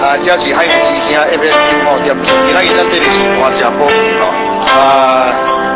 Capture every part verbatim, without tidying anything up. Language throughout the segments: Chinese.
啊，这是海洋之声 F M 九五点九，今仔日咱这个是大只宝贝吼，啊，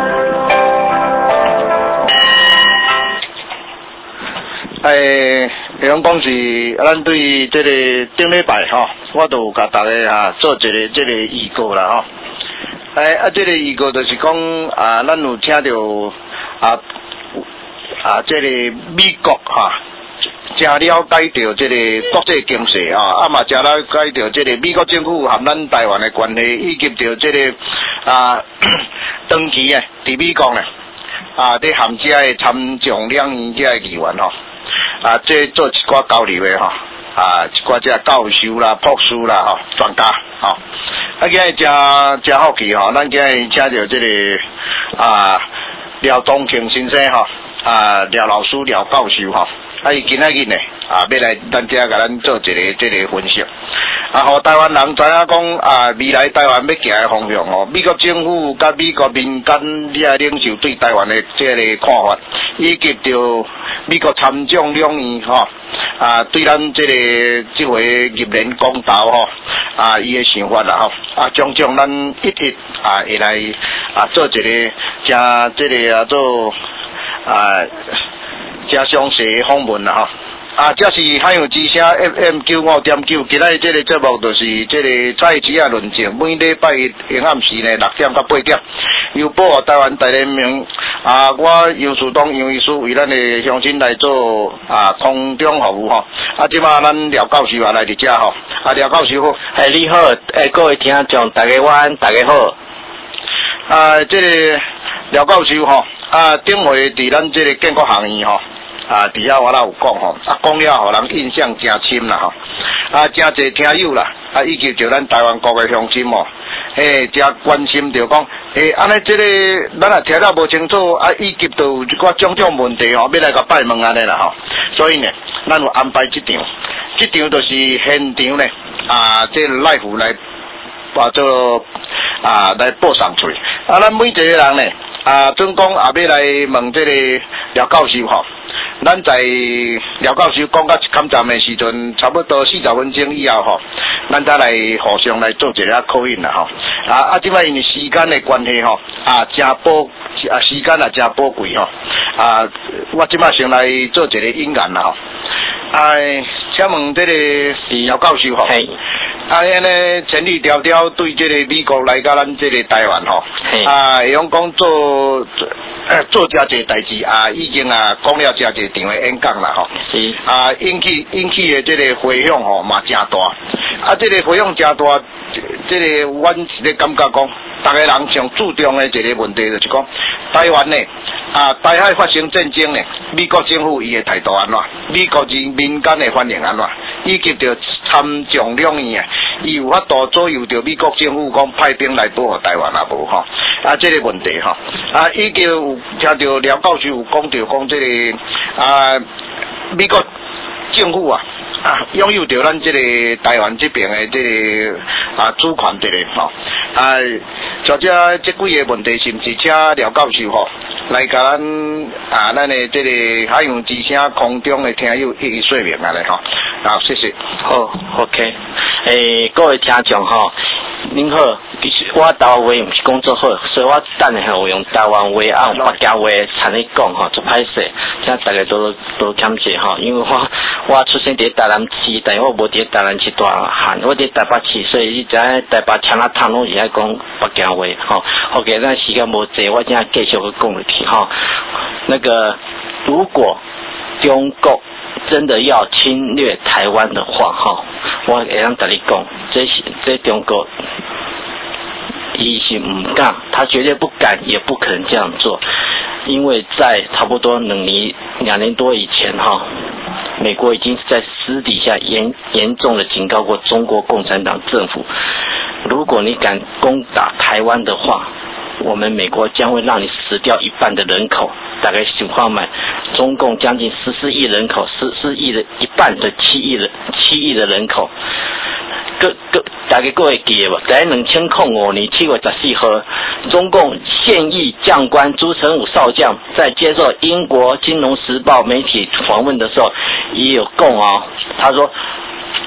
诶，会讲讲是咱对这个顶礼拜吼，我都有甲大家啊做一个这个预告啦吼。诶，啊，这个预告就是讲啊，咱有请到啊啊，这个美国哈。真了解到这个国际形势啊，啊嘛真了解到这个美国政府和咱台湾的关系，以及到这个啊长期诶，伫美国呢啊，伫含遮的参众两院遮的议员吼，啊，这做一寡交流的吼，啊，一寡遮教授啦、博士啦吼，专家吼，啊，今日真真好奇吼，咱今日请到这个啊廖东庆先生吼，啊廖老师、廖教授吼。啊！伊今仔日呢，啊，要来咱遮甲咱做一个这个分析，啊，互台湾人知影讲啊，未来台湾要行的方向哦，美国政府甲美国民间遐领袖对台湾的这个看法，以及着美国参众两院吼，啊，对咱这个即回入联公投吼，啊，伊的想法啦吼，啊，种种咱一一啊会来啊做一个加这个啊做啊。加详细的访问啦吼，啊，这是海洋之声 F M 九五点九，今仔这个节目就是这个蔡子啊论证，每礼拜下暗时呢六点到八点，由保护台湾大联盟啊，我杨树东杨医师为咱的乡亲来做啊空中服务吼，啊，即马咱廖教授也来伫遮吼，啊，廖教授好， 哎，你好，哎，各位听众，大家晚，大家好， 啊，这个廖教授吼，啊，顶回伫咱这个建国行院吼。啊，伫遐我啦有讲吼，啊讲了，互人印象真深啦吼，啊真侪听友啦，啊以及就咱台湾国的乡亲哦，嘿，真关心着讲，诶，安尼这个咱也听了无清楚，啊以及着有一寡种种问题吼，要来甲拜问安尼啦吼，所以呢，咱有安排这场，这场就是现场呢，啊，这个 live 来把做啊来播上去，啊，咱每一个人呢，啊，准讲也要来问这个廖教授吼。咱在廖教授讲到一坎站的时阵，差不多四十分钟以后吼，咱再来互相来做一个口音啦吼。啊啊，即摆因为时间的关系吼，啊，真宝啊时间也真宝贵吼。啊，我即摆先来做一个引言啦吼。哎，请问这个廖教授吼，啊，安尼千里迢迢对这个美国来到咱这个台湾吼，啊，会用讲做做遮济代志啊，已经啊讲了遮济场的演讲啦吼， 是啊， 引起引起的这个回响吼嘛真大，啊，这个回响真大，这个阮是咧感觉讲，大家人上注重的一个问题就是讲，台湾呢啊，台海发生战争呢，美国政府伊的态度安怎？美国人民间的反应安怎？以及着参众两院啊，伊有法度左右着美国政府讲派兵来保护台湾啊无吼？啊，这个问题吼，啊，伊就有听到廖教授有讲到讲这个啊，美国政府啊。啊，拥有着咱这个台湾这边的这个啊主权的嘞吼，啊，小姐这几个问题是不是请廖教授吼来甲咱啊咱的这个海洋之声空中的听友一一说明啊嘞吼，好，谢谢。 好 ，OK， 诶、欸，各位听众吼，您好，其实我台湾话唔是讲做好，所以我等下有用台湾话啊用客家话参你讲吼，做歹势，请大家多多感谢吼，因为我我出生伫台南市，但是我无伫台南市大汉，我伫台北市，所以你知台北请啊谈拢是爱讲客家话吼。OK， 咱时间无济，我今仔继续去讲落去吼。那个如果中国真的要侵略台湾的话吼，我会让大家讲，这是这中国。伊是唔敢，他绝对不敢，也不可能这样做，因为在差不多两年两年多以前哈，美国已经在私底下严严重的警告过中国共产党政府，如果你敢攻打台湾的话，我们美国将会让你死掉一半的人口，大概情况嘛，中共将近十四亿人口，十四亿的一半的七亿的七亿的人口。各各大家各位记得吧？在两千零五年七月十四号，中共现役将官朱成武少将在接受英国《金融时报》媒体访问的时候，也有讲哦，他说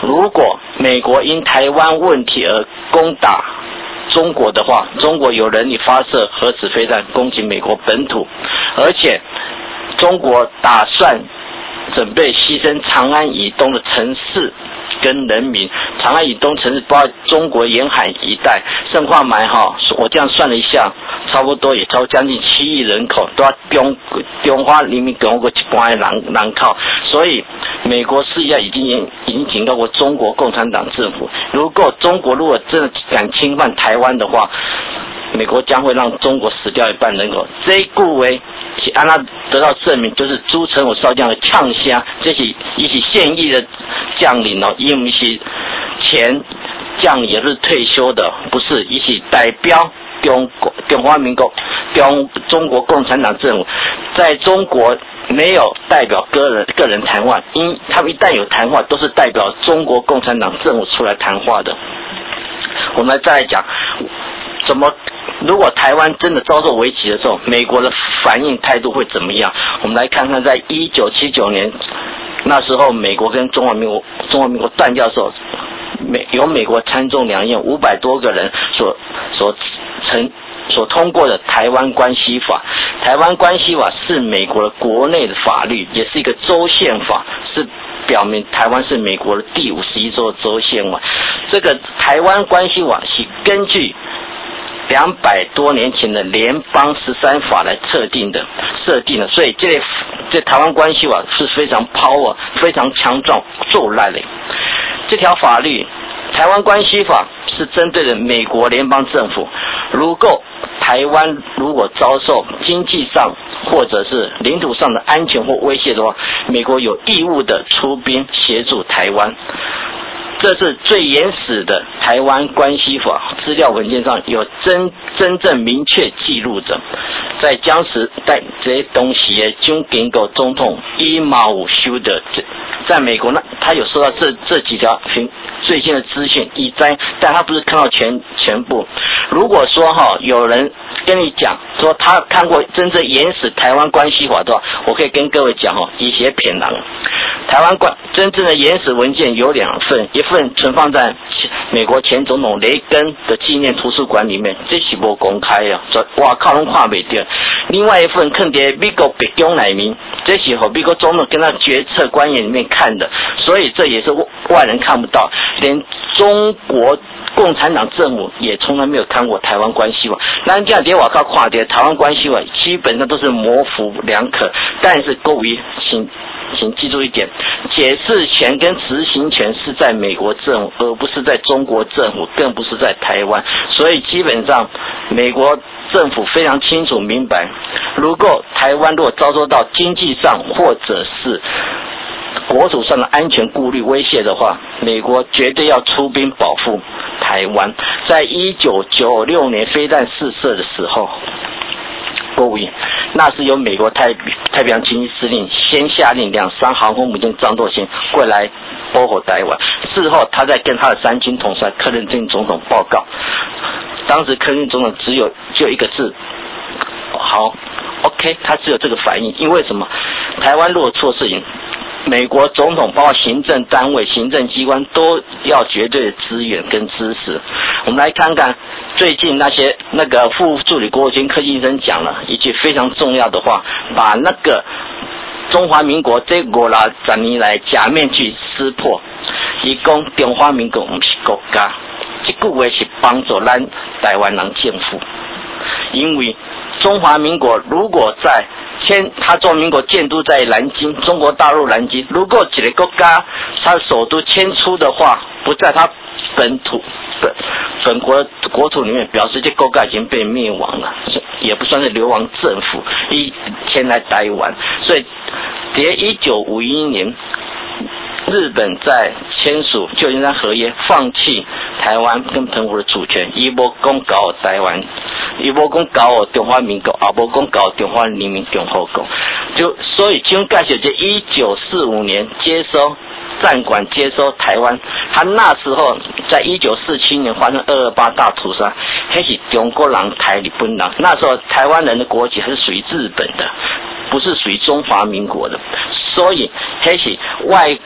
如果美国因台湾问题而攻打中国的话，中国有能力发射核子飞弹攻击美国本土，而且中国打算准备牺牲长安以东的城市跟人民，长安以东城市包括中国沿海一带，甚化埋哈，我这样算了一下，差不多也超将近七亿人口，都要中中华人民共和国一半的人人口，所以美国世界已经已经警告过中国共产党政府，如果中国如果真的敢侵犯台湾的话，美国将会让中国死掉一半人口。这一故为是安那得到证明，就是朱成武少将的呛虾，这是一起现役的将领哦，因为是前将领也是退休的，不是一起代表中国中华民国中中国共产党政府，在中国没有代表个人个人谈话，因他们一旦有谈话，都是代表中国共产党政府出来谈话的。我们再来讲，怎么如果台湾真的遭受危机的时候，美国的反应态度会怎么样？我们来看看，在一九七九年那时候，美国跟中华民国中华民国断交的时候，美由美国参众两院五百多个人所所成所通过的台湾关系法。台湾关系法是美国的国内的法律，也是一个州宪法，是表明台湾是美国的第五十一州的州宪法。这个台湾关系法是根据两百多年前的联邦十三法来测定的设定的，所以这这台湾关系法是非常 power 非常强壮做烂的。这条法律台湾关系法是针对的美国联邦政府，如果台湾如果遭受经济上或者是领土上的安全或威胁的话，美国有义务的出兵协助台湾。这是最原始的台湾关系法资料文件上有真真正明确记录的，在当时在这些东西的经经过总统伊马武修的，在美国呢，他有收到这这几条最新的资讯，一在，但他不是看到全全部。如果说哈有人跟你讲说他看过真正原始台湾关系法的话，我可以跟各位讲哦，以邪骗人。台湾关真正的原始文件有两份，一份存放在美国前总统雷根的纪念图书馆里面，这是不公开的，哇靠，拢看不到。另外一份放在美国白宫里面，这是和美国总统跟他决策官员里面看的，所以这也是外人看不到，连中国共产党政府也从来没有看过台湾关系法。咱这样在外口看到台湾关系法，基本上都是模糊两可，但是各位请请记住一点，解释权跟执行权是在美国政府，而不是在中国政府，更不是在台湾。所以基本上美国政府非常清楚明白，如果台湾如果遭受到经济上或者是国土上的安全顾虑威胁的话，美国绝对要出兵保护台湾。在一九九六年飞弹试射的时候，各位，那是由美国太太平洋军区司令先下令两艘航空母舰张作霖过来保护台湾。事后他在跟他的三军统帅柯任正总统报告，当时柯任总统只有就一个字，好 ，OK， 他只有这个反应。因为什么？台湾如果出事情，美国总统包括行政单位、行政机关都要绝对的支援跟支持。我们来看看最近那些那个副助理国务卿柯金生讲了一句非常重要的话，把那个中华民国这五十十年来假面具撕破。伊讲中华民国不是国家，这句话是帮助咱台湾人政府，因为中华民国如果在迁他中华民国建都在南京，中国大陆南京。如果几个国家他的首都迁出的话，不在他本土本本国国土里面，表示这国家已经被灭亡了，也不算是流亡政府，一迁来台湾。所以，在一九五一年，日本在签署旧金山和约，放弃台湾跟澎湖的主权，伊无讲搞台湾。伊无讲搞中华民国，也无讲搞中华人民共和国，就所以请介绍这一九四五年接收暂管接收台湾，他那时候在一九四七年发生二二八大屠杀，那是中国人台日本人，那时候台湾人的国籍还是属于日本的，不是属于中华民国的，所以那是外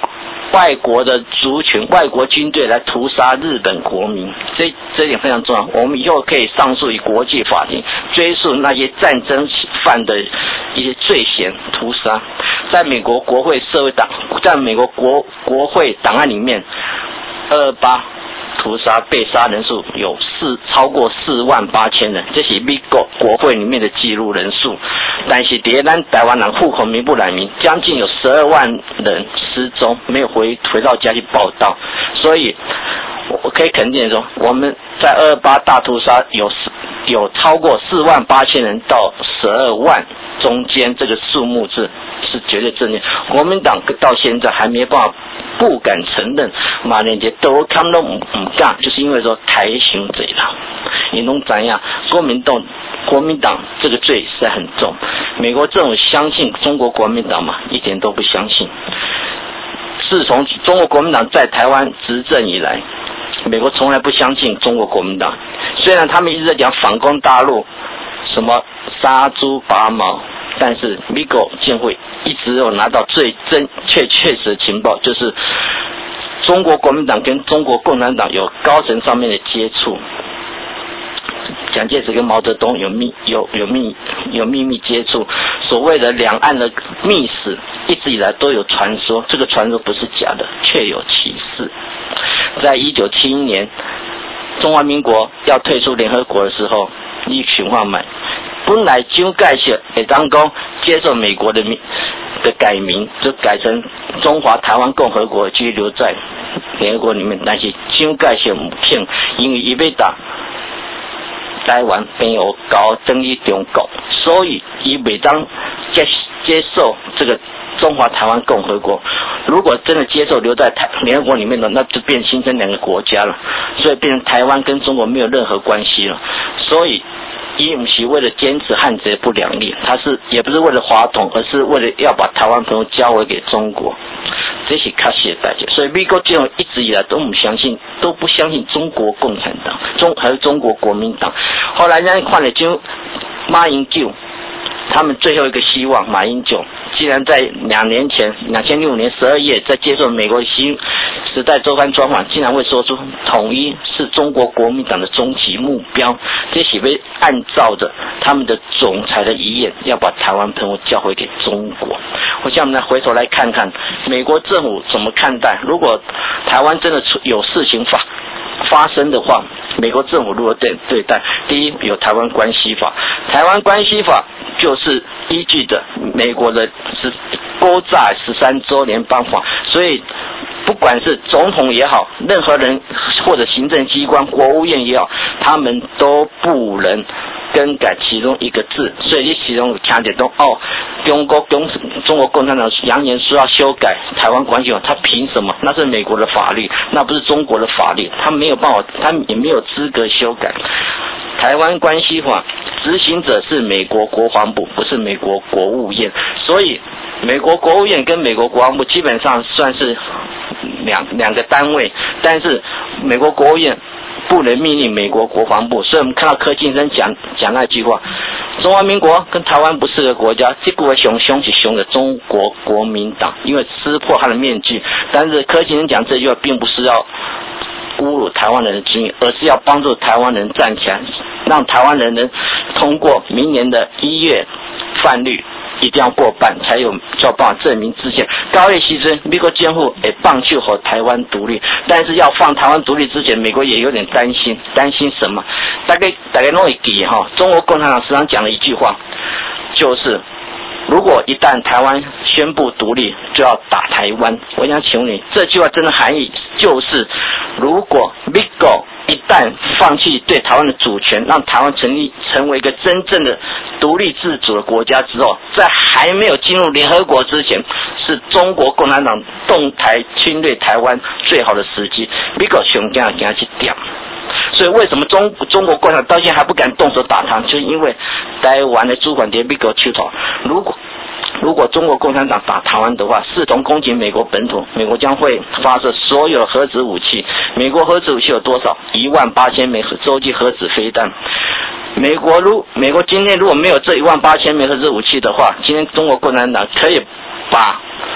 外国的族群、外国军队来屠杀日本国民，这这一点非常重要。我们以后可以上诉于国际法庭，追溯那些战争犯的一些罪嫌、屠杀。在美国国会社会党，在美国国国会档案里面，二二八屠杀被杀人数有四超过四万八千人，这是美国国会里面的记录人数。但是在咱台湾人户口名不来名，将近有十二万人失踪，没有回回到家去报到。所以我可以肯定说，我们在二二八大屠杀有有超过四万八千人到十二万中间，这个数目是是绝对正确。国民党到现在还没办法。不敢承认，马连杰都他们都唔唔干，就是因为说台行贼啦。你拢知影，国民党国民党这个罪实在很重。美国政府相信中国国民党嘛？一点都不相信。自从中国国民党在台湾执政以来，美国从来不相信中国国民党。虽然他们一直在讲反攻大陆，什么杀猪拔毛。但是美国建会一直有拿到最真确确实的情报，就是中国国民党跟中国共产党有高层上面的接触，蒋介石跟毛泽东有密有有密有秘密接触，所谓的两岸的密使一直以来都有传说，这个传说不是假的，确有其事。在一九七一年，中华民国要退出联合国的时候，一群话买。本来蒋介石会当讲接受美国的名的改名，就改成中华台湾共和国，继续留在联合国里面。但是蒋介石唔肯，因为伊要打台湾边有搞等于中国，所以伊未当接接受这个中华台湾共和国。如果真的接受留在台联合国里面的，那就变形成两个国家了，所以变成台湾跟中国没有任何关系了。所以。伊不是为了坚持汉贼不两立，他是也不是为了华统，而是为了要把台湾朋友交回给中国，这是确实的代志。所以美国政府一直以来都不相信，都不相信中国共产党，中还是中国国民党。后来人家看了就马英九，他们最后一个希望，马英九既然在两年前，两千零五年十二月在接受美国新时代周刊专访，竟然会说出统一是中国国民党的终极目标，这是被按照着他们的总裁的遗言，要把台湾朋友交回给中国。我想我们来回头来看看美国政府怎么看待，如果台湾真的有事情发发生的话，美国政府如何对对待？第一，有台湾关系法，台湾关系法就是依据着美国的是勾诈十三州联邦法，所以不管是总统也好，任何人或者行政机关、国务院也好，他们都不能更改其中一个字。所以你其中听见都哦，中国中中国共产党扬言说要修改台湾关系法，他凭什么？那是美国的法律，那不是中国的法律，他没有办法，他也没有资格修改台湾关系法。执行者是美国国防部，不是美国国务院，所以美国国务院跟美国国防部基本上算是两两个单位，但是美国国务院不能命令美国国防部，所以我们看到柯金生讲讲那句话，中华民国跟台湾不是个国家，这个熊熊是熊的中国国民党，因为撕破他的面具。但是柯金生讲这句话并不是要侮辱台湾人的经验，而是要帮助台湾人站起来，让台湾人能通过明年的一月泛绿一定要过半，才有叫办法证明之前高月时阵美国监护会放弃和台湾独立，但是要放台湾独立之前，美国也有点担心，担心什么？大概大概都会记哈，中国共产党时常讲的一句话，就是如果一旦台湾宣布独立，就要打台湾。我想请问你，这句话真的含义就是，如果美国一旦放弃对台湾的主权，让台湾成立成为一个真正的独立自主的国家之后，在还没有进入联合国之前，是中国共产党动台侵略台湾最好的时机。美国想这样给他去点。所以为什么中中国共产党到现在还不敢动手打他？就是因为台湾的主管在美国手头。如果如果中国共产党打台湾的话，视同攻击美国本土，美国将会发射所有核子武器。美国核子武器有多少？一万八千枚洲际核子飞弹。美国如美国今天如果没有这一万八千枚核子武器的话，今天中国共产党可以把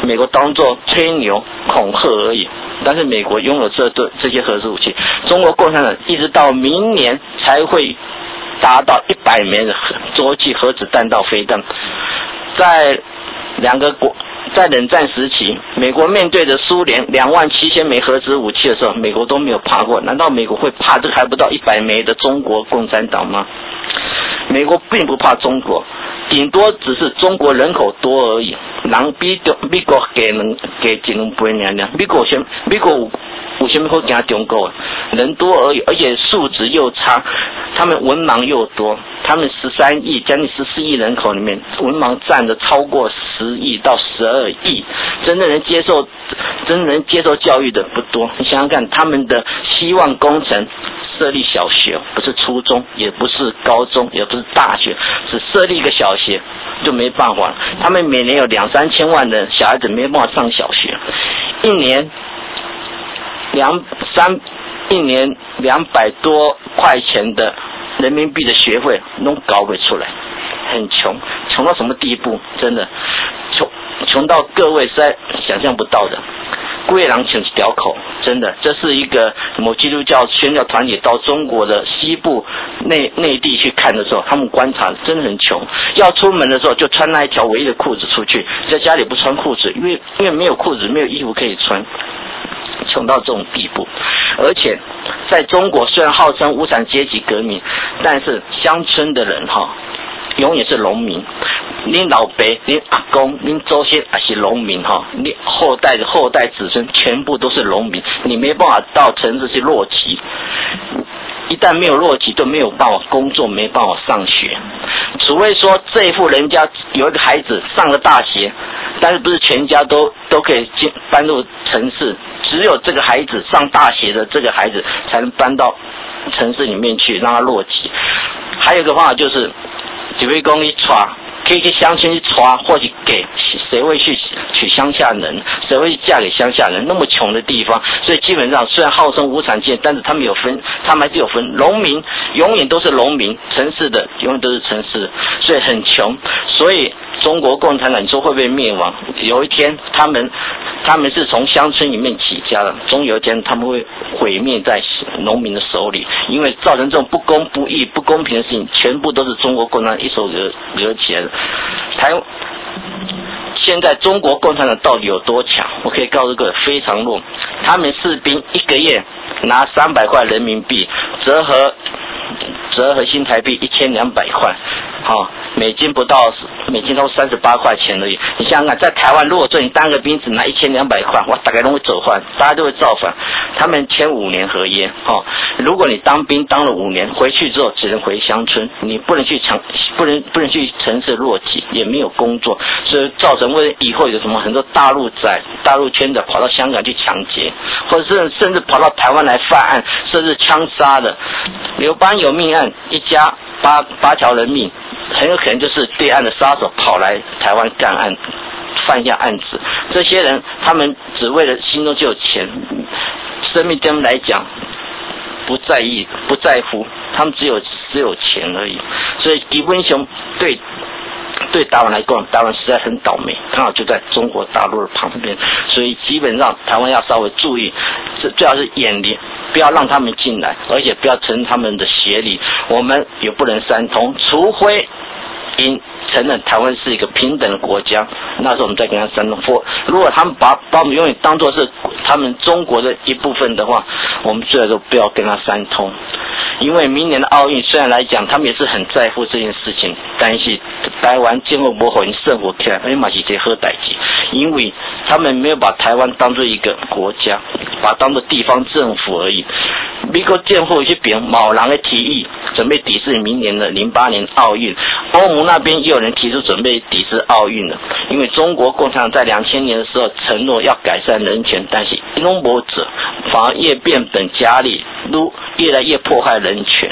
美国当作吹牛恐吓而已。但是美国拥有这对这些核子武器，中国共产党一直到明年才会达到一百枚的洲际核子弹道飞弹。在两个国在冷战时期，美国面对着苏联两万七千枚核子武器的时候，美国都没有怕过。难道美国会怕这个还不到一百枚的中国共产党吗？美国并不怕中国，顶多只是中国人口多而已。人比美国给能给一两倍娘娘，美国先美国有有什么好惊中国？人多而已，而且素质又差，他们文盲又多，他们十三亿将近十四亿人口里面，文盲占的超过十亿到十二亿，真正能接受真正能接受教育的不多。你想想看，他们的希望工程设立小学，不是初中，也不是高中，也不是大学，只设立一个小学就没办法了。他们每年有两三千万的小孩子没办法上小学，一年两三一年两百多块钱的人民币的学费都搞不出来，很穷，穷到什么地步？真的穷穷到各位实在想象不到的。贵人请条口，真的，这是一个某基督教宣教团体到中国的西部内内地去看的时候，他们观察真的很穷，要出门的时候就穿那一条唯一的裤子出去，在家里不穿裤子，因为因为没有裤子，没有衣服可以穿，穷到这种地步。而且在中国虽然号称无产阶级革命，但是乡村的人哈，永远是农民。您老爸、您阿公、您祖先也是农民哈，你后代的后代子孙全部都是农民，你没办法到城市去落籍，一旦没有落籍，就没有办法工作，没办法上学。除非说这一户人家有一个孩子上了大学，但是不是全家都都可以进搬入城市，只有这个孩子上大学的这个孩子才能搬到城市里面去，让他落籍。还有一个方法就是，只会公你抓。可以去乡村去抓，或者给谁会去娶乡下人，谁会去嫁给乡下人？那么穷的地方，所以基本上虽然号称无产阶级，但是他们有分，他们还是有分。农民永远都是农民，城市的永远都是城市的，所以很穷。所以中国共产党你说会不会灭亡？有一天他们他们是从乡村里面起家的，终有一天他们会毁灭在农民的手里，因为造成这种不公不义不公平的事情，全部都是中国共产党一手惹惹起来的。台现在中国共产党到底有多强？我可以告诉各位，非常弱。他们士兵一个月拿三百块人民币，折合折合新台币一千两百块，好、哦，美金不到美金都三十八块钱而已。你想想看，在台湾如果说你当个兵只拿一千两百块，哇，大概都会走反，大家都会造反。他们签五年合约，哦，如果你当兵当了五年，回去之后只能回乡村，你不能去城，不能不能去城市落籍，也没有工作，所以造成为以后有什么很多大陆仔、大陆圈的跑到香港去抢劫，或者是甚至跑到台湾来犯案，甚至枪杀的。刘邦有命案，一家八八条人命，很有可能就是对岸的杀手跑来台湾干案。犯下案子，这些人他们只为了心中就有钱，生命对他们来讲不在意不在乎，他们只有只有钱而已。所以基本上对对台湾来讲，台湾实在很倒霉，刚好就在中国大陆的旁边，所以基本上台湾要稍微注意，最好是远离，不要让他们进来，而且不要承认他们的协力，我们也不能三通，除非因承认台湾是一个平等的国家，那时候我们再跟他三通。如果他们把把我们永远当作是他们中国的一部分的话，我们最好都不要跟他三通。因为明年的奥运虽然来讲他们也是很在乎这件事情，但是台湾今后不会生活起来，而且嘛是一好代志，因为他们没有把台湾当作一个国家，把它当作地方政府而已。美国政府去边某人的提议准备抵制明年的零八年奥运，欧盟那边也有人提出准备抵制奥运了，因为中国共产党在两千年的时候承诺要改善人权，但是一弄不者反而越变本加厉，越来越迫害人权。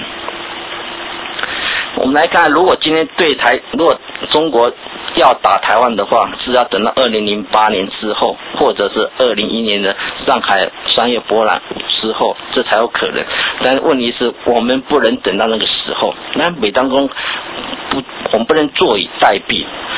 我们来看，如果今天对台，如果中国要打台湾的话，是要等到二零零八年之后，或者是二零一一年的上海商业博览之后，这才有可能。但问题是我们不能等到那个时候，那每当中不，我们不能坐以待毙。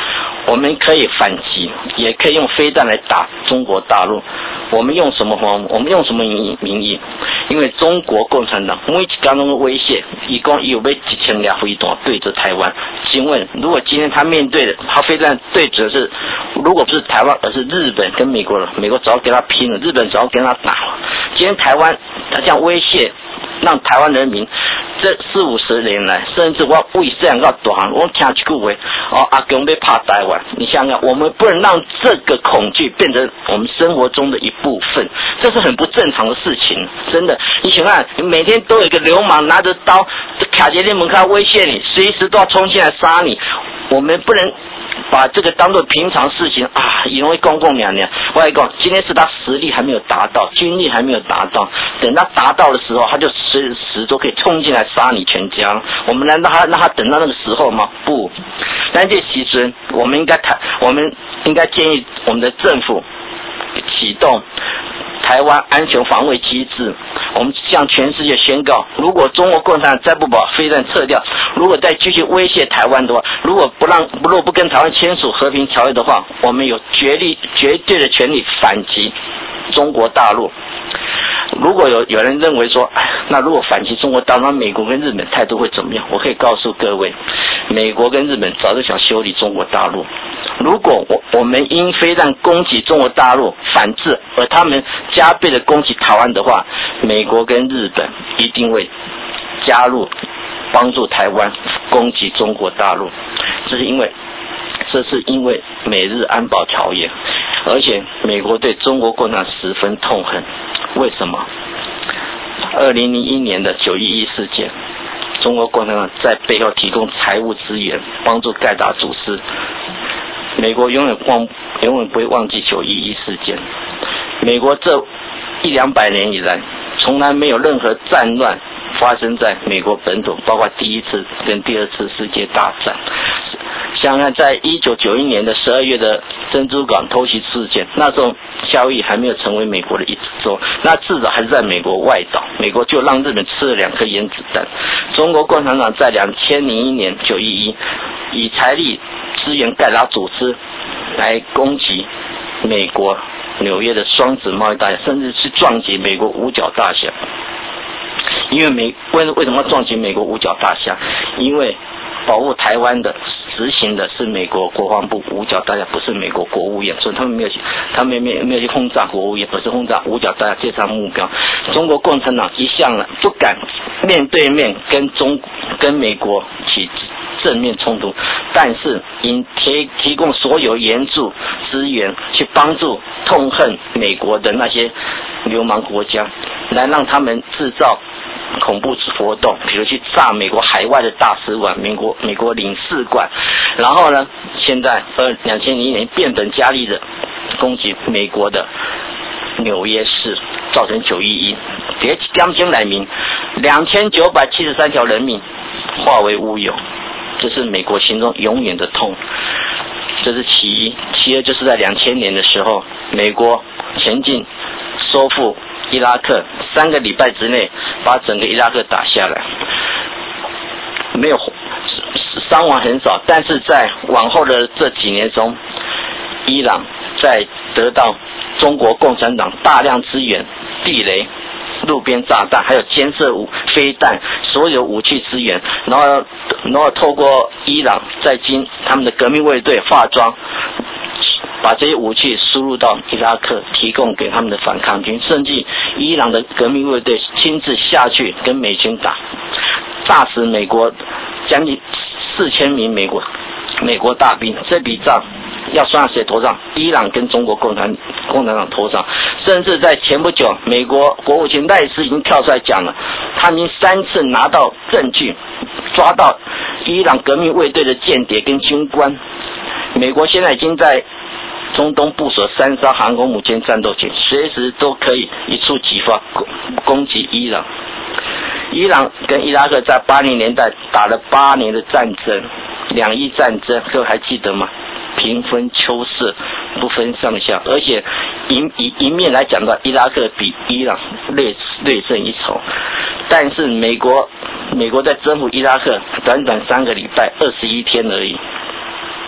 我们可以反击，也可以用飞弹来打中国大陆。我们用什么方？我们用什么名义？因为中国共产党每一刚中的威胁，一共有被几千架飞弹对着台湾。请问，如果今天他面对的他飞弹对着是，如果不是台湾，而是日本跟美国了，美国早跟他拼了，日本早跟他打了。今天台湾他这样威胁，让台湾人民这四五十年来，甚至我为这样个大汉，我听一句话，哦，阿公要怕台湾，你想想，我们不能让这个恐惧变成我们生活中的一部分，这是很不正常的事情，真的。你想看，每天都有一个流氓拿着刀，卡在你门口威胁你，随时都要冲进来杀你，我们不能把这个当作平常事情啊，以为公公娘娘。我来讲，今天是他实力还没有达到，军力还没有达到，等他达到的时候，他就随时都可以冲进来杀你全家。我们难道他让他等到那个时候吗？不，但这时阵，我们应该谈，我们应该建议我们的政府启动台湾安全防卫机制，我们向全世界宣告，如果中国共产党再不把飞弹撤掉，如果再继续威胁台湾的话，如果不让，如果不跟台湾签署和平条约的话，我们有绝力绝对的权利反击中国大陆。如果有有人认为说，那如果反击中国大陆，那美国跟日本态度会怎么样？我可以告诉各位，美国跟日本早就想修理中国大陆。如果我我们因飞弹攻击中国大陆反制，而他们加倍的攻击台湾的话，美国跟日本一定会加入帮助台湾攻击中国大陆。这是因为这是因为美日安保条约，而且美国对中国共产党十分痛恨。为什么？二零零一年的九一一事件，中国共产党在背后提供财务资源，帮助盖达组织。美国永远忘，永远不会忘记九一一事件。美国这一两百年以来，从来没有任何战乱发生在美国本土，包括第一次跟第二次世界大战。想想在一九九一年的十二月的珍珠港偷袭事件，那时候夏威夷还没有成为美国的一州，那至少还是在美国外岛，美国就让日本吃了两颗原子弹。中国共产党在两千零一年九一一以财力支援盖达组织来攻击美国纽约的双子贸易大厦，甚至去撞击美国五角大厦。因为美为为什么要撞击美国五角大厦？因为保护台湾的执行的是美国国防部五角大厦，不是美国国务院，所以他们没有去，他们没有没有去轰炸国务院，而是轰炸五角大厦这项目标。中国共产党一向呢不敢面对面跟中跟美国起正面冲突，但是因提提供所有援助资源去帮助痛恨美国的那些流氓国家，来让他们制造恐怖活动，比如去炸美国海外的大使馆、美国美国领事馆，然后呢，现在呃两千零一年变本加厉的攻击美国的纽约市，造成九一一，这两千来名，两千九百七十三条人命化为乌有，这是美国心中永远的痛。这是其一，其二就是在两千年的时候，美国前进收复伊拉克，三个礼拜之内把整个伊拉克打下来，没有伤亡很少，但是在往后的这几年中，伊朗在得到中国共产党大量资源、地雷、路边炸弹，还有监射武飞弹，所有武器资源，然后然后透过伊朗再经他们的革命卫队化妆，把这些武器输入到伊拉克，提供给他们的反抗军，甚至伊朗的革命卫队亲自下去跟美军打，炸死美国将近四千名美国美国大兵。这笔账要算在谁头上？伊朗跟中国共产共产党头上。甚至在前不久，美国国务卿赖斯已经跳出来讲了，他们已经三次拿到证据，抓到伊朗革命卫队的间谍跟军官。美国现在已经在中东部署三艘航空母舰战斗群，随时都可以一触即发攻击伊朗。伊朗跟伊拉克在八零年代打了八年的战争，两伊战争，各位还记得吗？平分秋色，不分上下，而且一一一面来讲的，伊拉克比伊朗略略胜一筹。但是美国美国在征服伊拉克短短三个礼拜，二十一天而已。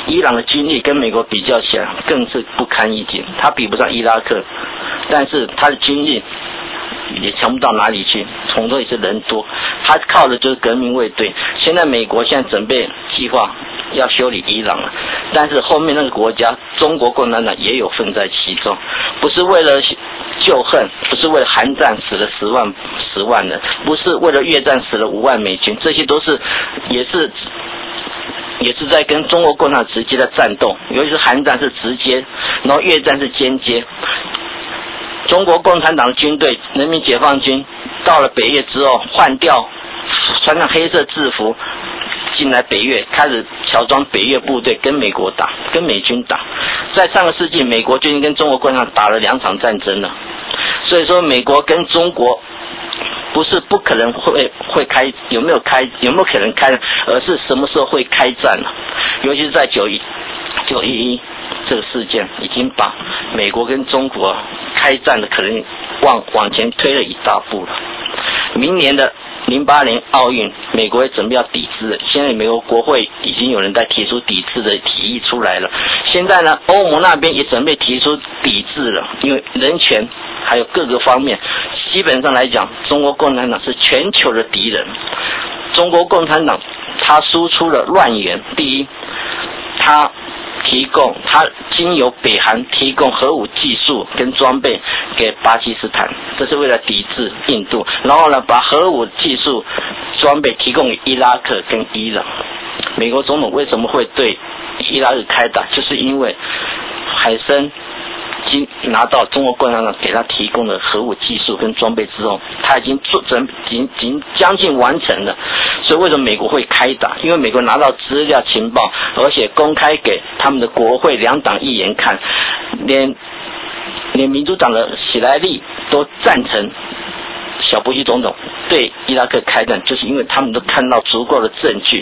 伊朗的军力跟美国比较起来更是不堪一击，他比不上伊拉克，但是他的军力也强不到哪里去，同时也是人多，他靠的就是革命卫队。现在美国现在准备计划要修理伊朗了，但是后面那个国家中国共产党也有份在其中，不是为了救恨，不是为了韩战死了十万十万人，不是为了越战死了五万美军，这些都是也是也是在跟中国共产党直接的战斗，尤其是韩战是直接，然后越战是间接。中国共产党的军队人民解放军到了北越之后，换掉穿上黑色制服进来北越，开始乔装北越部队跟美国打，跟美军打。在上个世纪，美国就已经跟中国共产党打了两场战争了。所以说，美国跟中国不是不可能会会开，有没有开，有没有可能开，而是什么时候会开战了。尤其是在九一九一一这个事件，已经把美国跟中国开战的可能往往前推了一大步了。明年的零八年奥运，美国也准备要抵制了。现在美国国会已经有人在提出抵制的提议出来了。现在呢，欧盟那边也准备提出抵制了，因为人权还有各个方面，基本上来讲，中国共产党是全球的敌人。中国共产党它输出了乱源，第一，它提供它经由北韩提供核武技术跟装备给巴基斯坦，这是为了抵制印度，然后呢把核武技术装备提供给伊拉克跟伊朗。美国总统为什么会对伊拉克开打，就是因为海参拿到中国共产党给他提供的核武技术跟装备之后，他已经做整已经将近完成了。所以为什么美国会开打？因为美国拿到资料情报，而且公开给他们的国会两党议员看，连连民主党的喜来利都赞成小布希总统对伊拉克开战，就是因为他们都看到足够的证据。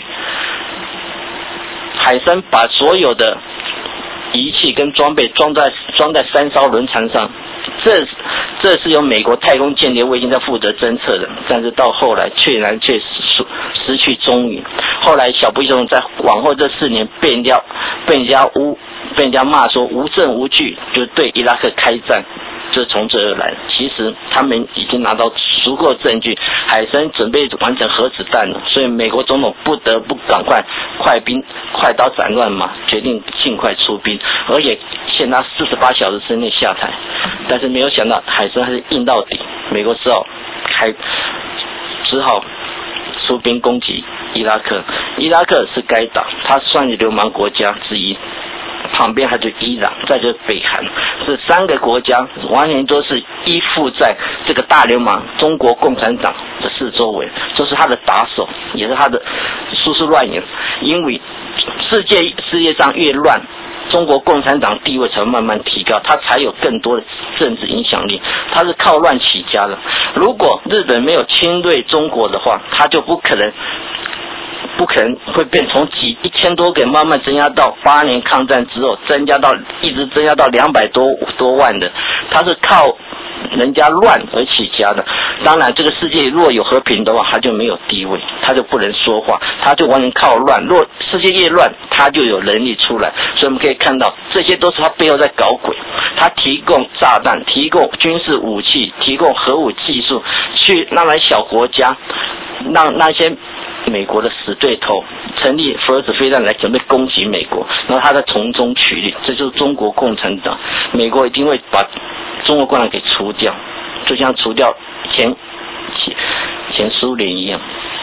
海参把所有的仪器跟装备装在装在三艘轮船上，这这是由美国太空间谍卫星在负责侦测的，但是到后来却然却失失去踪影。后来小布希总统在往后这四年被人家被人家污被人家骂说无证无据，就对伊拉克开战，就是从这而来。其实他们已经拿到足够证据，海参准备完成核子弹了，所以美国总统不得不赶快快兵快刀斩乱麻，决定尽快出兵，而且限他四十八小时之内下台。但是没有想到海参还是硬到底，美国只好开只好出兵攻击伊拉克。伊拉克是该打，它算是流氓国家之一。旁边还有伊朗，再就是北韩，这三个国家完全都是依附在这个大流氓中国共产党的四周围，这是他的打手，也是他的输出乱言。因为世界世界上越乱，中国共产党地位才会慢慢提高，他才有更多的政治影响力。他是靠乱起家的。如果日本没有侵略中国的话，他就不可能。不可能会变从几一千多个慢慢增加到八年抗战之后增加到一直增加到两百多多万的，他是靠人家乱而起家的。当然这个世界若有和平的话，他就没有地位，他就不能说话，他就完全靠乱。若世界越乱，他就有能力出来。所以我们可以看到，这些都是他背后在搞鬼。他提供炸弹，提供军事武器，提供核武技术，去让那小国家，让那些美国的死对头成立核子飞弹来准备攻击美国，然后他再从中取利，这就是中国共产党。美国一定会把中国共产党给除掉，就像除掉前前苏联一样。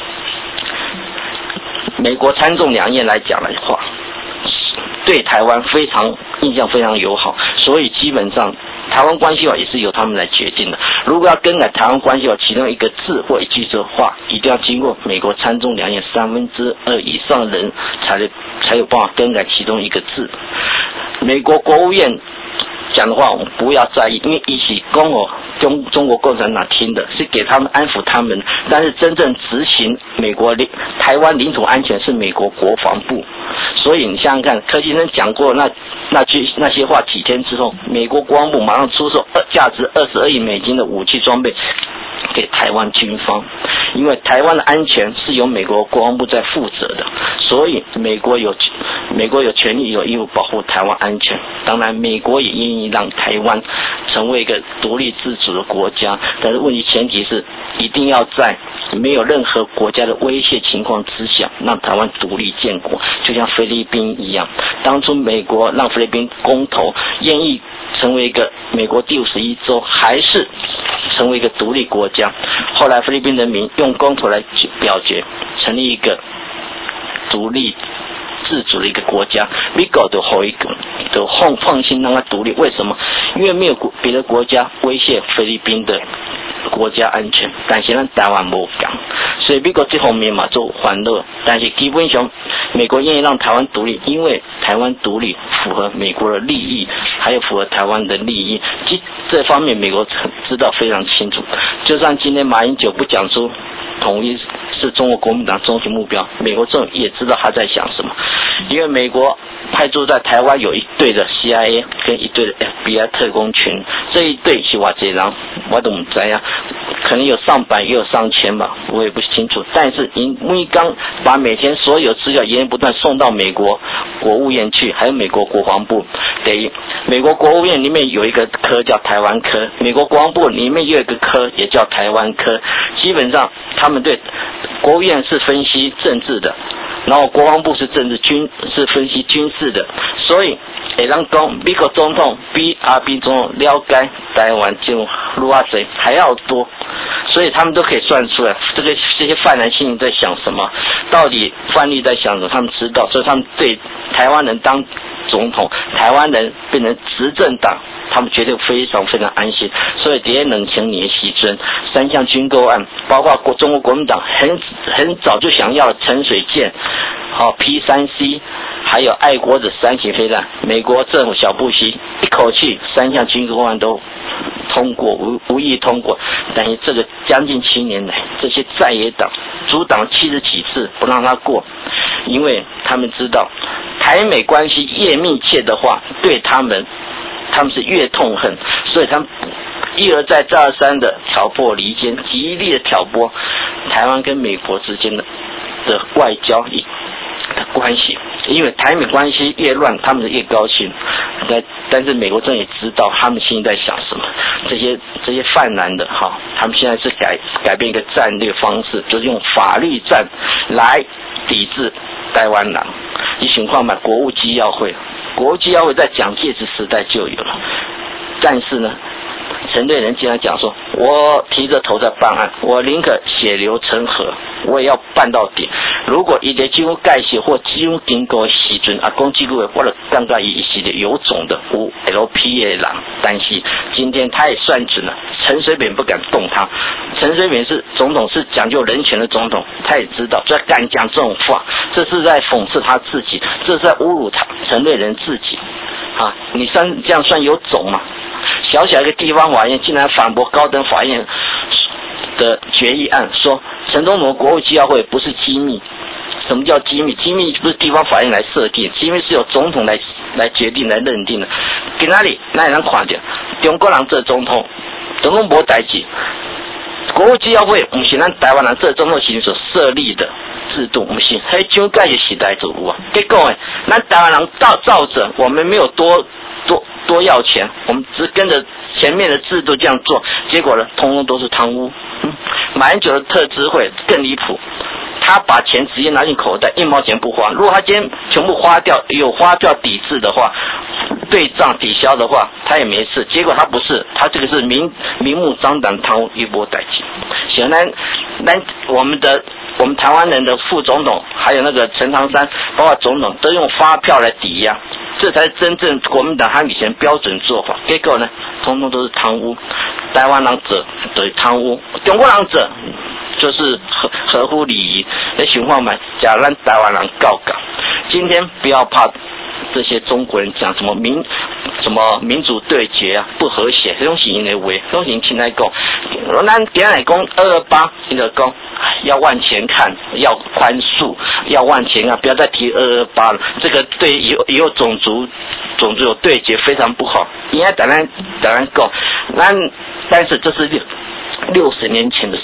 美国参众两院来讲的话，对台湾非常印象非常友好，所以基本上台湾关系法也是由他们来决定的。如果要更改台湾关系法其中一个字或一句的话，一定要经过美国参众两院三分之二以上的人才才有办法更改其中一个字。美国国务院讲的话我们不要在意，因为一起供我中中国共产党听的是给他们安抚他们，但是真正执行美国台湾领土安全是美国国防部。所以你想想看，柯先生讲过那那句那些话几天之后，美国国防部马上出售价值二十二亿美金的武器装备给台湾军方，因为台湾的安全是由美国国防部在负责的，所以美国有美国有权利有义务保护台湾安全，当然美国也愿意让台湾成为一个独立自主的国家，但是问题前提是一定要在没有任何国家的威胁情况之下让台湾独立建国，就像菲律宾一样，当初美国让菲律宾公投愿意成为一个美国第五十一州还是成为一个独立国家，后来菲律宾人民用公投来表决成立一个独立自主的一个国家，美国都好一个都放放心让它独立，为什么？因为没有别的国家威胁菲律宾的国家安全，但是咱台湾没讲，所以美国这方面嘛做欢乐，但是基本上美国愿意让台湾独立，因为台湾独立符合美国的利益，还有符合台湾的利益，这这方面美国知道非常清楚。就算今天马英九不讲出统一是中国国民党终极目标，美国政府也知道他在想什么，因为美国派驻在台湾有一队的 C I A 跟一队的 F B I 特工群，这一队是多少人我都不知道，可能有上百也有上千吧，我也不清楚。但是因每刚把每天所有资料源源不断送到美国国务院去，还有美国国防部，等于美国国务院里面有一个科叫台湾科，美国国防部里面又有一个科也叫台湾科，基本上他们对国务院是分析政治的，然后国防部是政治军是分析军事的，所以会让讲美国总统比阿扁总统了解台湾进入陆阿谁还要多，所以他们都可以算出来这个这些犯人心里在想什么，到底范例在想什么，他们知道，所以他们对台湾人当总统，台湾人变成执政党，他们绝对非常非常安心。所以这些冷清年牺牲三项军购案，包括国中国国民党很很早就想要陈水舰好 P 三 C 还有爱国者三型飞弹，美国政府小布希一口气三项军购案都通过，无无意通过，但是这个将近七年来，这些在野党阻挡七十几次不让他过，因为他们知道台美关系越密切的话，对他们他们是越痛恨，所以他们一而再再而三的挑拨离间，极力的挑拨台湾跟美国之间的的外交的关系，因为台美关系越乱，他们越高兴。但但是美国政府也知道他们心里在想什么，这些这些泛蓝的哈，他们现在是改改变一个战略方式，就是用法律战来抵制台湾人。你情况嘛，国务机要会，国务机要会在蒋介石时代就有了，但是呢，陈瑞仁经常讲说，我提着头在办案，我宁可血流成河，我也要办到底。如果伊在进入改写或进入经过时阵，啊，讲这句话，我就感觉伊是有种的有 L P 的人，但是今天他也算准了，陈水扁不敢动他。陈水扁是总统，是讲究人权的总统，他也知道，所以敢讲这种话，这是在讽刺他自己，这是在侮辱他陈瑞仁自己。啊，你算这样算有种吗？小小一个地方法院竟然反驳高等法院的决议案，说陈总统国务机要会不是机密。什么叫机密？机密不是地方法院来设定，机密是由总统来来决定来认定的。在哪里？哪里能看到？中国人做总统，总统没代志。国务机要会不是咱台湾人做总统时所设立的制度，不是，迄蒋介石时代就有啊。结果呢，咱台湾人照照着，我们没有多多多要钱，我们只跟着前面的制度这样做，结果呢，通通都是贪污。嗯，马英九的特支会更离谱。他把钱直接拿进口袋，一毛钱不花。如果他今天全部花掉，有花掉抵制的话，对账抵消的话，他也没事。结果他不是，他这个是明明目张胆贪污一波代金。显然，那我们的我们台湾人的副总统，还有那个陈唐山，包括总统，都用发票来抵押，这才是真正国民党他以前标准做法。结果呢，通通都是贪污。台湾人者对贪污，中国人者就是合合乎礼仪的情况嘛，假让台湾人告告。今天不要怕这些中国人讲什么民什么民主对决啊，不和谐，这种是因为话，这种是现在讲。咱今天来讲二二八，你就讲要往前看，要宽恕，要往前啊，不要再提二二八了。这个对以后以后种族种族有对决非常不好。应该当然当然讲，咱但是这是六六十年前的事情，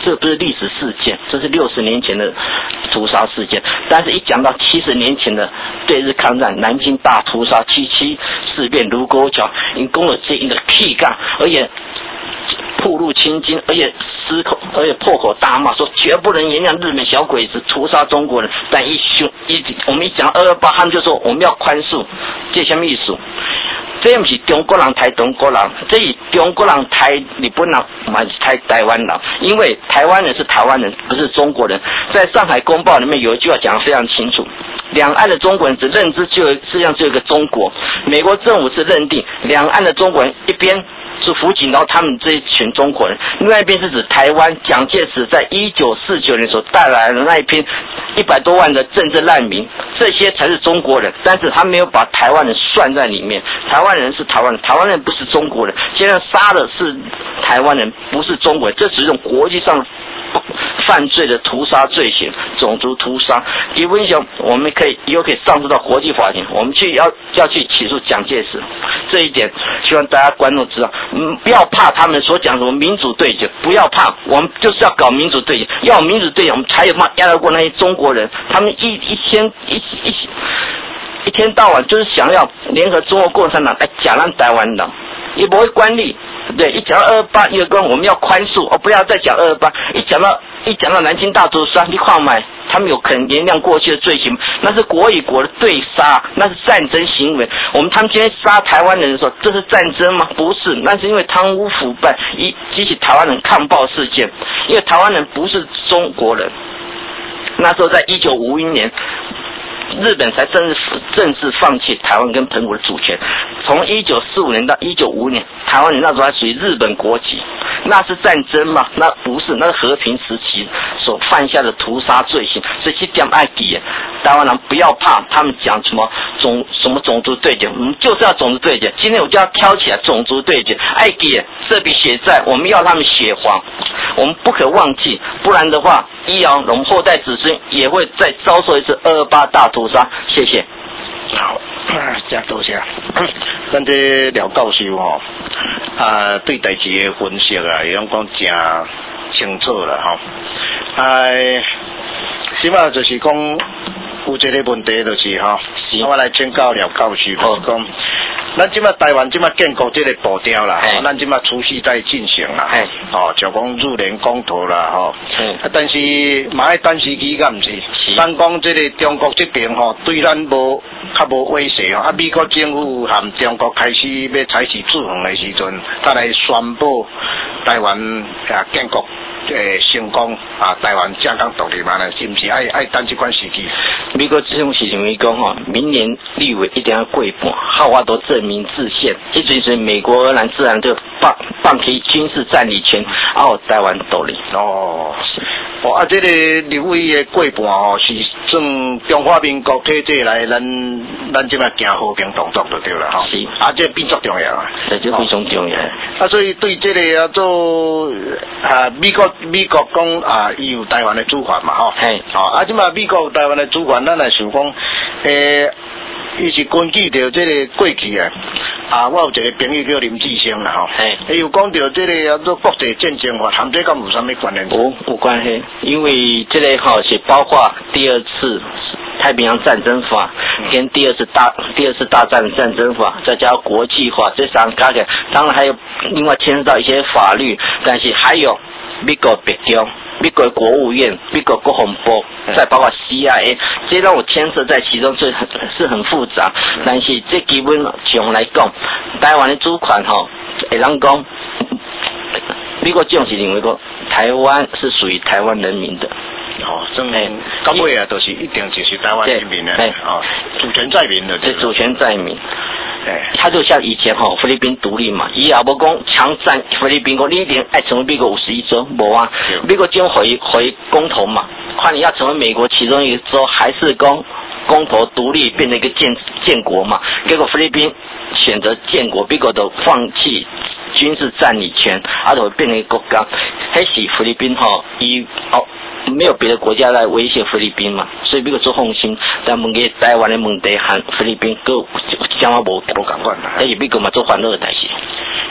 这不是历史事件，这是六十年前的屠杀事件。但是一讲到七十年前的对日抗战，南京大屠杀、七七事变、卢沟桥，因攻了这一个气干，而且暴露青筋，而且失口，而且破口大骂说绝不能原谅日本小鬼子屠杀中国人。但一凶一我们一讲二二八，他们就说我们要宽恕，这什么意思？这不是中国人台中国人，这是中国人台日本人，还是台台湾人？因为台湾人是台湾人，不是中国人。在上海公报里面有一句话讲得非常清楚：两岸的中国人只认知就实际上只有一个中国。美国政府是认定两岸的中国人一边是福井到他们这一群中国人，另外一边是指台湾蒋介石在一九四九年所带来的那一批一百多万的政治难民，这些才是中国人。但是他没有把台湾人算在里面，台湾人是台湾人，台湾人不是中国人。现在杀的是台湾人，不是中国人，这只是一种国际上犯罪的屠杀罪行，种族屠杀。基本上我们可以以后可以上诉到国际法庭，我们去要要去起诉蒋介石。这一点希望大家观众知道，嗯，不要怕他们所讲什么民主对决，不要怕，我们就是要搞民主对决，要民主对决，我们才有办法压得过那些中国人。他们一一天一一一天到晚就是想要联合中国共产党来假让台湾人，也不会官立。对，一讲到二二八，一个跟我们要宽恕，哦，不要再讲二二八。一讲到一讲到南京大屠杀，你看买，他们有可能原谅过去的罪行，那是国与国的对杀，那是战争行为。我们他们今天杀台湾人的时候，这是战争吗？不是，那是因为贪污腐败，一激起台湾人抗暴事件。因为台湾人不是中国人，那时候在一九五一年。日本才正式正式放弃台湾跟澎湖的主权。从一九四五年到一九五五年，台湾人那时候还属于日本国籍，那是战争吗？那不是，那是和平时期所犯下的屠杀罪行。所以这点爱记，台湾人不要怕，他们讲什么种什么种族对决，我们就是要种族对决。今天我就要挑起来种族对决，爱记这笔血债，我们要他们血黄，我们不可忘记，不然的话，依然我们后代子孙也会再遭受一次二二八大屠杀。谢谢。 好，真多谢。咱这廖教授吼，啊，对代志的分析啊，会用讲真清楚啦吼。哎，起码就是讲有一个问题就是吼，我来请教廖教授，就是讲。咱即马台湾即马建国这个步调啦，咱即马持续在进行啦，哦，就讲入联公投啦，吼，啊，但是嘛爱短时期，敢毋是？咱讲这个中国这边吼，对咱无较无威胁吼，啊，美国政府含中国开始要采取制衡的时阵，才来宣布台湾啊建国诶成功啊，台湾正港独立嘛呢，是毋是爱爱等这款时期？ 美国这种事情为讲吼，明年立委一定要过半，好我都证明制宪，一直是美国、荷兰自然就放放弃军事占领权，啊，台湾独立。哦， 哦啊，这个立委的过半哦，是算中华民国体制来咱咱即摆行和平动作就对了吼。 是， 啊，这变作重要啊。 这就非常重要。 啊，所以对这个啊做啊美国美国讲啊，伊有台湾的主权嘛吼。 嘿。 哦，啊，即摆美国有台湾的主权，咱来想讲，诶。伊是根据着这个过去啊，啊，我有一个朋友叫林志升啦吼，伊有讲到这个叫做国际战争法，含这跟有啥物关联？ 无有关系，因为这个吼是包括第二次太平洋战争法，跟第二次大第二次大战战争法，再加国际法，这三加起来，当然还有另外牵涉到一些法律，但是还有美国白宫。美国国务院、美国国防部，再包括 C I A， 这让我牵涉在其中，所以很是很复杂。但是这基本上来讲，台湾的主权吼，会当讲，美国这种是认为讲，台湾是属于台湾人民的。 哦，真诶，到尾啊，都是一定就是台湾人民的，哦，主权在民的， 对，主权在民。他就像以前吼菲律宾独立嘛，伊也无讲强占菲律宾，讲你一定爱成为美国五十一州，无啊，美国将回回公投嘛，看你要成为美国其中一个州，还是讲公投独立变成一个建建国嘛？结果菲律宾选择建国，美国都放弃军事占领权，啊，就变成一个国家，还是菲律宾吼伊哦。没有别的国家来威胁菲律宾嘛，所以美国做放心，但问题台湾的问题和菲律宾各相话无无共款，但是美国嘛做反乐的代志。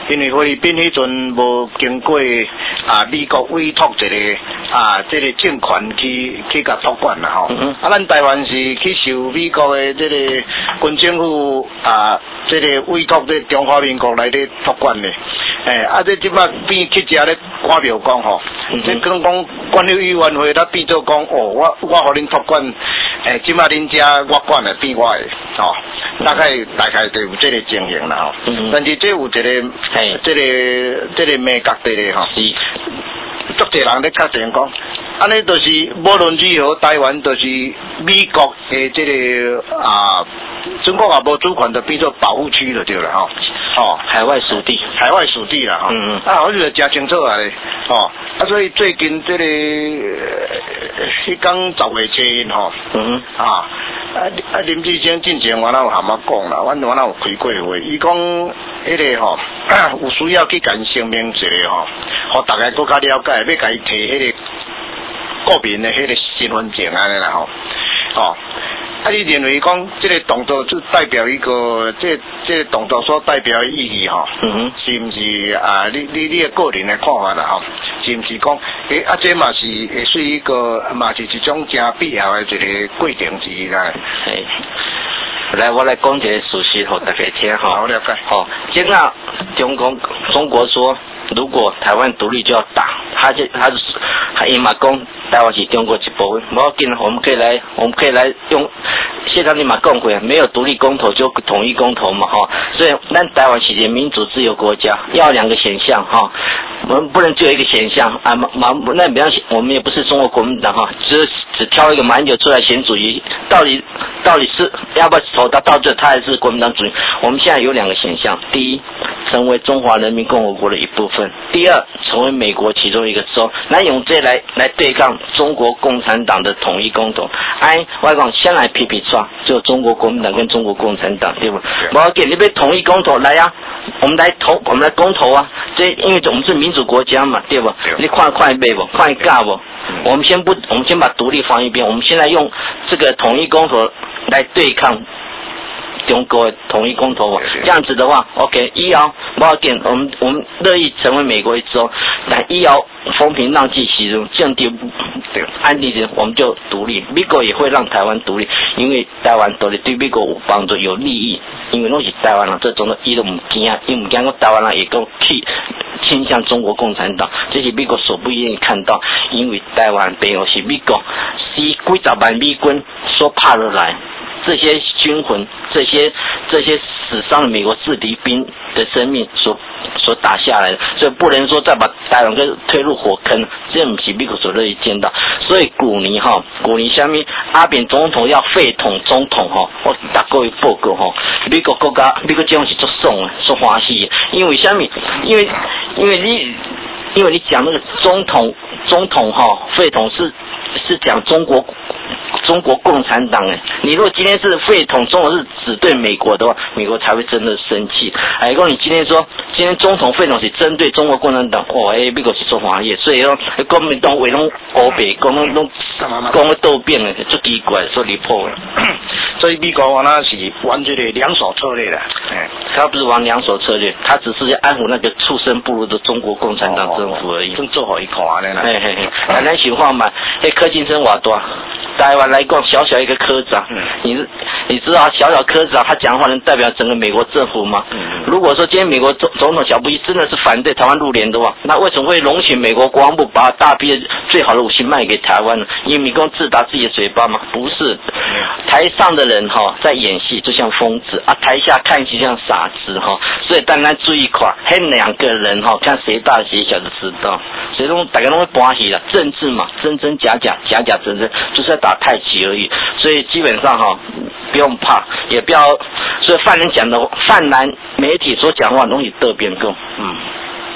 因为菲律宾迄阵无经过啊美国委托一个啊这个政权去去甲托管啦吼。嗯、啊，咱台湾是去受美国的这个军政府啊这个委托对中华民国来咧托管的。诶、欸，啊，这即摆变去遮咧官庙讲吼，即可能讲管理委员会，咱变做讲哦，我我互恁托管，诶，即摆恁遮我管的变我的，吼，大概大概就有这个情形啦吼。嗯、但是这有一个，嘿，这个这个美角的咧吼，是，足侪人咧确定讲，安尼就是无论如何，台湾就是美国的这个啊，中国也无主权，就变做保护区就对了吼。哦， 海外属地， 海外属地啦，哈、嗯，嗯，啊，我觉得真清楚啊咧，哦，啊，所以最近这个迄天十月七号，吼，嗯，啊，啊啊林志坚进前我哪有含我讲啦，阮我哪有开过会，伊讲迄个吼、哦，有需要去甲因声明一下吼，互大家更加了解，要甲伊摕迄个国民的迄个身份证安尼啦吼，哦。啊，你认为讲这个动作就代表一个，这这个动作所代表的意义吼，嗯哼，是毋是啊？你你你的个人的看法啦吼，是毋是讲诶啊？这嘛是会是一个嘛是一种真必要的一个过程之一啦。 嘿，来我来讲一个事实，互大家听吼。 好了解。 好，现在中国中国说，如果台湾独立就要打，他就他是他伊嘛讲台湾是中国一部分，不要紧，我们可以来，我们可以来用。现在你嘛讲过，没有独立公投就统一公投嘛哈，所以咱台湾是一个民主自由国家，要两个选项哈，我们不能只有一个选项啊嘛嘛，那比方我们也不是中国国民党哈，只只挑一个马英九出来选主席，到底到底是要不要投他，到最后他还是国民党主席。我们现在有两个选项，第一，成为中华人民共和国的一部分；第二，成为美国其中一个州，来用这来来对抗中国共产党的统一公投。哎，我讲先来批评出。就中国国民党跟中国共产党，对不？我要给你们统一公投来呀、啊，我们来投，我们来公投啊！这因为我们是民主国家嘛，对不？你快快背不，快干不？我们先不，我们先把独立放一边，我们现在用这个统一公投来对抗中国的统一公投，这样子的话 ，OK， 医疗不要紧，我们我们乐意成为美国一州，但医疗风平浪静其中，降低安定人，我们就独立。美国也会让台湾独立，因为台湾独立对美国有帮助、有利益，因为拢是台湾人，这种的伊都唔惊，伊唔惊讲台湾人也够去倾向中国共产党，这是美国所不愿意看到，因为台湾背后是美国是几十万美军所派而来。这些军魂，这些这些死伤的美国制敌兵的生命所所打下来的，所以不能说再把台湾给推入火坑，这不是美国所乐意见到。所以古尼哈，古尼下面阿扁总统要废统总统哈，我打过一报告哈，美国国家美国政府是做爽的，做欢喜的，因为下面因为因为你因为你讲那个总统总统哈废统是是讲中国。中国共产党哎，你如果今天是废统总统是只对美国的话，美国才会真的生气。哎，如果你今天说今天总统废统是针对中国共产党，哦，哎，美国是做华裔，所以说国民党为拢欧北，讲拢拢讲个斗变的，就奇怪，所以离谱了。 所以美国我那是玩这个两手策略的， 哎，他不是玩两手策略，他只是要安抚那个畜生不如的中国共产党政府而已。 真做好一看的啦。 嘿嘿嘿，咱咱想看嘛，迄柯金生偌大？台湾来讲，小小一个科长，嗯、你你知道小小科长他讲话能代表整个美国政府吗？嗯、如果说今天美国总总统小布希真的是反对台湾入联的话，那为什么会容许美国国防部把大批的最好的武器卖给台湾呢？因为美国自打自己的嘴巴吗？不是，台上的人哈在演戏就像疯子啊，台下看戏像傻子哈，所以大家注意看，那两个人哈，看谁大谁小就知道，所以说大家都会欢喜了，政治嘛，真真假假，假假真真，就是在打太极而已，所以基本上哈不用怕，也不要，所以犯人讲的泛蓝媒体所讲话东西都变更，嗯。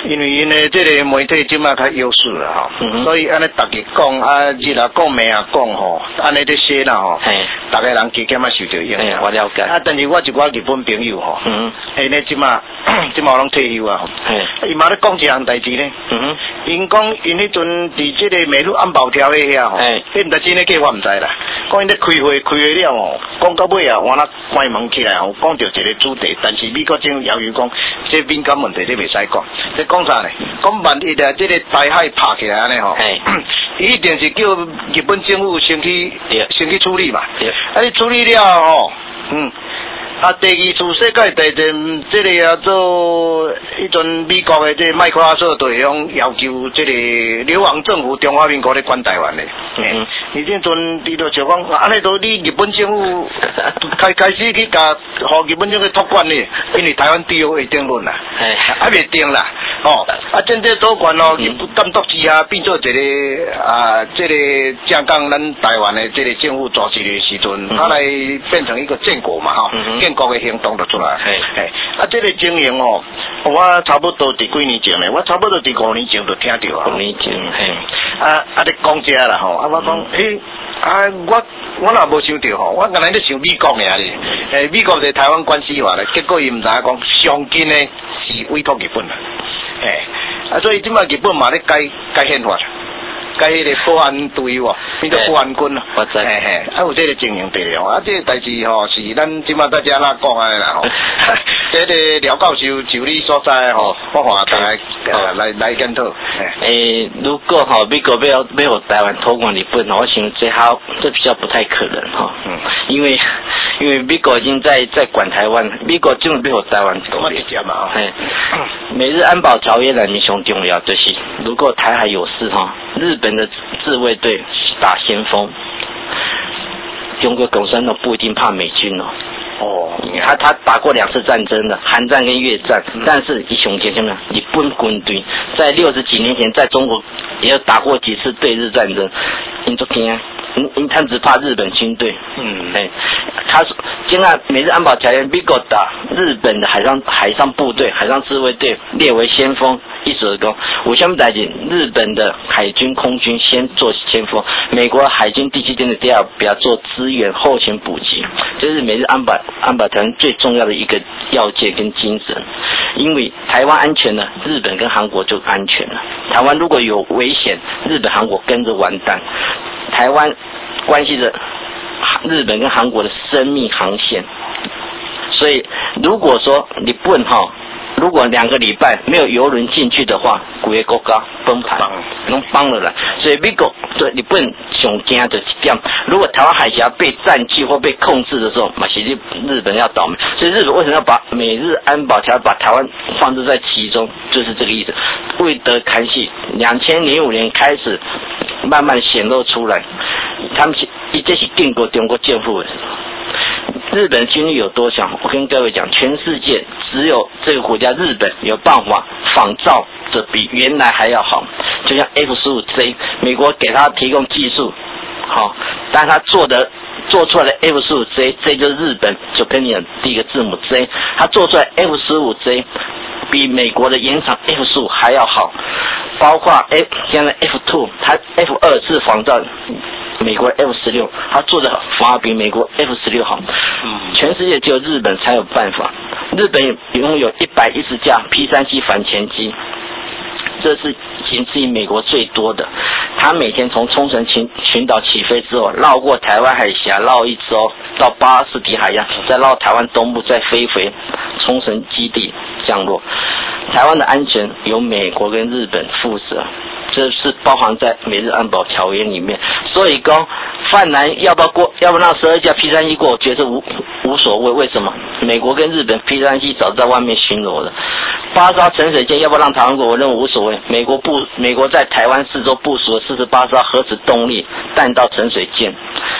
因为因为这个媒体即马较优势啦吼， 嗯、 所以安尼大家讲啊，日啊讲美啊讲吼，安尼咧写啦吼，大家人加减啊受到影响。 我了解。啊， 但是我一寡日本朋友吼， 嗯， 因咧即马即马拢退休啊吼，伊嘛咧讲一项代志咧， 嗯， 因讲因迄阵伫即个美日安保条约遐吼，迄毋知真诶假我毋知啦，讲因咧开会开会了吼，讲到尾啊，我那关门起来吼，讲到一个主题，但是美国政府要求讲，这敏感问题你袂使讲，你讲啥呢？讲万一啊，这个台海拍起来安尼吼，伊一定是叫日本政府先去先去处理嘛，啊，你处理了吼，嗯。啊，第二次世界大战，这个啊做迄阵美国的这麦克阿瑟队用要求这个流亡政府中华民国咧管台湾咧。嗯，你这阵伊就就讲，安尼都你日本政府开开始去甲，互日本政府托管咧，因为台湾 D O A 定论啦，还未定啦，哦，啊，政治主权哦，日本监督之下变做一个啊，这个正港咱台湾的这个政府主持的时阵，他来变成一个建国嘛，哈。建国的行动就出来，嘿，嘿，啊，这个经营哦，我差不多伫几年前咧，我差不多伫五年前就听到啊，五年前，嘿，啊啊，咧讲这啦吼，啊我讲，诶，啊我我若无想到吼，我原来咧想美国尔咧，诶，美国对台湾关系法咧，结果伊毋知影讲，上紧咧是委托日本啦，嘿，啊所以即摆日本嘛咧改改宪法。改迄个保安队喎，变做保安军咯。我知。嘿嘿，啊有这个经营地了，啊这个代志吼是咱即马大家哪讲安尼啦吼。这个廖教授就你所在吼，我话大家呃来来检讨。 诶，如果吼美国要要互台湾托管日本，我想最好这比较不太可能哈。嗯。因为因为美国已经在在管台湾，美国根本要互台湾管。 直接嘛。嘿。 美日安保条约内面上重要就是，如果台海有事哈，日本的自卫队打先锋，中国共产党不一定怕美军哦。哦，他他打过两次战争的，韩战跟越战，嗯、但是以熊前什么？日本军队在六十几年前在中国也有打过几次对日战争，你都听啊。因因他只怕日本军队，嗯，哎，他现在美日安保条约，美国打日本的海上海上部队、海上自卫队列为先锋，意思是讲，我先不打紧，日本的海军、空军先做先锋，美国海军第七舰队第二不要做支援、后勤补给，这是美日安保安保条约最重要的一个要件跟精神。因为台湾安全了，日本跟韩国就安全了。台湾如果有危险，日本、韩国跟着完蛋。台湾关系着日本跟韩国的生命航线，所以如果说日本哈，如果两个礼拜没有邮轮进去的话，整个国家崩盘，能帮了啦。所以美国对日本上惊的一点，如果台湾海峡被占据或被控制的时候，嘛，其实日本要倒霉。所以日本为什么要把美日安保条约把台湾放置在其中，就是这个意思。为得看戏，两千零五年开始慢慢显露出来，他们是这是定国中国建府的。日本军力有多强？我跟各位讲，全世界只有这个国家日本有办法仿造的比原来还要好。就像 F 十五 J， 美国给他提供技术，好，但他做的做出来的 F 十五 J，J 就是日本就跟你的第一个字母 J， 他做出来 F 十五 J 比美国的原厂 F 十五 还要好，包括 F 现在 F 二， 它 F 二是仿造美国 F 十六， 它做的反而比美国 F 十六 好。嗯，全世界只有日本才有办法。日本拥有一百一十架 P 三 C 反潜机，这是仅次于美国最多的。它每天从冲绳群群岛起飞之后，绕过台湾海峡，绕一周到巴士底海洋，再绕台湾东部，再飞回冲绳基地降落。台湾的安全由美国跟日本负责，这是包含在美日安保条约里面。所以讲泛蓝要不要过，要不让十二架 P 三 C 过，我觉得无无所谓。为什么？美国跟日本 P 三 C 早在外面巡逻了。八艘沉水舰要不要让台湾过，我认为无所谓。美国部美国在台湾四周部署了四十八艘核子动力弹道沉水舰，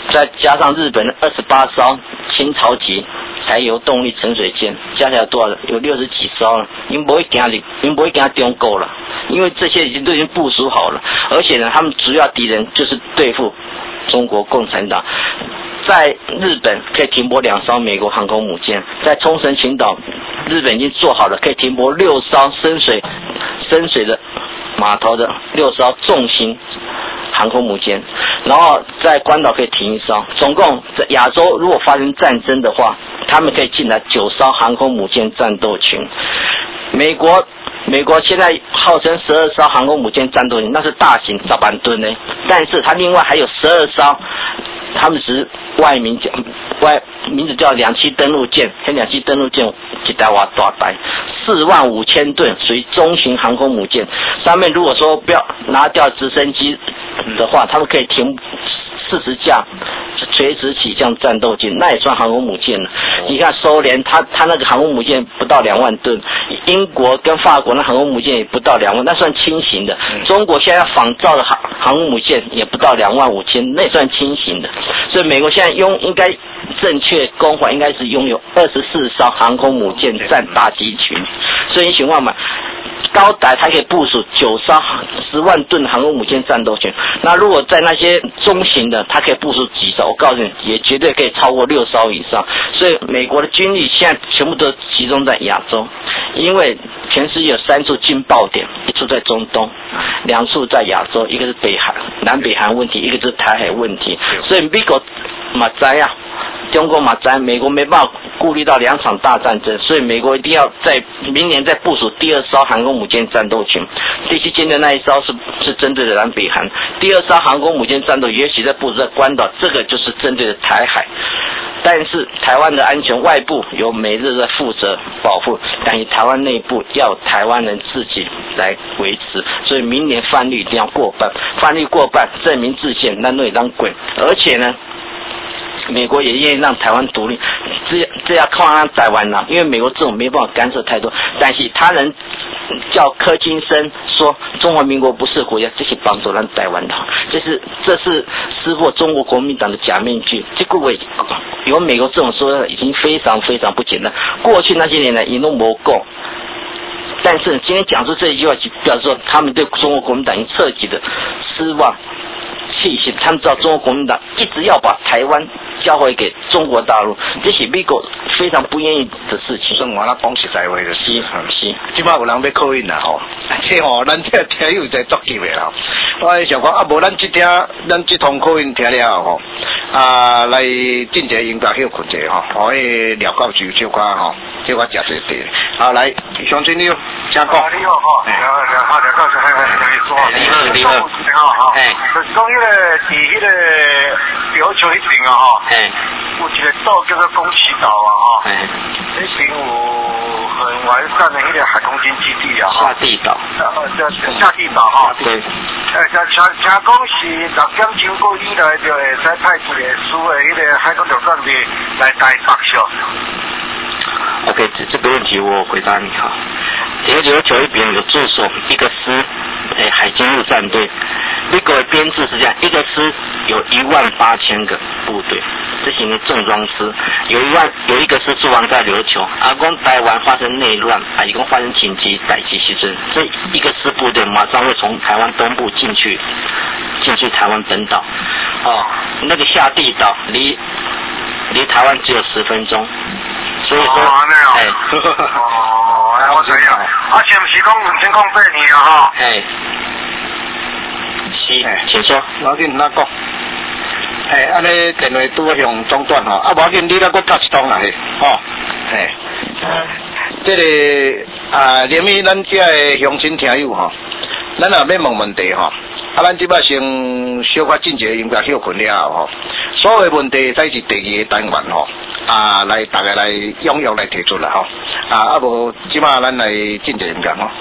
再加上日本的二十八艘清朝级柴油动力沉水舰，加起来多少？有六十几艘了。因不会给他，因不会给他中国了，因为这些已经都已经部署好了，而且呢，他们主要敌人就是对付中国共产党。在日本可以停泊两艘美国航空母舰，在冲绳群岛，日本已经做好了可以停泊六艘深水深水的码头的六艘重型航空母舰，然后在关岛可以停一艘，总共在亚洲如果发生战争的话，他们可以进来九艘航空母舰战斗群。美国美国现在号称十二艘航空母舰战斗群，那是大型十万吨呢，但是它另外还有十二艘，他们是外名叫外名字叫两栖登陆舰，那两栖登陆舰一台哇大台，四万五千吨，属于中型航空母舰。上面如果说不要拿掉直升机的话，他们可以停四十架垂直起降战斗舰，那也算航空母舰了。你看苏联，它它那个航空母舰不到两万吨，英国跟法国那航空母舰也不到两万，那算轻型的。中国现在仿造的航航空母舰也不到两万五千，那也算轻型的。所以美国现在拥应该正确公怀应该是拥有二十四艘航空母舰战打击群，所以你想看嘛，高达它可以部署九艘十万吨航空母舰战斗群。那如果在那些中型的，它可以部署几艘？我告诉你，也绝对可以超过六艘以上。所以美国的军力现在全部都集中在亚洲，因为全世界有三处劲爆点，一处在中东，两处在亚洲，一个是北韩南北韩问题，一个是台海问题。所以美国嘛知啊，中国嘛知，美国没办法顾虑到两场大战争，所以美国一定要在明年再部署第二艘航空母舰战斗群。第七舰的那一艘是是针对的南北韩，第二艘航空母舰战斗也许在部署在关岛，这个就是针对的台海。但是台湾的安全外部由美日在负责保护，但是台湾内部要台湾人自己来维持，所以明年泛绿一定要过半，泛绿过半证明制宪，那都也当滚。而且呢，美国也愿意让台湾独立，这这要靠他台湾啦，因为美国这种没办法干涉太多，但是他能叫柯金生说中华民国不是国家，这是帮助咱台湾的，这是这是撕破中国国民党的假面具。这个位有美国这种说已经非常非常不简单，过去那些年来一弄不够。但是今天讲出这一句话，就表示说他们对中国国民党已经彻底的失望。他们知道中国国民党一直要把台湾交回给中国大陆，这是美国非常不愿意的事情。 算我那讲实在话就是， 是是， 即摆有人要扣印啦吼，这吼咱这听友在作急的啦。我想讲啊，无咱这听，咱这通扣印听了吼，啊来进一个音乐休困者吼，可以聊到就小可吼，小可食一地。好来，乡亲你好，请讲。 你好哈，你好你好，你告诉嘿嘿，你说。 你好你好， 你好哈。哎，就是讲迄个伫迄个琉球迄边啊哈，哎，有一个岛叫做宫崎岛啊哈，哎，那边有很完善的迄个海空军基地啊哈。 下地岛。 呃，叫下地岛哈。 对。 呃，像像像讲是六点钟过以来就会使派一个苏的迄个海空陆战队来台北上。 OK， 这这个问题我回答你哈。琉琉球一边有驻守一个师，诶，海军陆战队。美国的编制是这样，一个师有一万八千个部队，这是一个重装师，有一万有一个师驻防在琉球。啊，讲台湾发生内乱，啊，一共发生紧急待机时阵，这一个师部队马上会从台湾东部进去，进去台湾本岛。哦，那个下地岛离离台湾只有十分钟。所以说，哎， 哦，哎，我知影，啊，是毋是讲两千零八年啊？哈， 哎，是，请说。 无要紧，哪讲？哎，安尼电话拄向中断吼，啊，无要紧，你来搁夹一通啦，嘿，吼，嘿，这个啊，连咪咱遮个乡亲听友吼，咱也要问问题吼，啊，咱即摆先小可进一个音乐休困了吼，所有的问题才是第二个单元吼。啊，来，大家来踊跃来提出啦吼！啊，啊无，即马咱来进一个音乐吼。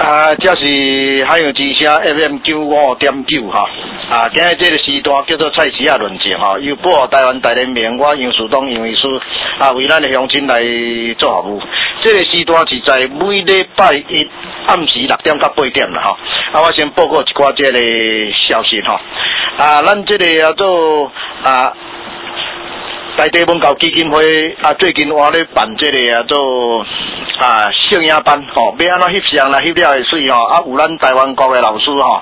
啊，这是海洋之声 F M 九五点九哈。啊，今日这个时段叫做菜市仔论证哈，由保护台湾大联盟我杨树东杨医师啊为咱的乡亲来做服务。这个时段是在每礼拜一暗时六点到八点啦哈。啊，我先报告一寡这个消息哈。啊，咱这个叫做啊。在地文教基金会啊，最近我咧办这个啊做啊摄影班吼，要安怎翕相啦，翕了会水吼，啊有咱台湾国的老师吼，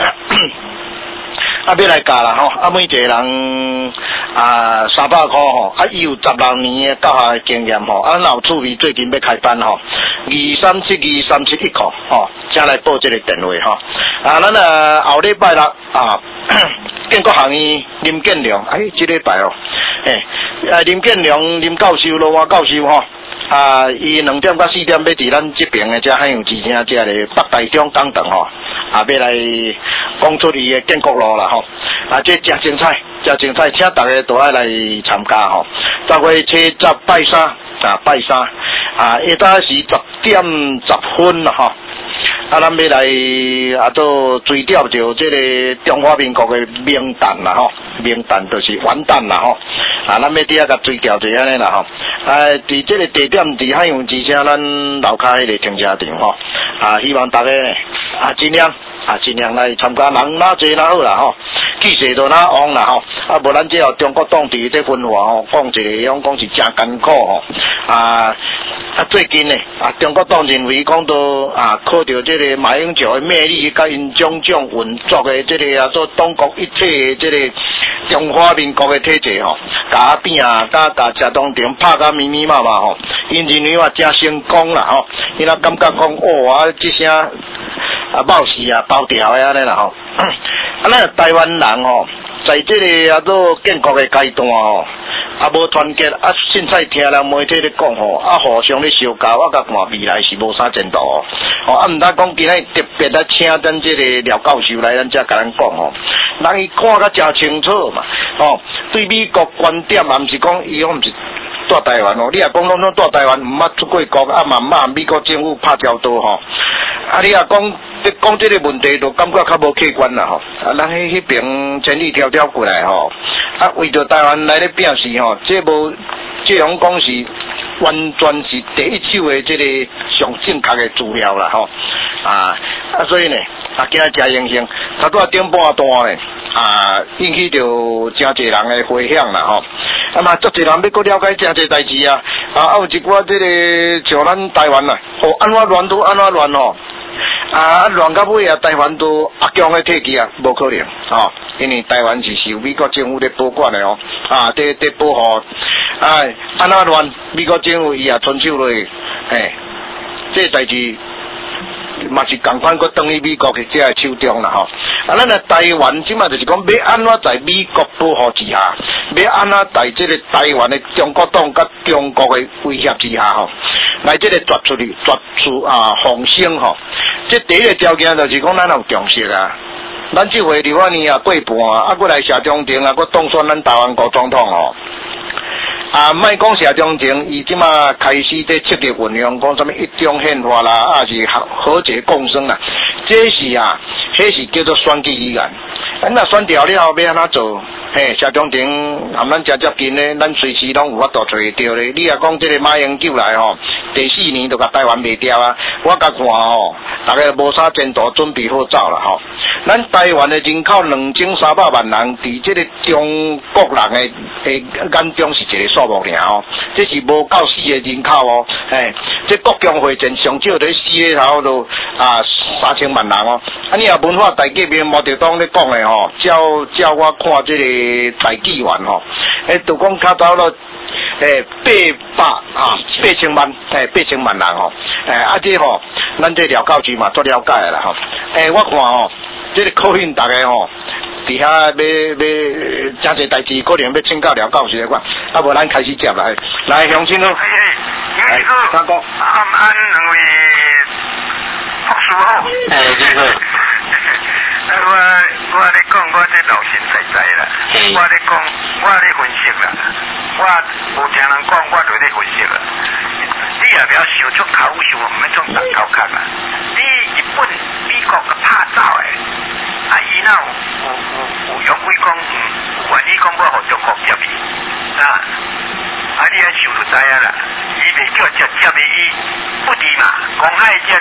啊要来教啦吼，啊每一个人啊三百块吼，啊伊有十六年的教学经验吼，啊老趣味最近要开班吼，二三七二三七一块吼，请来报这个电话吼，啊咱啊后礼拜六啊。建国学院林建良，哎，这礼拜哦，哎，啊林建良林教授咯，我教授吼，啊，伊两点到四点要伫咱这边的这海洋之声这个北台中讲堂吼，啊要来讲出伊的建国路啦吼，啊这真精彩，真精彩，请大家都爱来参加吼，十月七十拜三啊拜三，啊下早是十点十分啦吼。啊，咱要来啊，做追悼着这个中华民国的名旦啦吼，名旦就是元旦啦吼。啊，咱要伫遐甲追悼一下安尼啦吼。啊，伫这个地点伫海洋之声咱楼下迄个停车场吼。啊，希望大家啊尽量啊尽量来参加，人哪济哪好啦吼，气势就哪旺啦吼。啊，无咱这后中国当地这文化吼，讲一个讲讲是真艰苦吼。啊。啊，最近呢，啊，中国党认为讲到啊，靠着这个马英九的魅力，甲因种种运作的这个啊，做中国一切的这个中华民国的体制吼，甲变啊，甲甲谢长廷拍甲密密麻麻吼，因认为话真成功啦吼，因啊感觉讲哦啊，这声啊冒死啊包掉的安尼啦吼，啊，咱台湾人吼，在这个啊做建国的阶段吼。啊，无团结啊！凊彩听人媒体咧讲吼，啊，互相咧相交，我甲看未来是无啥前途哦。哦，啊，毋通讲今日特别来请咱这个廖教授来咱遮甲咱讲吼，人伊看甲真清楚嘛。哦，对美国观点嘛，毋是讲伊讲毋是住台湾哦。你若讲拢拢住台湾，毋捌出过国，啊嘛毋捌美国政府拍条刀吼。啊，你若讲你讲这个问题，就感觉较无客观啦吼。啊，咱迄迄边千里迢迢过来吼。啊，为着台湾来咧表示吼，这无这种讲是完全是第一手的这个上正确的资料啦吼，啊啊，所以呢，啊今日真荣幸，差不多点半段呢，啊引起着真侪人的回响啦吼，啊嘛，足侪人要搁了解真侪代志啊，啊有一寡这个像咱台湾啊，哦安怎乱都安怎乱吼。啊，乱到尾啊，台湾都阿强的体系啊，无可能哦，因为台湾是受美国政府咧保管的哦，啊，伫伫保护，哎，安怎乱，美国政府伊也遵守落去，嘿，这代志嘛是共款，搁等于美国的这个手中啦吼。啊，咱啊台湾即马就是讲要安怎在美国保护之下，要安怎在这个台湾的中国党甲中国的威胁之下吼，来这个抓出去，抓出啊风声吼。这第一个条件就是讲咱有重视啊，咱这回二万年啊过半啊，啊过来谢长廷啊，搁当选咱台湾国总统吼。啊，莫讲谢长廷，伊即马开始在积极运用，讲什么一中宪法啦，啊是和和谐共生啦，这是啊，迄是叫做选举语言。咱若选调了，要安怎做？嘿，谢长廷含咱真接近咧，咱随时拢有法度找会到咧。你若讲这个马英九来吼，第四年就甲台湾卖掉啊！我甲看吼，大家无啥前途，准备好走啦吼。咱台湾的人口两千三百万人，伫这个中国人的诶眼中是一个数目尔吼，这是无够死的人口哦。嘿，这国共会战上少伫死里头都啊三千万人哦。啊，你若文化大革命毛泽东咧讲的吼，照照我看这个大纪元吼，诶，就讲较早咯。诶，八百啊，八千万，诶，八千万人吼，诶，啊，这吼，咱这廖教授嘛做了解啦吼，诶，我看吼，这个考验大家吼，底下要要真侪代志，可能要请教廖教授款，啊，无咱开始接来，来乡亲咯， 哎，你好， 三哥， 安安两位博士好， 哎，你好。 我我咧讲，我这老实在在啦。我咧讲，我咧分析啦。我有听人讲，我就咧分析啦。你也不要想出口秀，唔免从大头看啦。你日本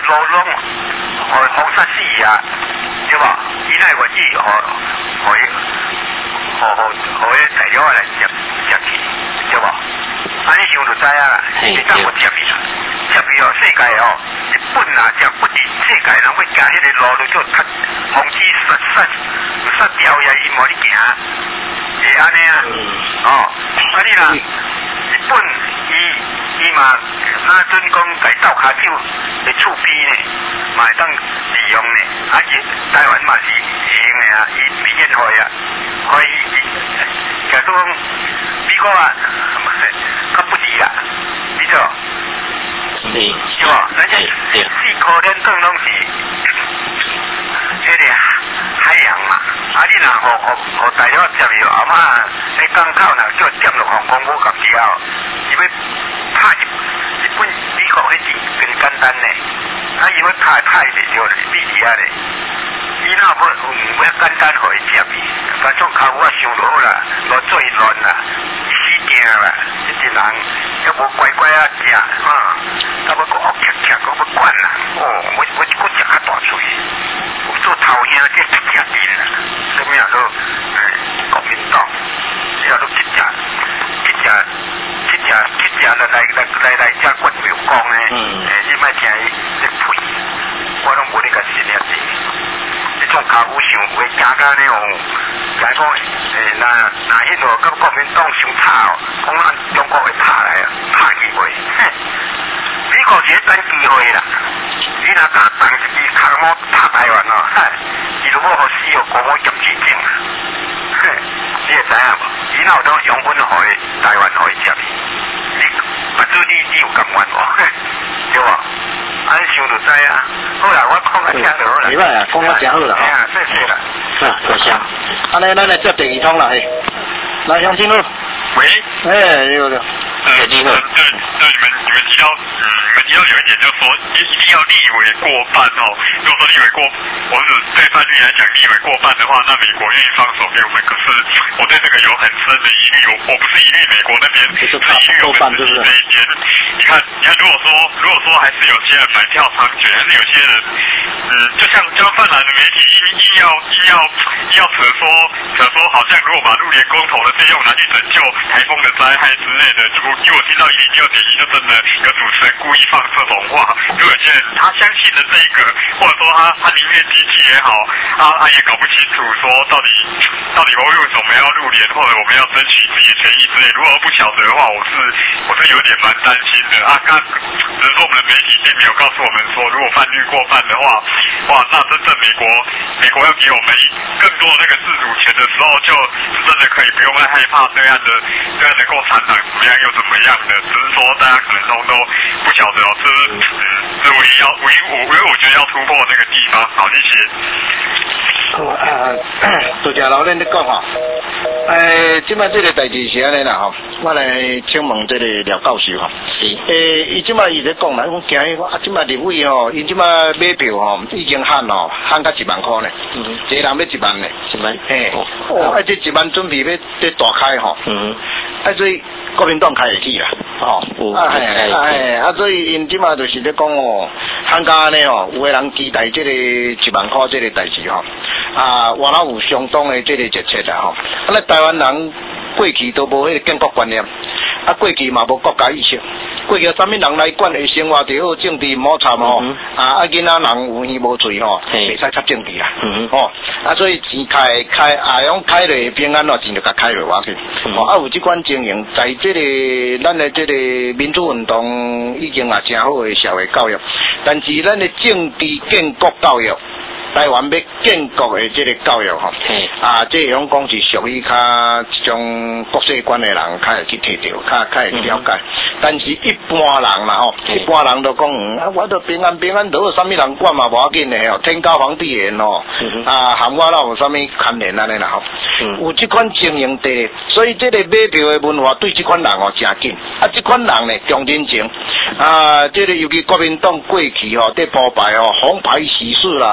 路拢，互封杀死啊，对无？伊乃愿意互互伊，互互互迄材料来接接去，对无？安尼想就知影啦，你当我接伊啦，接伊哦，世界哦，日本啊，接不离世界人要行迄个路就做较风机杀杀杀掉呀，伊无你行，是安尼啊，哦，啊你啦，日本伊伊嘛，那阵讲改造骹手的厝边呢，嘛会当利用呢，啊伊台湾嘛是行的啊，伊避免互啊，互伊伊，假如讲美国啊。较不离啦，你知道？ 是， 是无？咱这四颗连灯拢是迄个海洋嘛，啊你若互互互大陆接入后嘛，喺港口若叫点落航空母舰之后，伊要拍日日本美国迄真真简单呢，啊伊要拍拍袂着咧，比离啊咧，伊若要唔要简单互伊接伊，但种客户啊想落啦，落做伊乱啦。惊啦！即个人要无乖乖啊食啊，啊要搁恶吃吃，搁要管啦，哦，我我搁食较大嘴，做头兄这食吃面啦，什么啊都，诶，国民党，以后都去食，去食，去食，去食来来来来来遮骨苗讲呢，诶，你莫听伊咧呸，我拢无咧甲信了子，你种脚骨想会行到呢哦。来讲，诶，那那迄落跟国民党相吵，讲咱中国会拍来，拍机会，哼，美国是等机会啦。你若敢动一支空毛拍台湾哦，哼，伊如果互死哦，国母兼执政啊，哼，你会知影无？伊若有当养分互伊台湾互伊接伊，你目睭你你有感觉无？哼，对无？安尼想就知啊。好啦，我讲啊，听就好啦。 袂歹啊，讲啊真好啦。 哎呀，谢谢啦。 啊，多谢。 安尼，咱来接第二通啦，嘿，来乡亲喽。 喂。 哎，有的。 呃，你好。对，对，你们你们提到，嗯，你们提到有一点就是说，一一定要立委过半哦。如果说立委过，我是对范律来讲，立委过半的话，那美国愿意放手给我们。可是我对这个有很深的疑虑，我我不是疑虑美国那边，是疑虑我们自己这一边。你看，你看，如果说如果说还是有些人买票猖獗，还是有些人，嗯，就像就泛蓝的媒体硬硬要硬要硬要扯说扯说，好像如果把陆联公投的费用拿去拯救台风的灾害之类的，如果因为我听到一零六点一，就真的有主持人故意放这种话，就有些人他相信了这一个，或者说他他宁愿机器也好，他他也搞不清楚说到底到底为什么要陆联，或者我们要争取自己的权益之类。如果不晓得的话，我是我是有点蛮担心的啊。刚只是说我们的媒体并没有告诉我们说，如果泛绿过半的话，哇，那真正美国美国要给我们更多的那个自主权的时候，就是真的可以不用再害怕对岸的对岸的共产党怎么样又怎么样的。只是说大家可能都都不晓得哦，这是嗯，这唯一要唯一我唯一我觉得要突破那个地方。好，谢谢。 好啊，多谢老恁咧讲吼。诶，即摆这个代志是安尼啦吼，我来请问这个廖教授吼。 是。 诶，伊即摆伊咧讲啦，讲今日啊，即摆立委吼，伊即摆买票吼，已经喊吼，喊到一万块呢。嗯。一个人要一万呢。 一万。 嘿。哦。啊，这一万准备要要大开吼。嗯。啊，所以国民党开会去啦。哦。有。啊嘿，啊嘿，啊所以因即摆就是咧讲哦，喊到安尼吼，有个人期待这个一万块这个代志吼。啊，原来有相当的这个热切啦吼。啊，咱台湾人过去都无迄个建国观念，啊，过去嘛无国家意识，过去啥物人来管会生活就好，政治唔好掺吼。嗯、啊，啊，囡仔人有冤无罪吼，袂使插政治啦。嗯、哦，啊，所以钱开开啊，用开落平安咯，钱就甲开落我去。嗯、哦，啊，有即款经营，在这个咱的这个民主运动已经也真好的社会教育，但是咱的政治建国教育。台湾要建国的这个教育吼，啊，这样讲是属于较一种国际观的人较会去摕到，较较会了解。但是一般人啦吼，一般人都讲，啊，我都平安平安，都有啥物人管嘛，无要紧的吼，天高皇帝远吼，啊，含我哪有啥物牵连安尼啦吼。有这款经营地，所以这个买票的文化对这款人哦真紧。啊，这款人呢重人情，啊，这个尤其国民党过去吼，在铺排吼红牌喜事啦吼。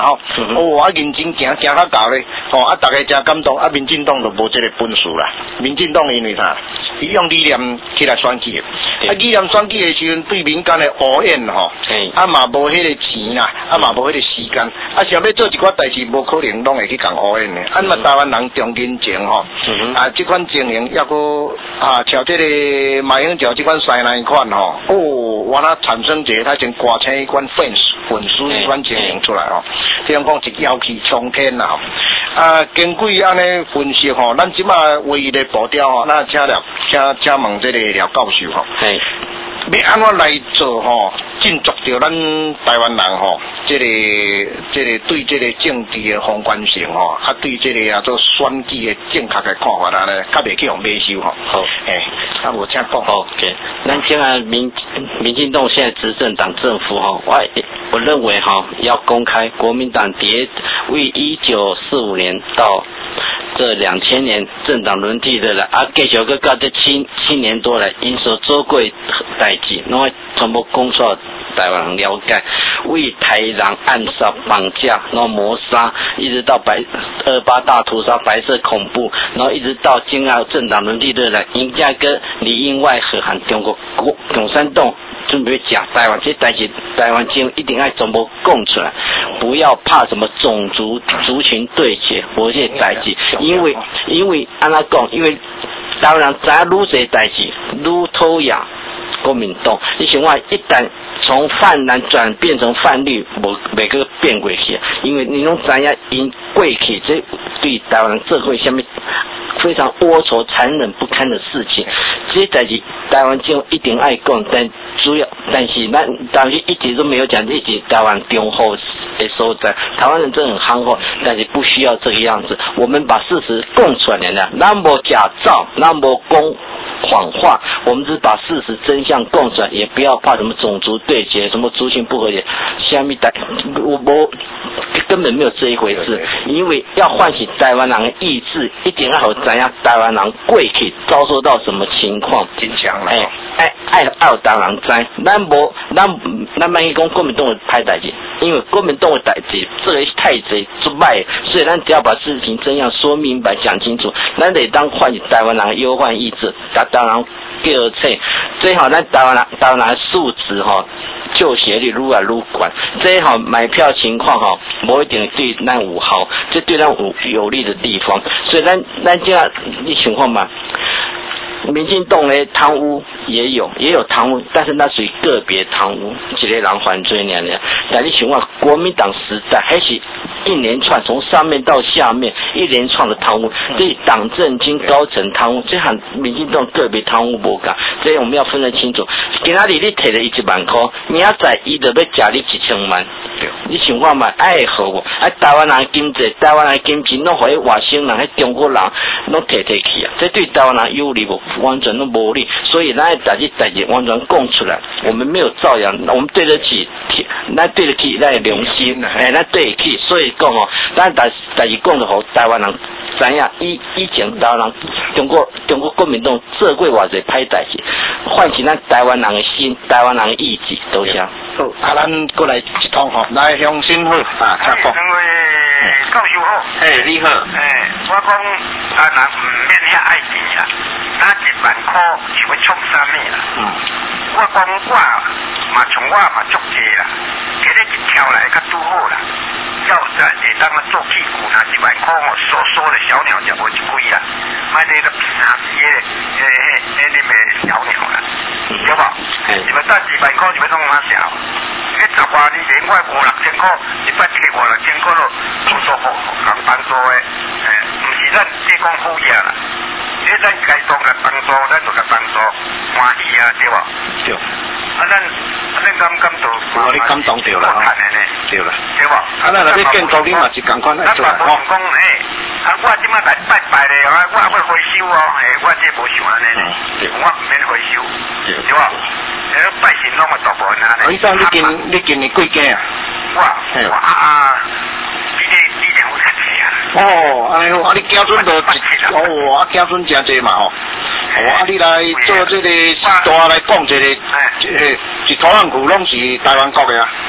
嗯、 哦，啊认真行行较到咧，吼、哦、啊大家真感动，啊民进党就无这个本事啦。民进党因为啥？伊用理念起来选举的，啊理念选举的时阵对民间的污染吼，啊嘛无迄个钱啦，啊嘛无迄个时间，啊想要做一寡代志，无可能拢会去共污染的。啊嘛台湾人重金情吼， 嗯、 啊这款情形抑个啊像这个马英九这款西南款吼，哦，原来产生一个他真刮清一款粉粉丝一款情形出来吼，比如讲一妖气冲天啦吼，啊根据安尼分析吼，咱即马唯一的步调吼，那请了。请请问这个廖教授吼，要安怎来做吼，振作着咱台湾人吼，这个这个对这个政治的宏观性吼，啊对这个啊做选举的正确的看法啦咧，较袂去互买收吼。 好， 诶，啊我请讲。 好 ，OK， 咱现在民民进党现在执政党政府吼，我我认为哈要公开国民党迭为一九四五年到这两千年政党轮替的啦，啊继续个到这七七年多来，因所做过代志，拢会全部公出台湾人了解，为台人暗杀、绑架，然后谋杀，一直到白二八大屠杀、白色恐怖，然后一直到今后政党轮替的来，应该跟里应外合和中国国共产党准备假台湾，这代志台湾经一定要全部讲出来，不要怕什么种族族群对决，无这代志，因为因为安怎讲，因为台湾人知影愈侪代志，愈讨厌国民党。你想话一旦从泛蓝转变成泛绿，无袂个变过去，因为你拢知影因过去这对台湾人社会下面非常龌龊、残忍不堪的事情，这些代志台湾政府一定爱讲，但主要但是咱当时一直都没有讲，一直台湾中后的所在，台湾人真的很憨厚，但是不需要这个样子，我们把事实供出来了，咱无假造，咱无讲谎话，我们只是把事实真相供出来，也不要怕什么种族对决，什么族群不和谐，下面台我我根本没有这一回事，因为要唤醒台湾人的意志，一定要好知影台湾人过去遭受到什么情况， 真强啦， 哎哎爱爱有台湾人知，咱无咱咱万一讲国民党的歹代志，因为国民党的代志这个太贼出卖，所以咱只要把事情真相说明白讲清楚，咱得当唤醒台湾人的忧患意志，甲台湾人叫切，最好咱台湾人台湾人的素质吼。就学率愈来愈高，这好买票情况哈，无一定对咱有好，这对咱有有利的地方，所以咱咱这样你情况嘛，民进党的贪污也有，也有贪污，但是那属于个别贪污，一个人犯罪那样。但你情况，国民党时代还是一连串从上面到下面一连串的贪污，对党政经高层贪污，这和民进党个别贪污无共，所以我们要分得清楚。今仔日你摕了伊一万块，明仔载伊就要加你一千万，你想看嘛？爱好无？啊，台湾人经济，台湾人金钱拢互迄外省人、迄中国人拢摕摕去啊，这对台湾人有利无？完全都无利，所以咱代志代志完全讲出来，我们没有造谣，我们对得起，咱对得起咱的良心，哎，咱对得起，所以讲哦，咱代代志讲得好，台湾人知影以以前台湾人中国中国国民党做过偌济歹代志，唤起咱台湾人的心，台湾人的意志，多谢。 好，啊，咱过来一通吼，来乡亲好啊，请讲。 教授好， 哎，你好， 哎，我讲啊，人唔免遐爱钱啦，拿一万块是要创啥物啦？嗯，我讲我嘛从我嘛足济啦，摕咧一条来较拄好啦，要在会当啊做屁股啦，一万块哦，缩缩的小鸟才无一贵啦，买那个啥子的，嘿嘿，那那个小鸟啦，对无？你们赚几百块，你们弄哪小？迄十外年前我五六千块，一摆摕五六千块咯，做做好人帮助的，诶，唔是咱即讲好嘢啦，即咱该当嘅帮助，咱就嘅帮助，欢喜啊，对无？ 对。 啊，咱啊，咱感感到， 我你感动着啦，对啦， 对无？ 啊，咱若要建筑，你嘛是共款来做啦，吼。 咱讲诶，啊，我即摆来拜拜咧，啊，我要回收哦，诶，我这无想安尼咧，我唔免回收，对无？诶，拜神拢嘛大部分安尼。 你讲你今你今年几间啊？ 我我啊啊，你这你这好客气啊！ 哦，安尼好，啊你子孙都哦，啊子孙真济嘛吼。哦，啊你来做这个大来讲这个，这个一土壤区拢是台湾国的啊。 对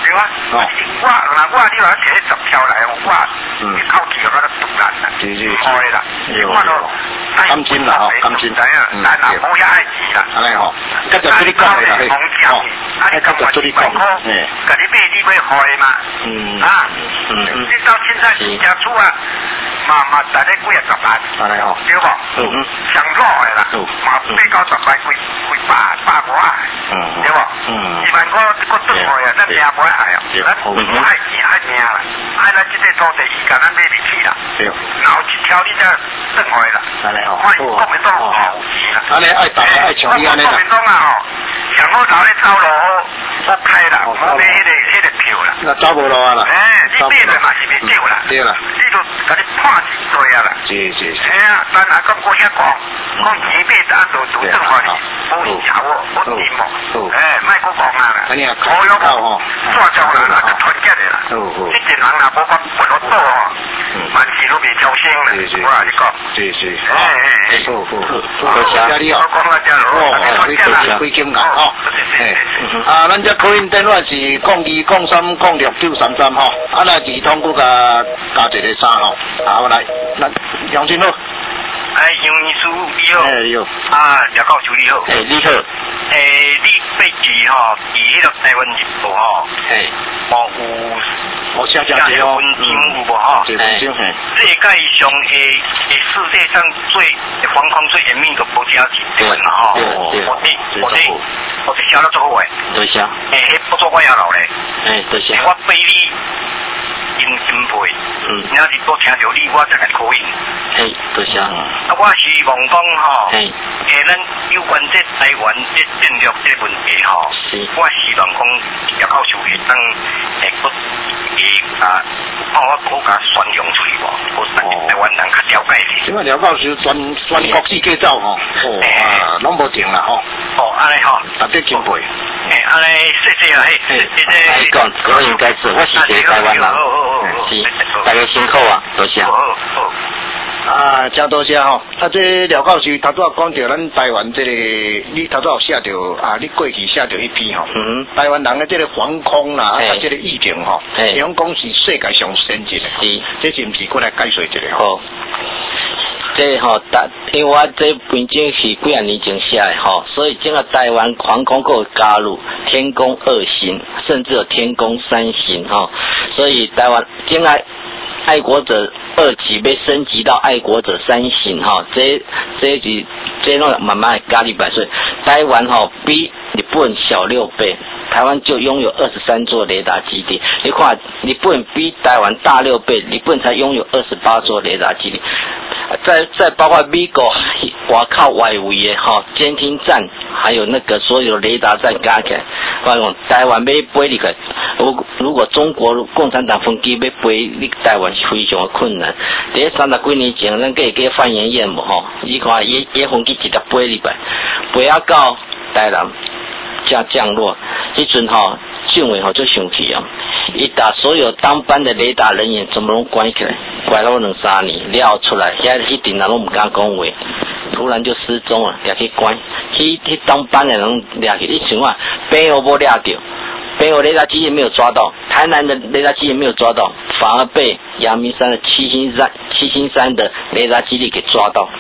对啊，我嗱我你話摕十條嚟，我口氣就覺得獨難啦，唔開啦，我咯。 甘心啦吼，甘心。 知影，但嗱冇遐愛字啦。 安尼吼，繼續做你講嘅啦，嘿。哦， 啊，你今日做你講，嗯，嗰啲咩你要開嘛？嗯。啊，嗯嗯。你到現在自家厝啊，嘛嘛大概幾啊十萬， 安尼吼， 對無？嗯嗯。上攞嘅啦，嘛八九十萬幾幾百百外，嗯，對無？嗯。二萬個個轉來啊，咱命唔愛啊，咱唔愛錢愛命啦，愛咱這個土地時間咱買唔起啦，對。然後一條你才轉來啦，安尼。看國民黨好錢啦， 安尼愛打愛搶你安尼啦。 國民黨啊吼，上好頭咧走路好開啦，我買迄個迄個票啦。 那走無路啊啦。 誒，你買了嘛是袂對啦。對啦。你就甲你判一對啊啦。是是是。係啊，但係咁我遐講，我錢買得按度度轉來，冇事啊我我掂喎。誒，莫佫講啊啦。安尼啊，靠靠吼，抓住啦，那就團結的啦。哦哦。呢件人啊，無法撥落多吼，萬事都未超聲啦。我話你講。是是。誒誒誒。好好好。多謝你哦。我講啊，真咯。你多謝貴金銀哦。誒， 啊，咱只口音電話是講二講三講六九三三吼，啊，那二通佫加加一個三吼，好來，咱楊俊好。 哎，楊秘書你好。 哎，你好。 啊，廖教授你好。 哎，你好。 誒，你背記吼，伫迄個台灣日報吼，嘿，哦有， 我寫寫寫哦， 文章有無吼？ 寫文章嘿。 世界上誒誒，世界上最防空最嚴密個國家是台灣啦吼。我哋我哋我哋寫得做好誒。 對寫。誒， 迄不做我也老咧。誒， 對寫。 我背你因因背，嗯，然後是多聽到你，我才來考應。 嘿，對寫。啊， 我希望講吼， 嘿， 誒，咱有關這台灣這戰略這問題吼，是，我希望講廖教授會當誒個誒啊，幫我國家宣揚出去喎，我等台灣人較了解啲。 點解廖教授全全國世界走吼？哦啊，攏無停啦吼。 哦，安尼吼， 特別敬佩。誒， 安尼謝謝啊，嘿，謝謝。 你講，我應該是我是一個台灣人，是，大家辛苦啊，多謝。 好好。 啊，真多謝吼！啊，這廖教授頭拄仔講到咱台灣這個，你頭拄仔有寫到啊，你過去寫到迄篇吼，嗯，台灣人的這個防空啦，啊，這個疫情吼，伊講講是世界上先進的，是，這是毋是過來解說一下吼？ 這吼，但因為我這篇章是幾啊年前寫的吼，所以整個台灣防空閣有加入天宮二型，甚至有天宮三型吼，所以台灣整個愛國者二級被升級到愛國者三型哈，這這是這種慢慢加入百歲。台灣哈比日本小六倍，台灣就擁有二十三座雷達基地。你看日本比台灣大六倍，日本才擁有二十八座雷達基地。再再包括美國外靠外圍的哈監聽站，還有那個所有雷達站加起來，我講台灣要飛入去，如如果中國共產黨飛機要飛入台灣是非常的困難。第三十幾年前，咱個個發言演無吼，你看野野飛機直接飛入來，飛啊到台南才降落，迄陣吼政委吼就生氣啊！伊把所有當班的雷達人員全部攏關起來，關了兩三年，了出來，現在一定人攏唔敢講話，突然就失蹤了，掠去關，去去當班的人掠去，你想啊，北歐無掠到，北歐雷達機也沒有抓到，台南的雷達機也沒有抓到，反而被陽明山的七星山七星山的雷達基地給抓到。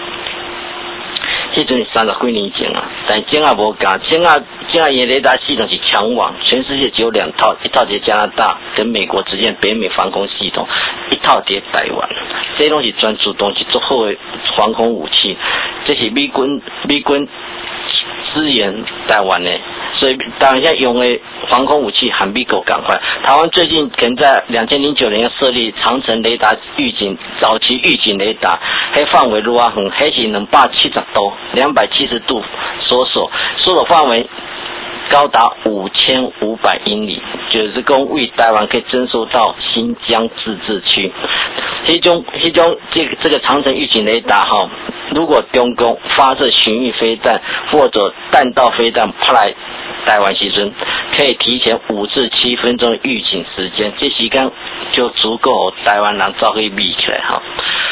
迄陣是三十幾年前啊，但現在無講，現在現在伊雷達系統是強網，全世界只有兩套，一套在加拿大跟美國之間北美防空系統，一套在台灣。這東西專注東西做好的防空武器，這是美軍美軍支援台灣的，所以台灣現在用的防空武器還美國趕快。台灣最近可能在兩千零九年要設立長程雷達預警，早期預警雷達，迄範圍偌遠，迄是兩百七十度，兩百七十度縮鎖，縮鎖範圍高達五千五百英里，就是講為台灣可以徵收到新疆自治區。迄種迄種這個、這個長程預警雷達哈，如果中共發射巡弋飛彈或者彈道飛彈拋來台灣時陣，可以提前五至七分鐘的預警時間，這時間就足夠台灣人早可以密起來哈。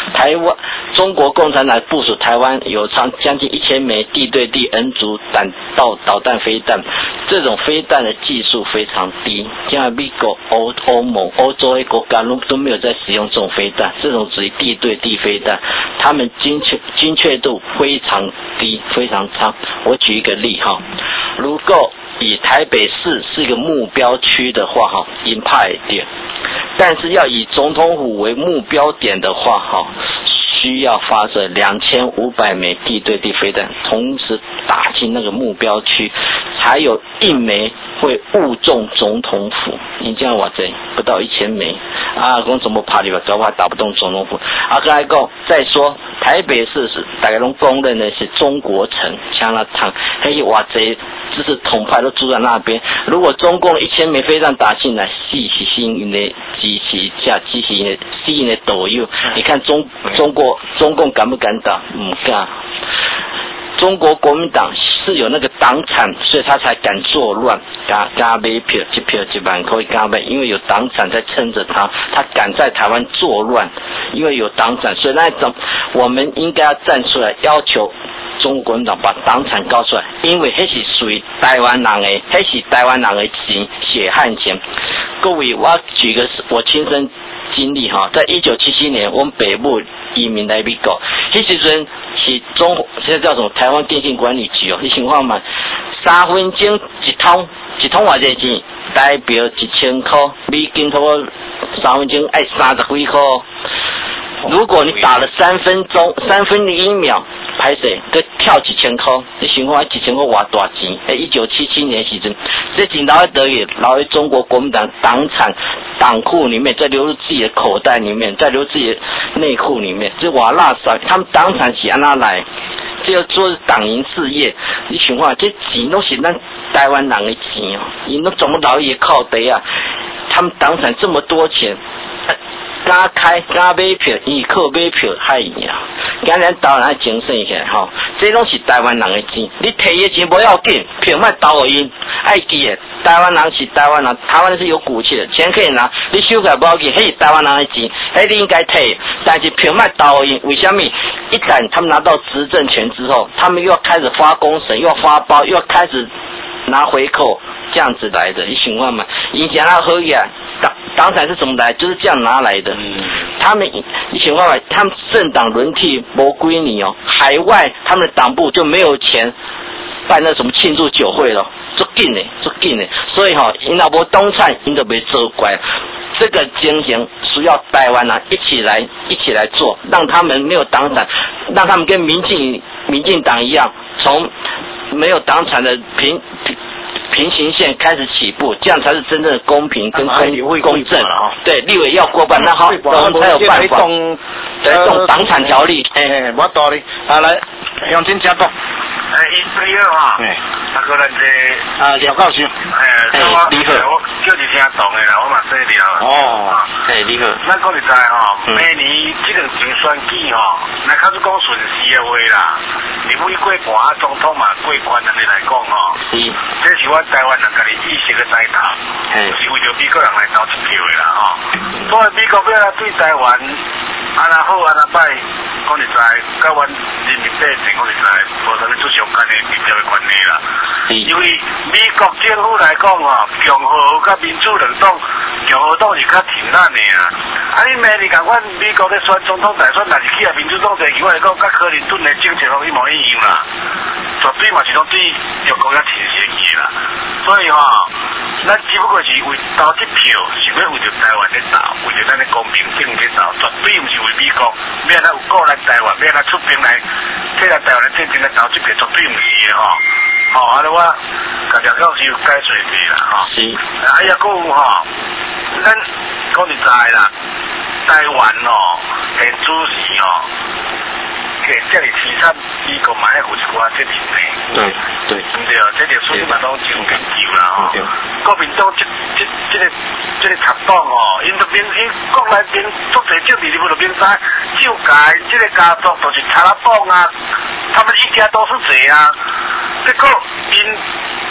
台湾中国共产党部署台湾有长将近一千枚地对地 N 族弹道导弹飞弹，这种飞弹的技术非常低，像美国、欧欧盟、欧洲的国家都都没有在使用这种飞弹，这种属于地对地飞弹，他们精确精确度非常低，非常差。我举一个例哈，如果以台北市是一个目标区的话哈，因派点，但是要以总统府为目标点的话哈，需要发射两千五百枚地对地飞弹，同时打进那个目标区，才有一枚会误中总统府。你这样话这不到一千枚啊，讲怎么爬里吧，搞不好打不动总统府。啊，刚才讲再说台北市是大家都公认的是中国城，像那场嘿哇这就是统派都住在那边。如果中共一千枚飞弹打进来，细细心因的机器架机器因的细因的抖右，你看中中国中共敢不敢打？唔敢。中国国民党是有那个党产，所以他才敢作乱，加加买票，一票一万块加买，因为有党产在撑着他，他敢在台湾作乱，因为有党产，所以那种我们应该要站出来要求中国国民党把党产交出来，因为那是属于台湾人的，那是台湾人的钱，血汗钱。各位，我举个我亲身经历哈，在一九七七年，我们北部移民来美国，那时阵是中现在叫什么台湾电信管理局哦，你情况嘛，三分钟一通，一通偌济钱，代表一千块，美金差不多三分钟爱三十几块。如果你打了三分钟，三分零一秒，拍谁？再跳几千块，你想看几千块偌大钱？诶，一九七七年时阵，这钱留在德语，留在中国国民党党产党库里面，再流入自己的口袋里面，再流入自己的内裤里面，这瓦拉少，他们党产是安那来？这要做党营事业，你想看，这钱都是咱台湾人的钱哦，因都怎么留伊靠地啊？他们党产这么多钱。敢开敢买票，伊靠买票害赢啊！今日台湾精神起来吼，这拢是台湾人的钱，你摕伊钱不要紧，票卖投互因，爱记的，台湾人是台湾人，台湾是有骨气的，钱可以拿，你收起来不要紧，迄是台湾人的钱，迄你应该摕，但是票卖投互因，为什么？一旦他们拿到执政权之后，他们又要开始发公审，又要发包，又要开始拿回扣，这样子来的，你想看嘛？以前那好呀。党党产是怎么来？就是这样拿来的。嗯、他们你想看嘛？他们政党轮替没归你哦，海外他们的党部就没有钱办那什么庆祝酒会了，足紧的，足紧的。所以哈、哦，因老无党产，因都被责怪。这个情形需要台湾人一起来，一起来做，让他们没有党产，让他们跟民进民进党一样，从没有党产的平平。平行线开始起步，这样才是真正的公平跟公公正。对，立委要过半，那好，我们才有办法来动党产条例。 嘿嘿，冇道理。啊，来，向前请讲。 诶，伊最好哈，啊，个咱这啊，廖教授。 诶，你好，我叫你听懂的啦，我嘛说了。 哦， 诶，你好。 咱讲实在吼，明年这两场选举吼，那假如讲顺时的话啦，立委过半啊，总统嘛过关，安尼来讲吼， 是， 这是我台湾人家己意识嘅在头，是为着美国人来投一票的啦吼。所以美国要来对台湾安那好安那歹，讲实在，甲阮人民百姓讲实在，无啥物出相干的直接的关系啦。因为美国政府来讲吼，共和甲民主两党，共和党是较挺咱的啊。啊，你明年共阮美国咧选总统大选，若是起来民主党在以外来讲，甲克林顿的政策拢一模一样啦，绝对嘛是拢对中国遐挺斜去啦。所以吼，咱只不过是为投这票，是要为着台湾咧投，为着咱的公平正咧投，绝对毋是为美国，要咱有顾咱台湾，要咱出兵来替咱台湾的政治来投这票，绝对毋是的吼。吼，安尼我甲廖教授解说一下啦吼。是。啊，也佫有吼，咱讲实在啦，台湾吼，现主席吼，摕遮尔资产，美国嘛要负一寡责任的。 对对。 对对，这个属于嘛拢真研究啦吼。国民党这这这个这个插党吼，因都明因国内面足侪政治人物都明知，就介这个家族就是插拉党啊，他们一家都是贼啊。结果因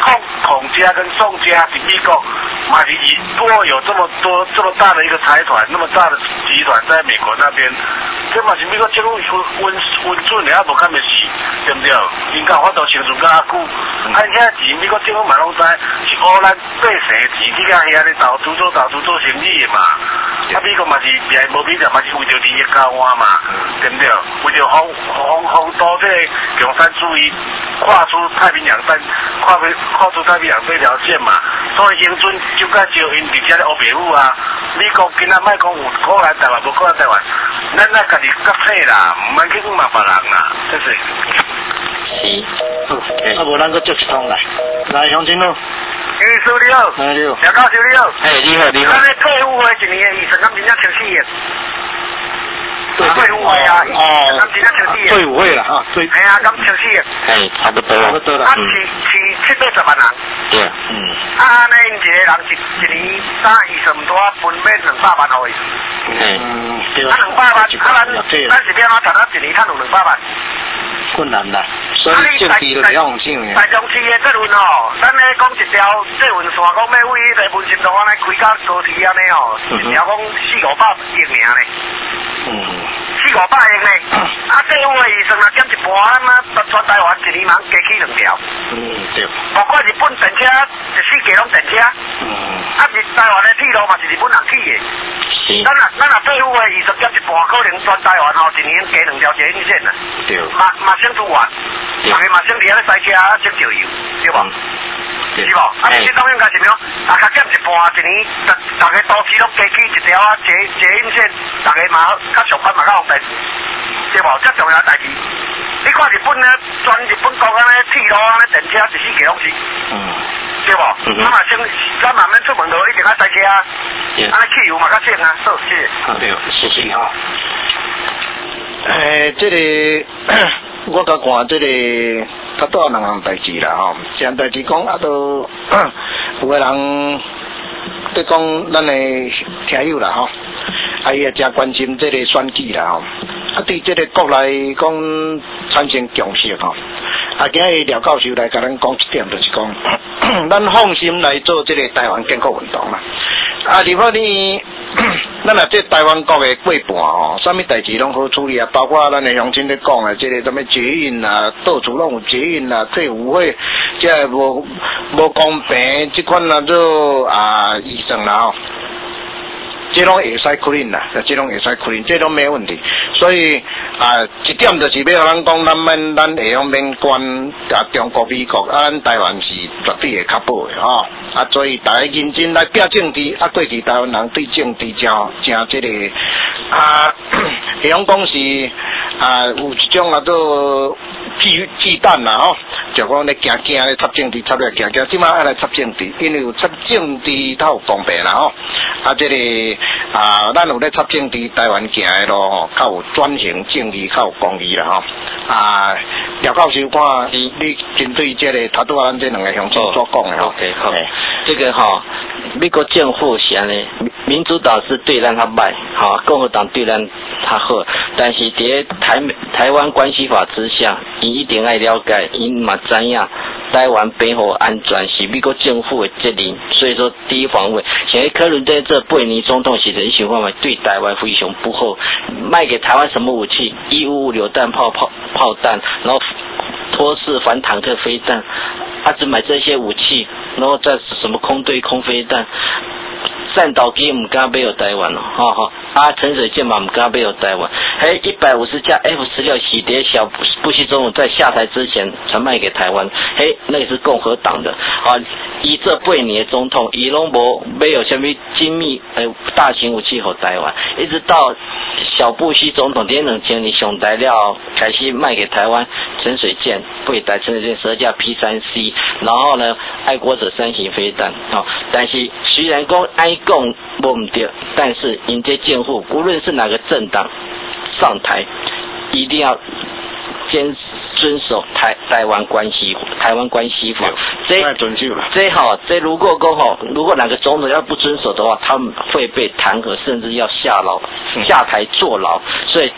控统家跟宋家是美国，嘛是以不过有这么多这么大的一个财团，那么大的集团在美国那边，这嘛是美国政府温温准的，也无干咩事，对不对？应该法度生存较久，啊，遐钱美国政府嘛拢知，是乌咱百姓的钱去甲遐咧投资做投资做生意的嘛。啊，美国嘛是也无比着嘛是为着利益交换嘛，对不对？为着防防防堵这个共产主义跨出太平洋线，跨出跨出太平洋这条线嘛，所以英军就甲招因伫遮咧黑白虎啊。美国今仔莫讲有过来台湾，无过来台湾，咱咱家己较体啦，唔免去骂别人啦，这是。 是。 啊，无咱个接一通来，来乡亲咯。 哎，收你好， 哎你好， 小高收你好。 哎，你好你好。 咱咧退伍的一年的医生，咱真正清晰的。退伍会啊， 哦， 咱真正清晰的。 退伍会啦哈，退。 系啊，咁清晰的。 哎，差不多。 差不多啦。 啊，是是七八十万人。 对。 嗯。啊，呢，因一个人一一年打医生唔多，分买两百万互伊。 嗯。 啊，两百万，啊，咱咱是变怎赚啊？一年赚有两百万。 困难啦。所以政治就要用性嘅。 大中市的这轮吼，咱咧讲一条这运线，讲要为迄个文心路安尼开到高铁安尼吼，一条讲四五百亿尔呢。 嗯。 四五百亿呢，啊，政府的预算啊减一半，咱啊全台湾一年忙加起两条。 嗯，对。 包括日本电车，一世界拢电车。嗯。啊，日台湾的铁路嘛是日本人起的。 是。 咱啊，咱啊政府的预算减一半，可能全台湾吼一年加两条捷运线啊。 对。 嘛嘛省资源，大家嘛省伫遐咧塞车省石油，对无？是无？啊，你这当然该怎么样？大家减一半，一年，大大家都市拢加起一条啊捷捷运线，大家嘛较上班嘛较方便，对无？最重要的代志，你看日本咧，全日本国安尼铁路安尼电车一世界拢是，嗯，对无？嗯咱嘛省，咱嘛免出门就一定爱塞车啊，安尼汽油嘛较省啊，好，谢谢。 好，对，谢谢哈。诶，这个我甲看这个较多两项代志啦吼，一项代志讲啊，都有个人在讲咱的听友啦吼，啊伊也真关心这个选举啦吼，啊对这个国内讲产生共识吼，啊今日廖教授来甲咱讲一点，就是讲咱放心来做这个台湾建国运动啦，啊如果你咱啊，这台湾国的过半吼，啥物代志拢好处理啊，包括咱的乡亲咧讲的，这个什么捷运啊，到处拢有捷运啊，退伍会，即个无无公平，即款啊做啊医生啦吼，这拢会使确认啦，这拢会使确认，这拢没问题。所以啊，一点就是要咱讲，咱免咱会用免管啊中国、美国啊，咱台湾是绝对会较保的吼。啊，所以大家认真来拼政治，啊，过去台湾人对政治真真这个啊，会用讲是啊，有一种啊做忌忌惮啦吼，就讲咧惊惊咧插政治，插咧惊惊，即马爱来插政治，因为有插政治较有公平啦吼。啊，这个啊，咱有咧插政治，台湾行的路吼，较有转型正义，较有公义啦吼。啊，廖教授看你你针对这个他拄啊咱这两个乡亲所讲的吼。 OK 好，这个哈，美国政府是安尼，民主党是对咱较歹，哈，共和党对咱较好，但是伫台台湾关系法之下，伊一定爱了解，伊嘛知影台湾背后安全是美国政府的责任，所以说第一防卫。现在柯伦在这八年总统时阵，伊想法嘛对台湾非常不好，卖给台湾什么武器？一五五榴弹炮炮炮弹，然后托式反坦克飞弹，他、啊、只买这些武器，然后再什么空对空飞弹。战斗机唔敢买有台湾咯，哈、哦、哈、哦，啊陈水健嘛唔敢买有台湾，还一百五十架 F 十六喜蝶小布希总统在下台之前才卖给台湾，嘿，那个是共和党的啊，以这八年的总统，伊拢无买有什么精密诶大型武器给台湾，一直到小布希总统第两千年上台了，开始卖给台湾陈水健，不台陈水健十二架 P 三 C， 然后呢爱国者三型飞弹，哦，但是虽然讲爱讲无唔对，但是因这政府无论是哪个政党上台，一定要坚遵守台台湾关系台湾关系法。这这好，这如果讲吼，如果哪个总统要不遵守的话，他们会被弹劾，甚至要下牢下台坐牢。所以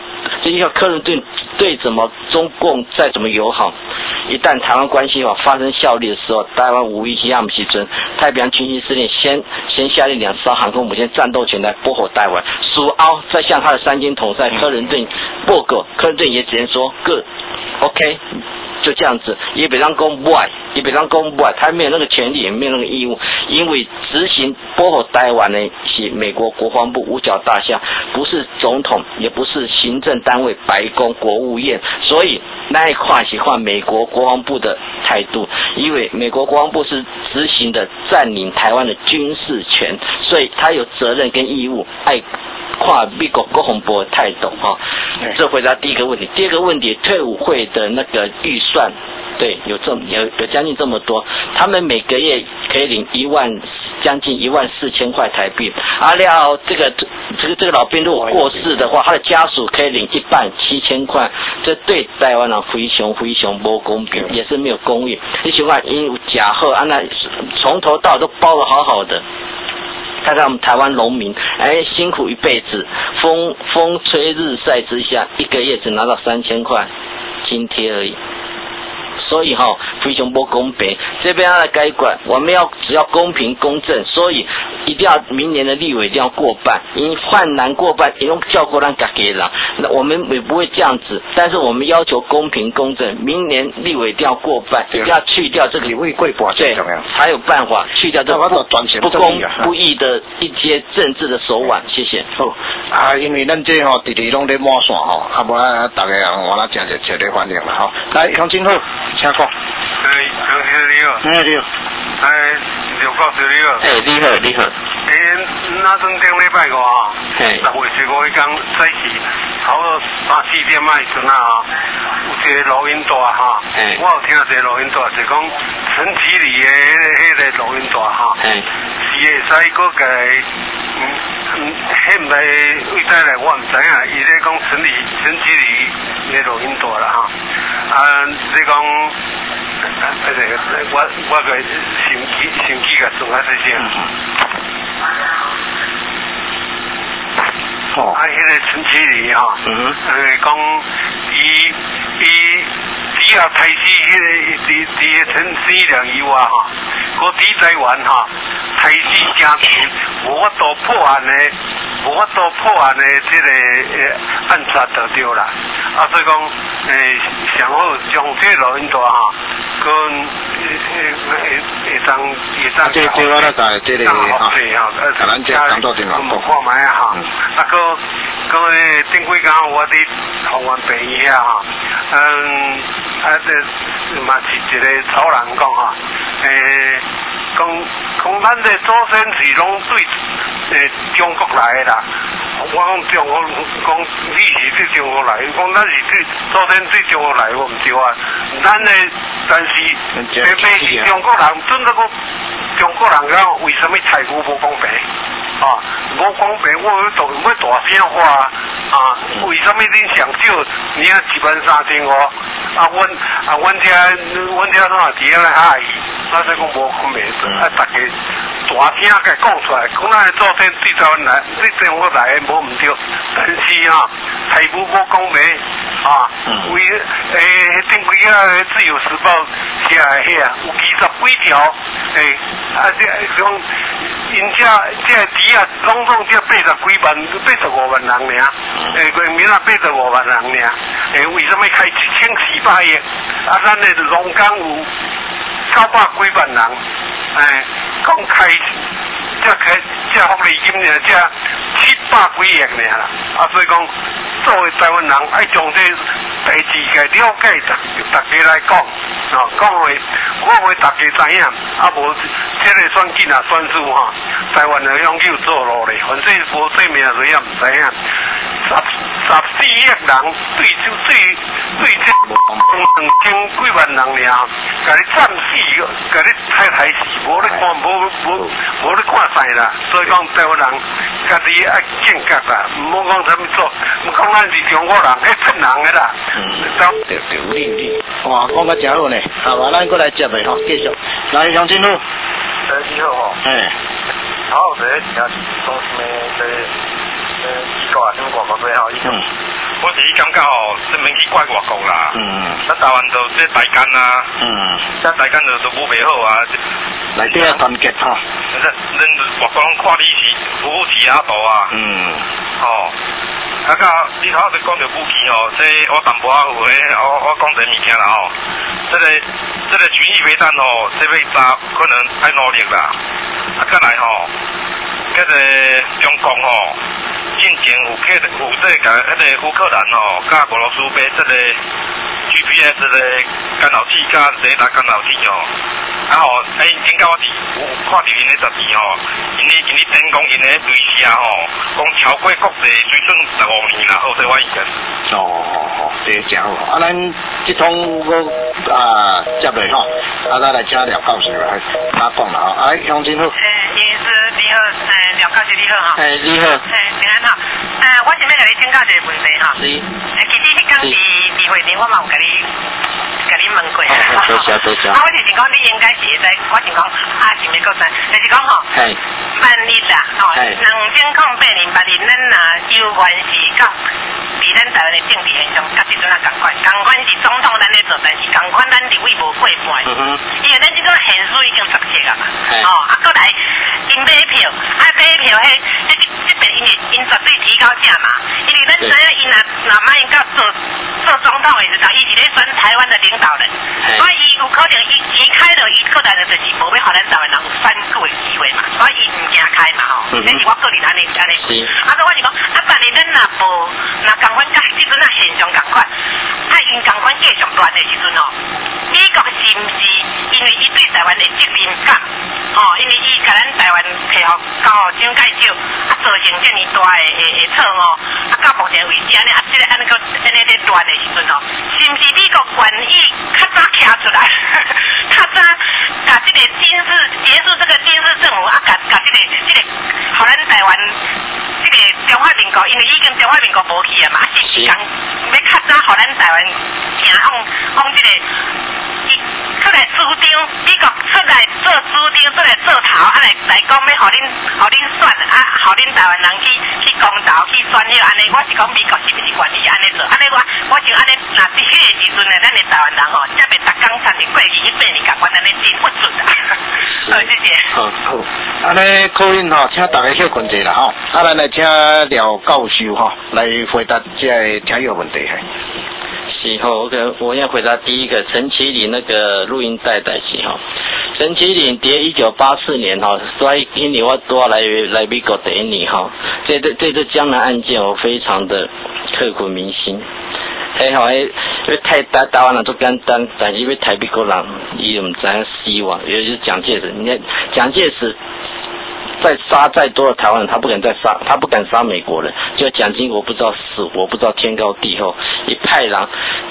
这就像克林顿对怎么中共再怎么友好，一旦台湾关系法发生效力的时候，台湾无意西亚姆西尊太平洋军区司令先先下令两艘航空母舰战斗群来拨火台湾，属澳再向他的三军统帅克林顿报告，克林顿也只能说 good OK。就这样子，也别让公不爱，也别让公不爱，他没有那个权利，也没有那个义务，因为执行拨火台湾呢是美国国防部五角大厦，不是总统，也不是行政单位白宫国务院，所以那一块是换美国国防部的态度，因为美国国防部是执行的占领台湾的军事权，所以他有责任跟义务爱跨美国国防部的态度哈。这回答第一个问题，第二个问题，退伍会的那个预算，对，有这有有将近这么多，他们每个月可以领一万将近一万四千块台币。阿廖这个这个这个老兵如果过世的话，他的家属可以领一半七千块，这对台湾人非常非常不公平，也是没有公义。你想看，因为假贺啊，那从头到尾都包得好好的。看看我们台湾农民，哎，辛苦一辈子，风风吹日晒之下，一个月只拿到三千块津贴而已。所以哈、哦，非常不公平。这边要来改管，我们要只要公平公正，所以一定要明年的立委一定要过半，因为换难过半，也用叫过让家给人。那我们也不会这样子，但是我们要求公平公正，明年立委一定要过半，一定要去掉这个立委过半， 对，才有办法去掉这个不不公不义的一些政治的手腕。谢谢。 好啊，因为咱这吼直直拢在抹线吼，啊无啊大家人我啦真是彻底反应啦吼。来，乡亲好。请讲。 哎，杨先生你好。 哎，你好。 哎，刘教授你好。 哎，你好，你好。 哎，那阵顶礼拜五啊，十月十五迄天早起，差不多三四点啊时阵啊，有一个录音带哈，我有听一个录音带，就讲陈其礼的迄个录音带哈，是会使搁个，嗯嗯，迄唔知为啥来我唔知影，伊咧讲陈理陈其礼的录音带啦哈。啊，你讲，迄个我我个心机心机个算啊这些。哦。啊，迄个陈其礼哈，嗯，呃，讲伊伊只要开始迄个伫伫陈其良以外哈，嗰啲台湾哈，开始正钱，无法度破案的，无法度破案的这个呃暗杀得着啦。啊，所以讲，诶，上好将这个录音带哈，跟诶诶诶当诶当。这这我咧在这里哈，咱咱这当做电话讲。看卖啊哈，啊个个诶顶几工我伫台湾病院遐哈，嗯，啊这嘛是一个草人讲哈，诶，讲讲咱的祖先是拢对诶中国来的啦。我讲中国，讲你是对中国来，讲咱是对祖先对中国来，我唔对啊。咱呢，但是偏偏是中国人，真个个中国人讲，为什么财富不公平？啊，无公平，我要大要大声话啊！为什么恁上少，你啊一万三千五？啊，阮啊，阮遮阮遮哪伫遐来嗨？啊，所以讲无公平，啊，大家大声甲讲出来，讲咱祖先对台湾来，对中国来无唔对，但是啊，财富无公平啊，为诶，顶几啊《自由时报》写诶遐有二十几条，诶，啊，这讲因遮这底啊，拢总这八十几万、八十五万人尔，诶，国民啊八十五万人尔，诶，为什么开一千四百亿？啊，咱的龙岗有九百几万人，诶，讲开这开这福利金呢，这七百几亿尔啦，啊，所以讲作为台湾人，爱将这代志给了解，大大家来讲，哦，讲话我为大家知影，啊无这个选举啊选输哈，台湾的永久做落咧，反正无对面谁也唔知影，十十四亿人对就对对这两千几万人尔，甲你战死，甲你太太死，无你看无无无你看晒啦，所以讲台湾人家己爱警觉啦，唔好讲什么做，唔讲咱是中国人，迄骗人的啦。嗯，对对，你你， 哇，讲得真好呢，好吧，咱过来接呗吼，继续，来乡亲好。 哎，你好吼。 哎。 好，这听讲什么这呃，医疗啊，什么广告无多吼，伊讲，我是伊感觉吼，专门去怪外国啦。嗯。咱台湾就这台干啊。嗯。这台干就都无袂好啊。 内底啊团结哈。 咱咱外国人看你是扶扶持阿大啊。嗯。哦。啊，甲你头先讲到武器吼，这我淡薄仔有诶，我我讲一个物件啦吼，这个这个巡弋飞弹吼，这要炸可能爱努力啦。啊，再来吼，迄个中共吼，进前有克有这个迄个乌克兰吼，甲俄罗斯买这个 G P S 的干扰器甲雷达干扰器吼，啊吼，哎，警告我伫有看到因咧十二吼，因咧因咧电讲因咧瑞士啊吼，讲超过国际水准十五年啦，好，所以我意见。 哦哦哦，这真好。啊，咱这通我啊接落吼，啊，咱来请廖教授来打讲啦吼。哎，乡亲好。 诶，医师你好，诶，廖教授你好哈。 诶，你好。 诶，平安哈。诶，我想要甲你请教一个问题哈。是。诶，其实迄天伫伫会面我嘛有甲你甲你问过啊。 多谢多谢。 啊，我就是讲你应该是会知，我是讲啊，想要讲啥，就是讲吼。 嘿。 万一啦，吼，两千零八年八年，咱若有关系到。伫咱台湾的政治现象，甲即阵啊共款，共款是总统咱咧做，但是共款咱立委无过半，因为咱即种现实已经熟悉啊嘛，哦，啊，搁来因买票，啊买票迄，即即边因为因绝对提高价嘛，因为咱知影因若若马英九做做总统的时候，伊是咧选台湾的领导人，所以伊有可能伊离开了，伊搁来了就是无要互咱台湾人有反顾的机会嘛，所以伊唔惊开嘛吼，这是我个人安尼安尼，啊，所以我是讲，啊，但是咱若无若共款甲即阵啊现象共款，啊因共款继续乱的时阵吼，美国是毋是因为伊对台湾的责任感，吼，因为伊甲咱台湾配合交互蒋介石，啊造成遮尔大的的的错误，啊到目前为止安尼啊即个安尼个安尼咧乱的时阵吼，是毋是美国愿意较早徛出来，较早甲即个军事结束这个军事政府啊，甲甲即个即个，互咱台湾即个中华民国，因为已经中华民国无去啊嘛，是是讲要较早互咱台湾行往往即个，伊出来主张，美国出来做主张，出来做头，啊来来讲要互恁互恁选，啊互恁台湾人去去公投去选了，安尼我是讲美国是毋是愿意安尼做？安尼我我就安尼，若伫迄个时阵呢，咱的台湾人吼，才袂逐工参与过去迄八年甲阮安尼真不准啊！好，谢谢。 好好，安尼口音吼，请大家休困者啦吼，啊，咱来请廖教授吼来回答这个听友问题嘿。 是吼，我可我要回答第一个陈其礼那个录音带代志吼。陈其礼伫一九八四年吼，所以今年我都要来来美国第一年吼。这这这次江南案件我非常的刻骨铭心。嘿吼，迄因为太台台湾人做简单，但是因为台美国人伊唔知影希望，尤其是蒋介石，你看蒋介石。再杀再多的台湾人，他不敢再杀，他不敢杀美国人。就蒋经国不知道死活，不知道天高地厚，一派人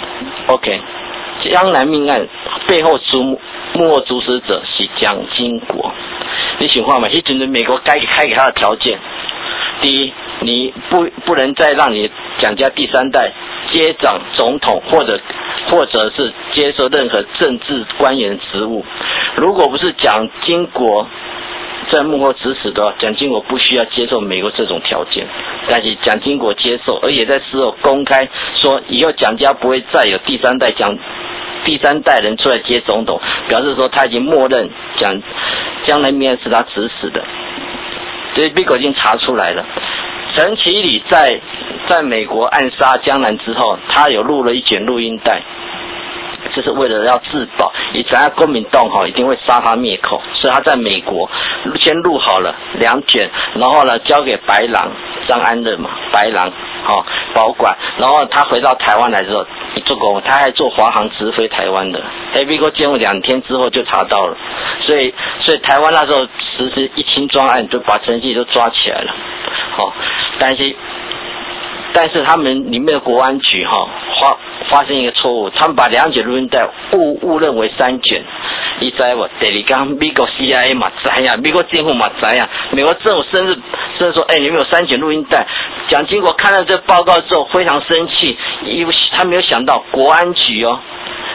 ，OK， 江南命案背后主幕后主使者是蒋经国。你想看嘛？迄阵的美国该开给他的条件，第一，你不不能再让你蒋家第三代接掌总统，或者或者是接受任何政治官员职务。如果不是蒋经国在幕后指使的话，蒋经国不需要接受美国这种条件，但是蒋经国接受，而且在事后公开说，以后蒋家不会再有第三代蒋第三代人出来接总统，表示说他已经默认蒋江南命案是他指使的，所以美国已经查出来了。陈其礼在在美国暗杀江南之后，他有录了一卷录音带。这是为了要自保，以前国民党哈一定会杀他灭口，所以他在美国先录好了两卷，然后呢交给白狼张安乐嘛，白狼好、哦、保管，然后他回到台湾来之后，做工他还做华航直飞台湾的，哎，美国监护两天之后就查到了，所以所以台湾那时候实施一清专案，就把陈其礼都抓起来了，好、哦，但是。但是他们里面的国安局哈、哦、发发生一个错误，他们把两卷录音带误误认为三卷。你知无？第二天美国 C I A 嘛知呀，美国政府嘛知呀，美国政府甚至甚至说，哎，你们有三卷录音带。蒋经国看到这报告之后非常生气，因为他没有想到国安局哦，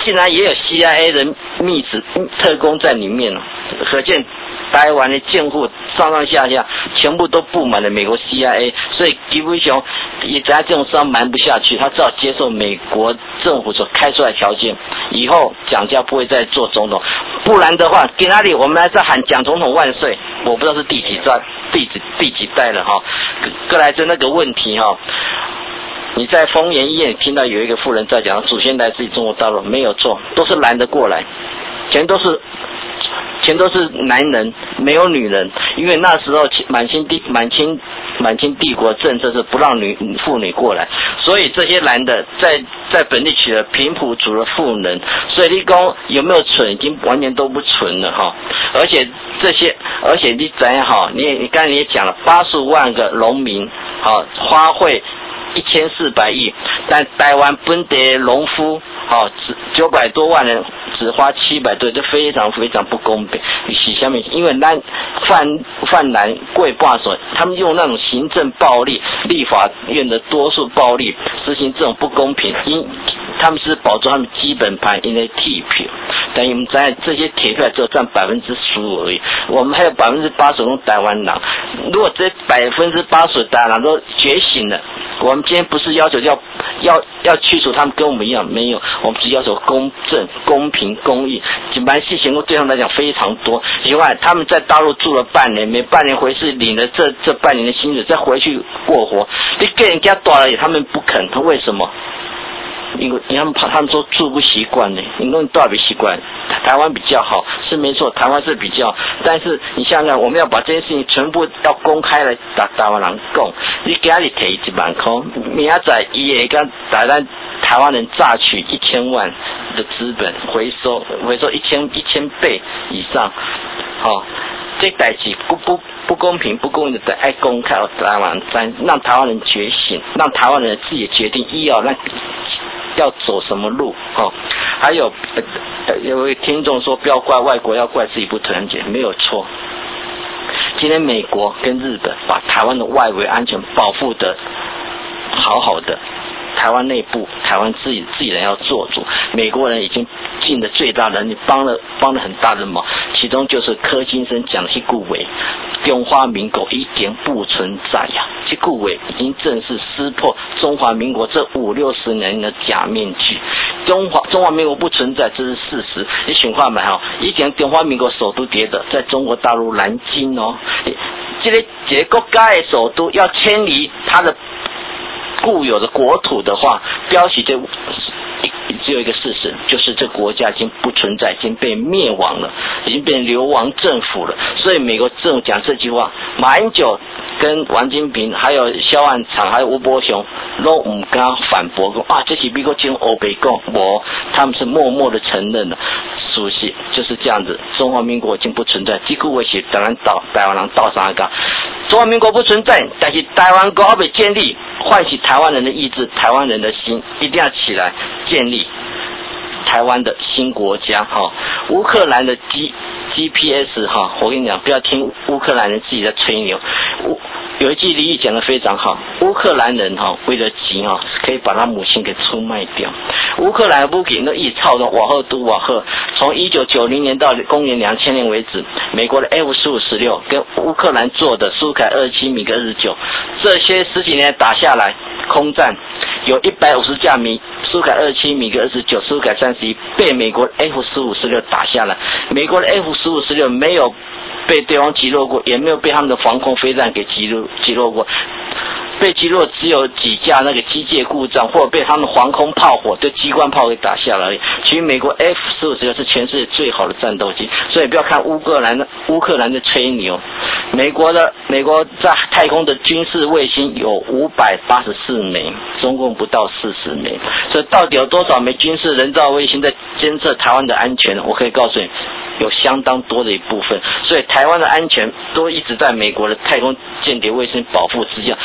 竟然也有 C I A 的密使特工在里面了，可见台湾的建户上上下下全部都布满了美国 C I A， 所以基本上也在这种上瞒不下去，他只好接受美国政府所开出来的条件，以后蒋家不会再做总统，不然的话，给哪里我们还在喊蒋总统万岁，我不知道是第几代、第几第几代了哈。各来就那个问题哈。你在丰原医院听到有一个妇人在讲祖先来自于中国大陆，没有错，都是男的过来，全都是全都是男人，没有女人，因为那时候满清帝满清满清帝国政策是不让女妇女过来，所以这些男的在在本地娶了平埔族的妇人，所以你说有没有蠢，已经完全都不蠢了哈。而且这些，而且你怎样哈，你也你刚才你也讲了，八十五万个农民，好花卉一千四百亿，但台湾本地农夫，好只九百多万人只花七百多，这非常非常不公平。是下面，因为咱泛泛蓝贵罢所，他们用那种行政暴力、立法院的多数暴力实行这种不公平，因他们是保住他们基本盘，因为铁票，但我们在这些铁票只有占百分之十五而已，我们还有百分之八十用台湾人。如果这百分之八十的台湾人都觉醒了，我们今天不是要求要要要驱除他们跟我们一样，没有，我们是要求公正、公平、公义。警班事情对他们来讲非常多。另外，他们在大陆住了半年，每半年回去领了这这半年的薪水，再回去过活。你给人家多了，他们不肯，他为什么？因为他们怕他们说住不习惯呢，你弄多少不习惯？台湾比较好是没错，台湾是比较，但是你想想看，我们要把这件事情全部要公开来打台湾人讲，你给他提一万块，明仔载伊会跟台湾台湾人榨取一千万的资本回收，回收一千一千倍以上，好、哦，这代志不不不公平、不公义的，爱公开台湾人，让台湾人觉醒，让台湾人自己决定医药让。要走什么路哦？还有呃有位听众说不要怪外国，要怪自己不团结，没有错。今天美国跟日本把台湾的外围安全保护的好好的，台湾内部台湾自己自己人要做主，美国人已经尽了最大能力，帮了帮了很大的忙，其中就是柯金生讲的这句话，中华民国已经不存在呀、啊，这句话已经正式撕破中华民国这五六十年的假面具。中华中华民国不存在，这是事实。你想看嘛哈？以前中华民国首都伫的在中国大陆南京哦，这个这个国家的首都要迁离它的固有的国土的话，标示这只有一个事实，就是这国家已经不存在，已经被灭亡了，已经变流亡政府了。所以美国政府讲这句话，马英九跟王金平还有萧万长还有吴伯雄都唔敢反驳说啊，这是美国经欧北共，我他们是默默的承认了。熟悉就是这样子，中华民国已经不存在，这句话是当然倒台湾人倒啥个？中华民国不存在，但是台湾国要被建立，唤起台湾人的意志，台湾人的心一定要起来建立台湾的新国家哈。乌克兰的 G G P S 哈，我跟你讲，不要听乌克兰人自己在吹牛。乌有一句俚语讲得非常好，乌克兰人哈为了钱哈可以把他母亲给出卖掉。乌克兰的武器那一操的瓦赫都瓦赫，从一九九零年到公元两千年为止，美国的 F 十五十六跟乌克兰做的苏凯二十七米格二十九，这些十几年打下来，空战有一百五十架米苏凯二十七米格二十九、苏凯三十一被美国 F 十五十六打下来，美国的 F 十五十六没有被对方击落过，也没有被他们的防空飞弹给击落击落过，被击落只有几架那个机械故障，或者被他们防空炮火对机关炮给打下来而已。其实美国 F 十五十六是全世界最好的战斗机，所以不要看乌克兰的乌克兰的吹牛，美国的美国在太空的军事卫星有五百八十四枚，中共不到四十枚，所以到底有多少枚军事人造卫星在监测台湾的安全？我可以告诉你，有相当多的一部分，所以台湾的安全都一直在美国的太空间谍卫星保护之下。所以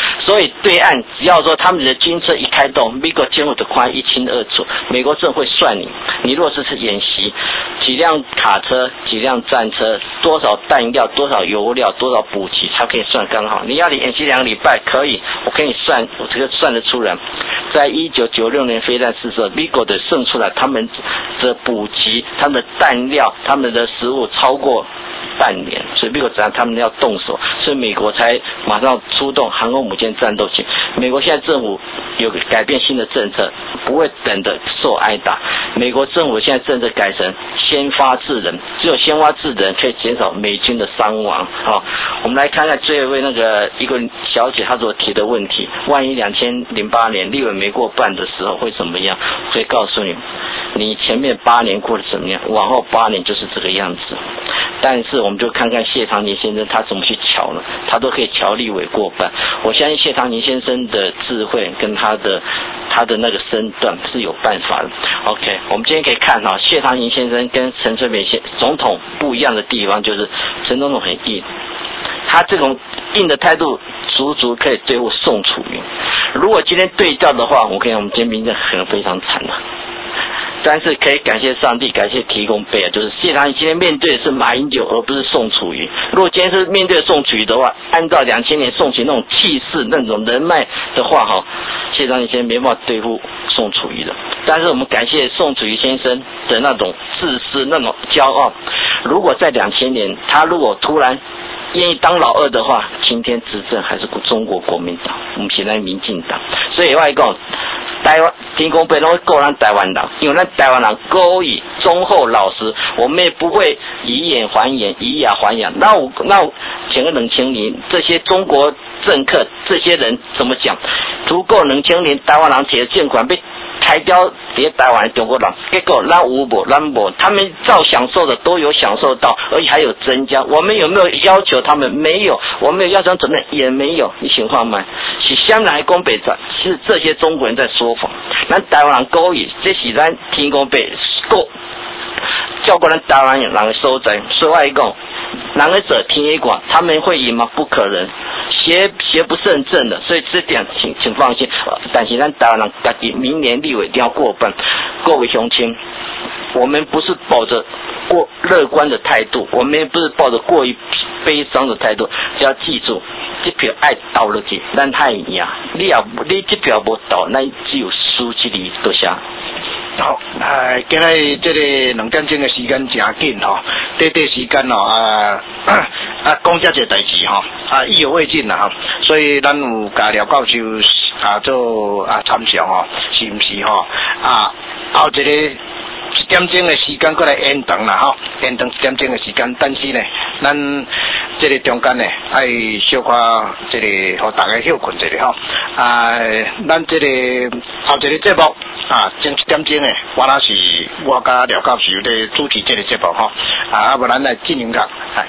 以对岸只要说他们的军车一开动，美国政府就看一清二楚。美国政府会算你，你如果是演习，几辆卡车、几辆战车，多少弹药、多少油料、多少补给，才可以算刚好。你要你演习两个礼拜可以，我给你算，我这个算得出来。在一九九六年飞弹试射，美国的剩出来，他们的补给、他们的弹料、他们的食物超过半年，所以美国只要他们要动手，所以美国才马上出动航空母舰战斗群。美国现在政府有改变新的政策，不会等着受挨打。美国政府现在政策改成先发制人，只有先发制人可以减少美军的伤亡。好、哦，我们来看看最后一位那个一个小姐她所提的问题：万一两千零八年立委没过半的时候会怎么样？我可以告诉你，你前面八年过得怎么样，往后八年就是这个样子。但是我们就看看谢长廷先生他怎么去瞧呢？他都可以瞧立委过半。我相信谢长廷先生的智慧跟他的他的那个身段是有办法的。OK， 我们今天可以看哈，谢长廷先生跟陈水扁先总统不一样的地方就是陈总统很硬，他这种硬的态度足足可以对付宋楚瑜。如果今天对调的话，我跟你讲，我们今天民进可能非常惨了。但是可以感谢上帝，感谢提供杯啊，就是谢长廷今天面对的是马英九，而不是宋楚瑜。如果今天是面对宋楚瑜的话，按照两千年宋楚瑜那种气势、那种人脉的话，哈，谢长廷先生没办法对付宋楚瑜的。但是我们感谢宋楚瑜先生的那种自私、那种骄傲。如果在两千年，他如果突然愿意当老二的话，今天执政还是中国国民党，我们现在民进党。所以我来讲，台湾天公伯拢会顾咱台湾人，因为咱台湾人高以忠厚老实，我们也不会以眼还眼，以牙还牙。那我那我前个两千年，这些中国政客这些人怎么讲？足够两千年台湾人铁监管被开掉在台湾的中国人，结果咱有无咱无，他们照享受的都有享受到，而且还有增加。我们有没有要求他们？没有。我们有要求怎么样？也没有。你情况吗？是香港的公北在，是这些中国人在说谎。咱台湾人故意，这是咱天公伯过照顾咱台湾人的所在。所以我讲，人在做天的管，他们会赢吗？不可能。邪邪不胜正的，所以这点请请放心。但是咱台湾人自己明年立委一定要过半。各位乡亲，我们不是抱着过乐观的态度，我们也不是抱着过于悲伤的态度，只要记住，这票爱投落去，咱太赢。你也你这票无投，咱只有输一厘，多谢。 好，哎，今日这个两点钟的时间真紧吼，短短时间哦啊啊讲这个代志吼，啊意犹未尽啦哈，所以咱有甲廖教授啊做啊参详吼，是毋是吼啊？后一个一点钟的时间过来延长啦吼，延长一点钟的时间，但是呢，咱这个中间呢，爱小可这个互大家休困一下吼，啊，咱这个后一个节目。啊，前一点钟诶，我那是我甲廖教授咧主持这个节目吼，啊，不然来进行下，哎。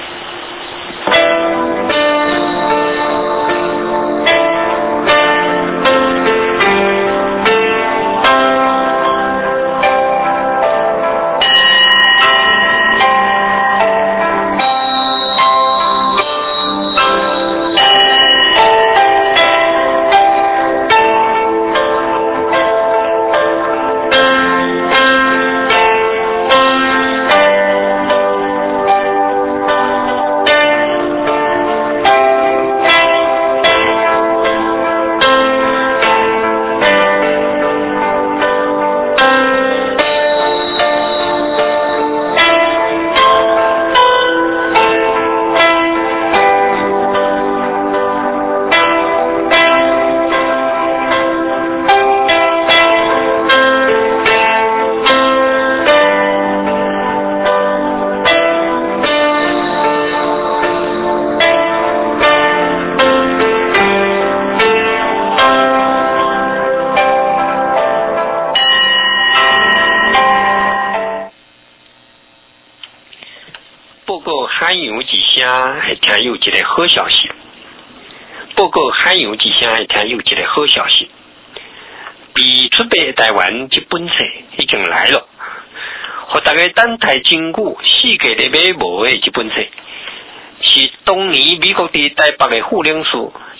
听有一个好消息，报告海洋之声会听有一个好消息，比出版台湾这本册已经来了，和大家等待真久，世界里买无的这本册，是当年美国伫台北的副领事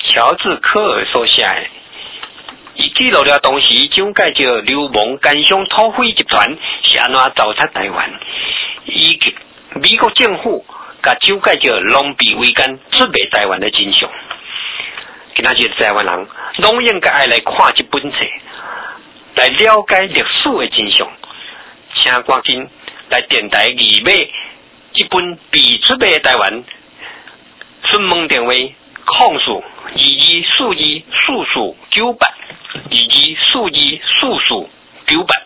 乔治·科尔所写的，伊记录了当时蒋介石流氓奸商土匪集团是安怎糟蹋台湾，伊美国政府甲蒋介石狼狽为奸出卖台湾的真相。今仔日台湾人拢应该爱来看这本册，来了解历史的真相。请赶紧来电台预买这本被出卖的台湾，询问电话：控诉二二四二四四九八，二二四二四四九八。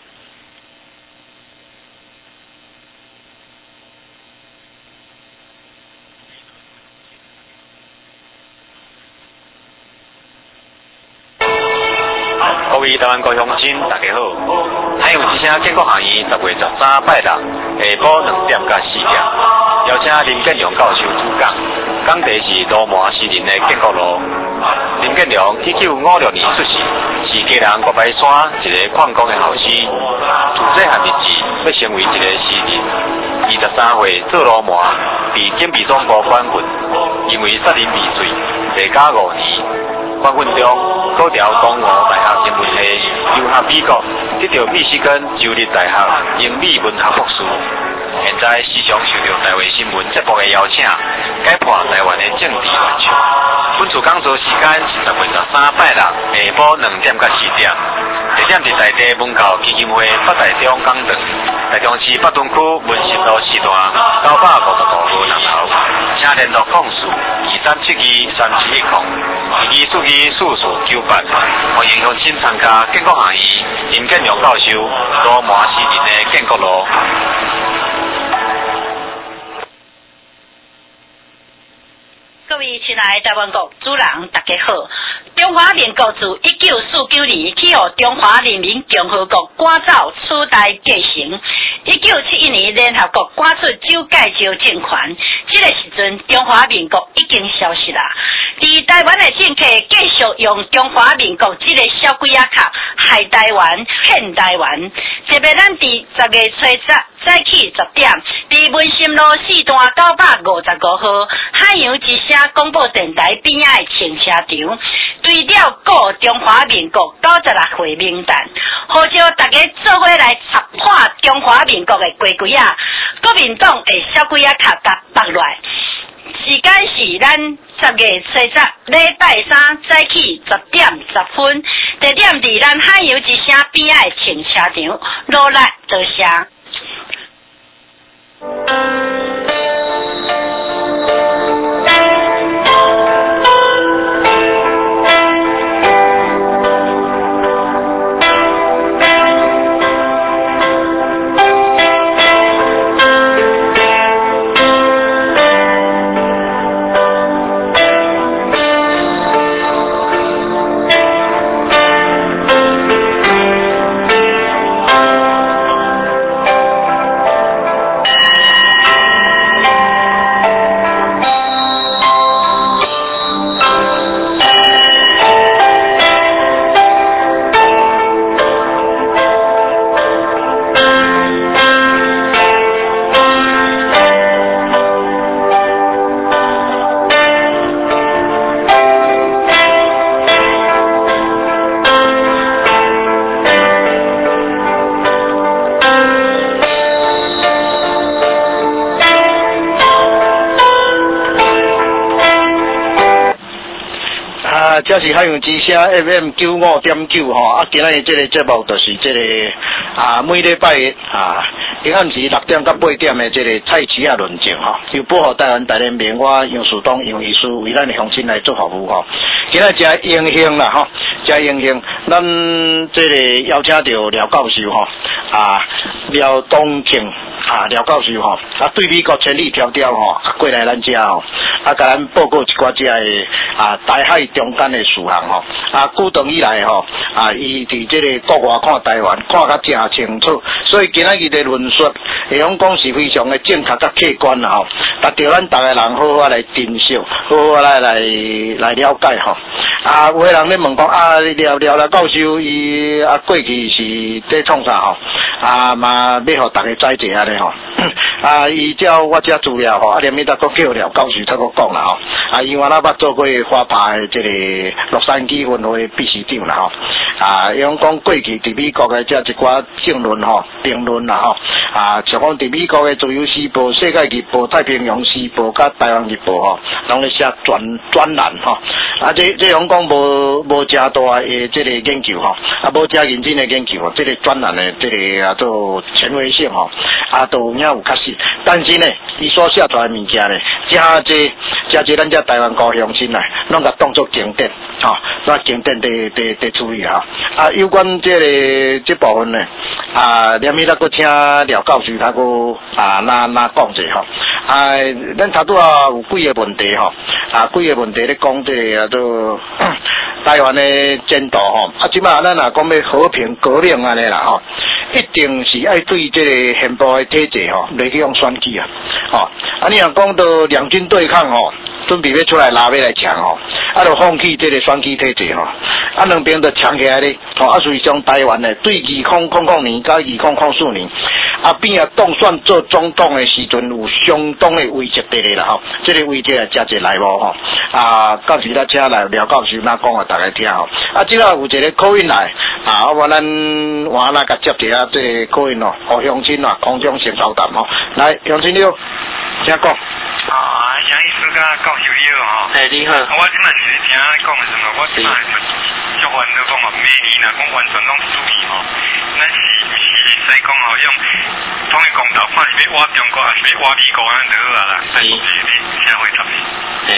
各位台湾高乡亲，大家好！海洋之声建国行业十月十三拜六下晡两点到四点，邀请林建良教授主讲，讲题是罗马诗人的建国路。林建良一九五六年出世，是嘉南国牌山一个矿工的后生，自细汉日子要成为一个诗人。二十三岁做罗马，被建美总部关训，因为杀人未遂，被加五年。关训中，考调东吴大学英文系，留学美国，得到密西根州立大学英美文学博士。现在时常受到台湾新闻节目的邀请，解破台湾的政治乱象。本次讲座时间是十月十三拜六下晡两点到四点，地点是在地门口基金会北台中港场，台中市北屯区文心路四段九百五十五路南头，请联络控诉二三七二三七一零，二二四二四四九八，欢迎乡亲参加建国行业林建良教授罗马诗人的建国路。 各位亲爱的台湾国主人，大家好！中华民国自一九四九年起，予中华人民共和国赶走取代继承。一九七一年，联合国赶出蒋介石政权，这个时阵，中华民国已经消失啦。而台湾的政客继续用中华民国这个小鬼仔卡害台湾、骗台湾。特别咱伫十月初十早起十点，伫文心路四段九百五十五号海洋之声广播电台边仔的停车场，对了过中华民国九十六岁名单，号召大家做伙来插破中华民国的规矩啊！国民党的小鬼仔卡甲拔落来。时间是咱十月初十礼拜三早起十点十分，地点伫咱海洋之声边仔的停车场，落来多谢。 这是海洋之声 F M 九五点九吼，啊，今仔日这个节目就是这个啊，每礼拜啊，平暗时六点到八点的这个蔡奇亚论证吼，由保护台湾大人民我杨树东杨医师为咱的乡亲来做服务吼。今仔真荣幸啦吼，真荣幸，咱这个邀请到廖教授吼啊，廖东庆。啊，廖教授吼，啊对美国千里迢迢吼，啊过来咱遮吼，啊甲咱报告一寡遮的啊台海中间的事项吼，啊久长以来吼，啊伊伫即个国外看台湾看甲真清楚，所以今仔日的论述会用讲是非常的正确甲客观啦吼，达着咱逐个人好好来珍惜，好好来来来了解吼。啊，有个人咧问讲啊，廖廖廖教授伊啊过去是在创啥吼，啊嘛要互大家知一下咧吼。啊，伊照我遮资料吼，啊连伊搭国叫廖教授他佫讲啦吼，啊伊原来捌做过花牌的即个洛杉矶分会秘书长啦吼，啊伊讲过去伫美国的遮一寡政论吼、评论啦吼，啊像讲伫美国的自由时报、世界日报、太平洋时报、甲台湾日报吼，拢咧写专专栏吼，啊这这种讲无无遮大的即个研究吼，啊无遮认真的研究吼，即个专栏的即个啊做权威性吼，啊都影有较实。但是呢，伊所写出来物件呢，真济真济咱遮台湾高乡亲呢，拢甲当作经典，吼、哦，那经典的的的处理哈。啊，有关这个这部分呢，啊，连伊那个听廖教授他个啊，那那讲者吼，啊，咱头拄啊有几个问题吼，啊，几个问题咧讲这个啊都台湾的前途吼，啊，即摆咱若讲要和平革命安尼啦吼。一定是爱对这个宪法的体制吼来去用选举啊，吼、哦，啊你若讲到两军对抗吼，准备要出来拉要来抢吼，啊就放弃这个选举体制吼，啊两边就抢起来咧，吼、哦，啊所以将台湾呢对二零零零年甲二零零四年啊变啊当选做总统的时阵有相当的威胁在咧啦吼，这个威胁啊真侪来无吼，啊到时咱请来廖教授哪讲啊大家听吼，啊即个有一个口音来，啊我咱我那甲接一下。这个口音哦，互乡亲啊，空中先交谈吼。来，乡亲了，请讲。 啊，杨医师甲教授你好吼。 哎，你好。 我即摆是咧听你讲的什么？我即摆足烦恼讲哦，明年若讲完全拢注意吼，咱是是会使讲吼用统一公投，看是要挖中国还是要挖美国安就好啊啦。是。你社会头。 哎。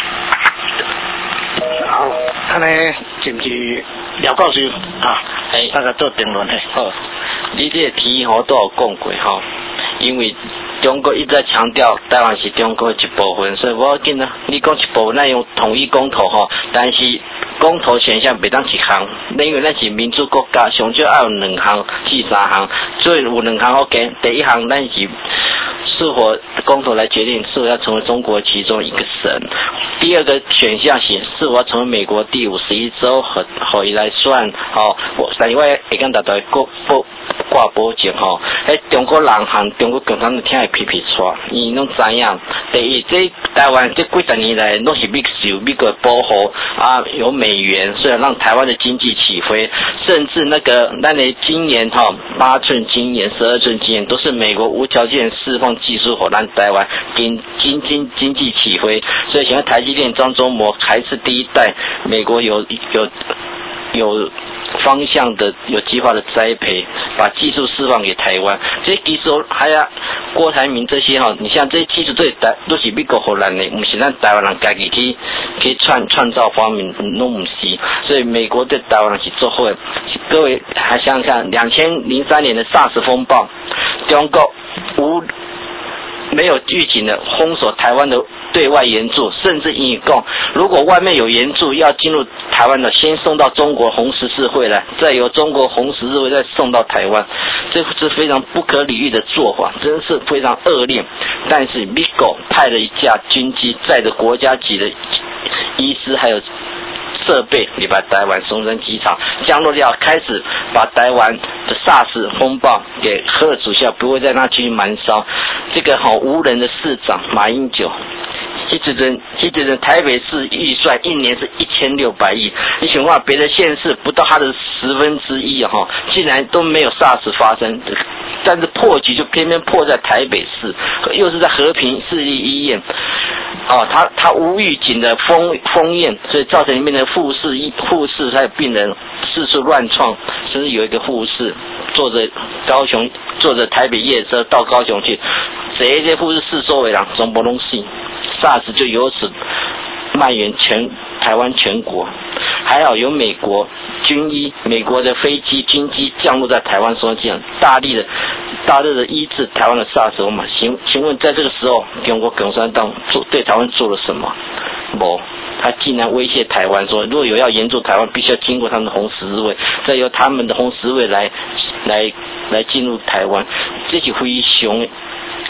好，安尼是不是廖教授啊？哎，大家做评论嘿。 好，你这个题吼都有讲过吼，因为中国一直在强调台湾是中国的一部分，所以我要紧啊，你讲一部分咱用统一公投吼，但是公投选项袂当一项，因为咱是民主国家，上少要有两项至三项，所以有两项 OK， 第一项咱是是否公投来决定是否要成为中国其中一个省。第二个选项是是否要成为美国第五十一州和和伊来算吼，我但是我会跟大家过报挂保证吼，迄中国人和中国共产党听会皮皮错，伊拢知影。第一，这台湾这几十年来拢是美受美国保护啊，有美元，所以让台湾的经济起飞，甚至那个咱的今年哈八寸金元、十二寸金元都是美国无条件释放技术给咱台湾经经经经济起飞，所以现在台积电张忠谋还是第一代美国有有有方向的有计划的栽培，把技术释放给台湾。这些技术还有郭台铭这些哈，你像这些技术对台都是美国荷兰的，不是咱台湾人自己去去创创造发明，拢不是。所以美国对台湾人是做好的。各位还想想看，两千零三年的 SARS 风暴，中国无没有预警的封锁台湾的对外援助，甚至引供，如果外面有援助要进入台湾的，先送到中国红十字会来，再由中国红十字会再送到台湾，这是非常不可理喻的做法，真是非常恶劣。但是美国派了一架军机，载着国家级的医师还有设备，你把台湾松山机场降落掉，开始把台湾的 SARS 风暴给喝止下，不会在那继续燃烧。这个好无人的市长马英九，其实人其实人台北市预算一年是一千六百亿，你想话别的县市不到它的十分之一哈，竟然都没有 SARS 发生，但是破局就偏偏破在台北市，又是在和平市立医院。哦，他他无预警的封封验，所以造成里面的护士、护士还有病人四处乱窜，甚至有一个护士坐着高雄坐着台北夜车到高雄去，这些护士四周围人全部拢死 ，SARS 就由此蔓延全台湾全国。还好有美国军医、美国的飞机、军机降落在台湾所这样大力的、大力的医治台湾的 SARS 嘛？请请问在这个时候，中国共产党做对台湾做了什么？没，他竟然威胁台湾说，如果有要援助台湾，必须要经过他们的红十字会，再由他们的红十字会来来来进入台湾，这是非常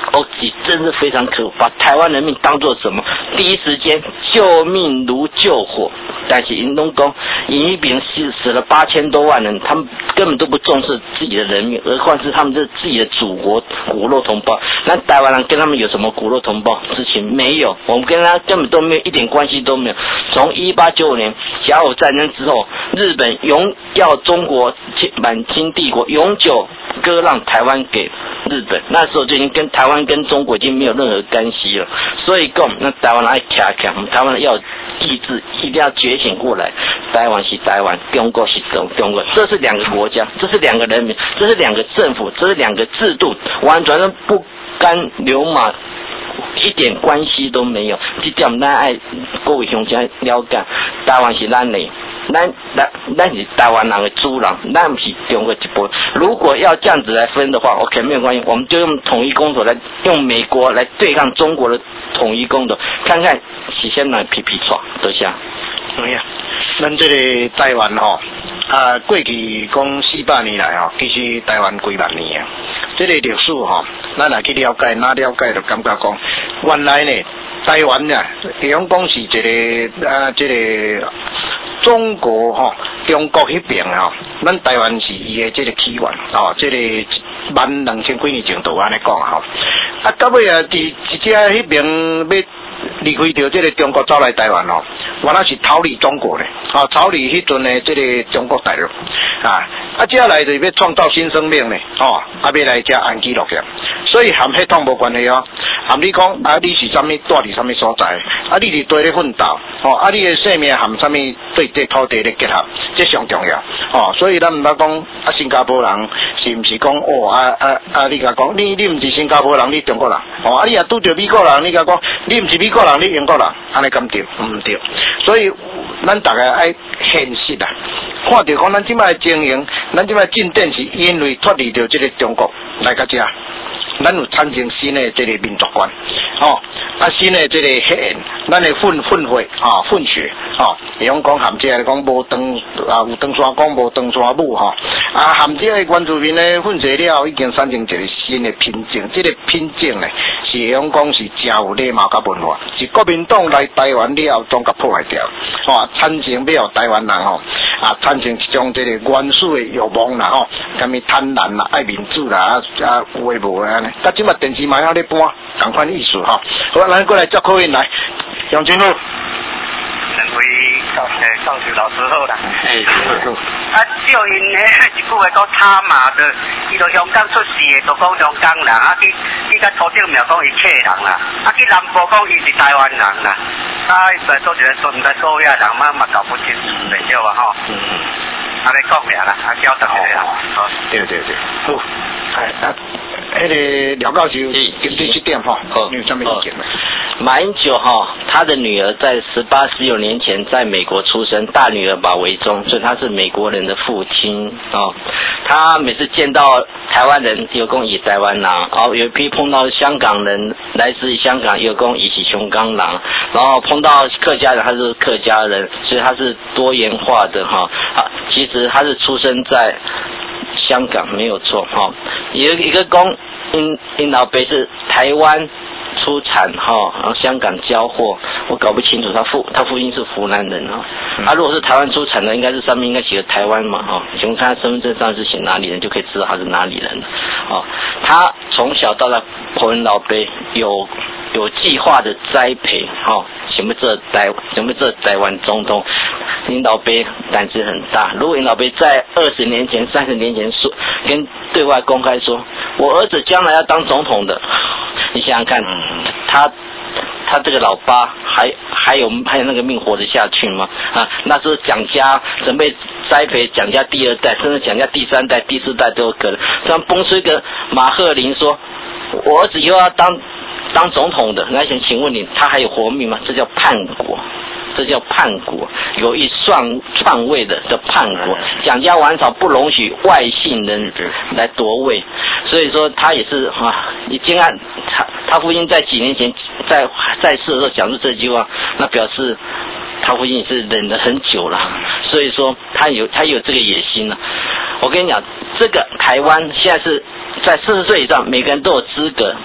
哦，真是非常可恶，把台湾人民当作什么？第一时间救命如救火，但是云东公尹一炳死死了八千多万人，他们根本都不重视自己的人民，何况是他们这自己的祖国骨肉同胞。那台湾人跟他们有什么骨肉同胞之情？没有，我们跟他根本都没有一点关系都没有。从一八九五年甲午战争之后，日本永要中国满清帝国永久割让台湾给日本，那时候就已经跟台湾跟中国已经没有任何干系了。所以讲，那台湾人要卡卡，台湾人要意志一定要觉醒过来。台湾是台湾，中国是中中国，这是两个国家，这是两个人民，这是两个政府，这是两个制度，完全不干流马。一点关系都没有，这点咱爱各位乡亲了解，台湾是咱的，咱咱咱是台湾人的主人，咱不是中国一部分。如果要这样子来分的话 ，OK 没有关系，我们就用统一公投来，用美国来对抗中国的统一公投，看看是先来皮皮错，多谢。 哎呀，咱这个台湾吼、哦，啊，过去讲四百年来吼，其实台湾几万年啊。这个历史吼，咱来去了解，哪了解就感觉讲，原来呢，台湾啊，比方讲是一个啊，这个中国吼、哦，中国迄边吼，咱台湾是伊的这个起源哦，这个万两千几年前都安尼讲吼，啊，到尾啊，伫一只迄边要离开掉这个中国走来台湾哦，原来是逃离中国咧，哦，逃离迄阵的这个中国大陆啊，啊，接下来就要创造新生命咧，哦，啊，要来遮安居乐业，所以和血统无关系哦，和你讲啊，你是啥物住伫啥物所在，啊，你伫对咧奋斗，哦，啊，你的生命和啥物对这土地咧结合，这上重要，哦，所以咱毋捌讲啊，新加坡人是毋是讲哦啊啊啊，你甲讲你你毋是新加坡人，你中国人，哦，啊，你也拄着美国人，你甲讲你毋是美国人，你英国人，安尼咁对，唔对，所以咱大家爱现实啊，看到讲咱即摆经营，咱即摆进展是因为脱离着这个中国来到遮，咱有产生新的这个民族观，哦，啊新的这个血缘，咱的混混血啊混血，哦，比方讲含这个讲无长啊有长山公无长山母吼，啊含这个原住民呢混血了，已经产生一个新的品种，这个品种呢是比方讲是真有礼貌甲文化，是国民党来台湾了后总甲破坏掉，哦，产生了台湾人吼啊产生一种这个原始的欲望啦吼，什么贪婪啦、爱民主啦啊有诶无诶安尼，甲即马电视嘛还咧播，同款意思吼。好，咱过来接口音来，杨金虎。 两位教诶教授老师好啦。 哎，好。 啊，照因迄一句话讲他妈的，伊就香港出世诶，就讲香港人，啊去去甲土地庙讲伊客人啦，啊去南部讲伊是台湾人啦，啊在做一个顺在所有人嘛嘛搞不清楚袂对啊吼。嗯。啊，你讲俩啦，啊交代一下。好。 对对对，好。哎啊。那个廖教授，针对这点哈，你有什么意见吗？ 马英九哈，他的女儿在十八、十九年前在美国出生，大女儿马维中，所以他是美国人的父亲哦。他每次见到台湾人，有讲以台湾人，然后有一批碰到香港人，来自于香港，有讲以是香港人，然后碰到客家人，他是客家人，所以他是多元化的哈。啊，其实他是出生在香港没有错哈，有一个公因因老辈是台湾出产哈，然后香港交货，我搞不清楚他父他父亲是湖南人哈，他、啊、如果是台湾出产的，应该是上面应该写的台湾嘛哈，请问看他身份证上是写哪里人，就可以知道他是哪里人哦。他从小到大，婆因老辈有有计划的栽培哈，想要做台想要做台湾总统。林老辈胆子很大，如果林老辈在二十年前、三十年前说跟对外公开说，我儿子将来要当总统的，你想想看，他他这个老爸还还有还有那个命活得下去吗？啊，那时候蒋家准备栽培蒋家第二代，甚至蒋家第三代、第四代都有可能。这样蹦出一个马鹤龄说，我儿子以后要当当总统的，那想请问你，他还有活命吗？这叫叛国。这叫叛国，有意篡篡位的的叛国。蒋家王朝不容许外姓人来夺位，所以说他也是啊，已经按他他父亲在几年前在在世的时候讲出这句话，那表示他父亲也是忍了很久了，所以说他有他有这个野心了。我跟你讲，这个台湾现在是在四十岁以上，每个人都有资格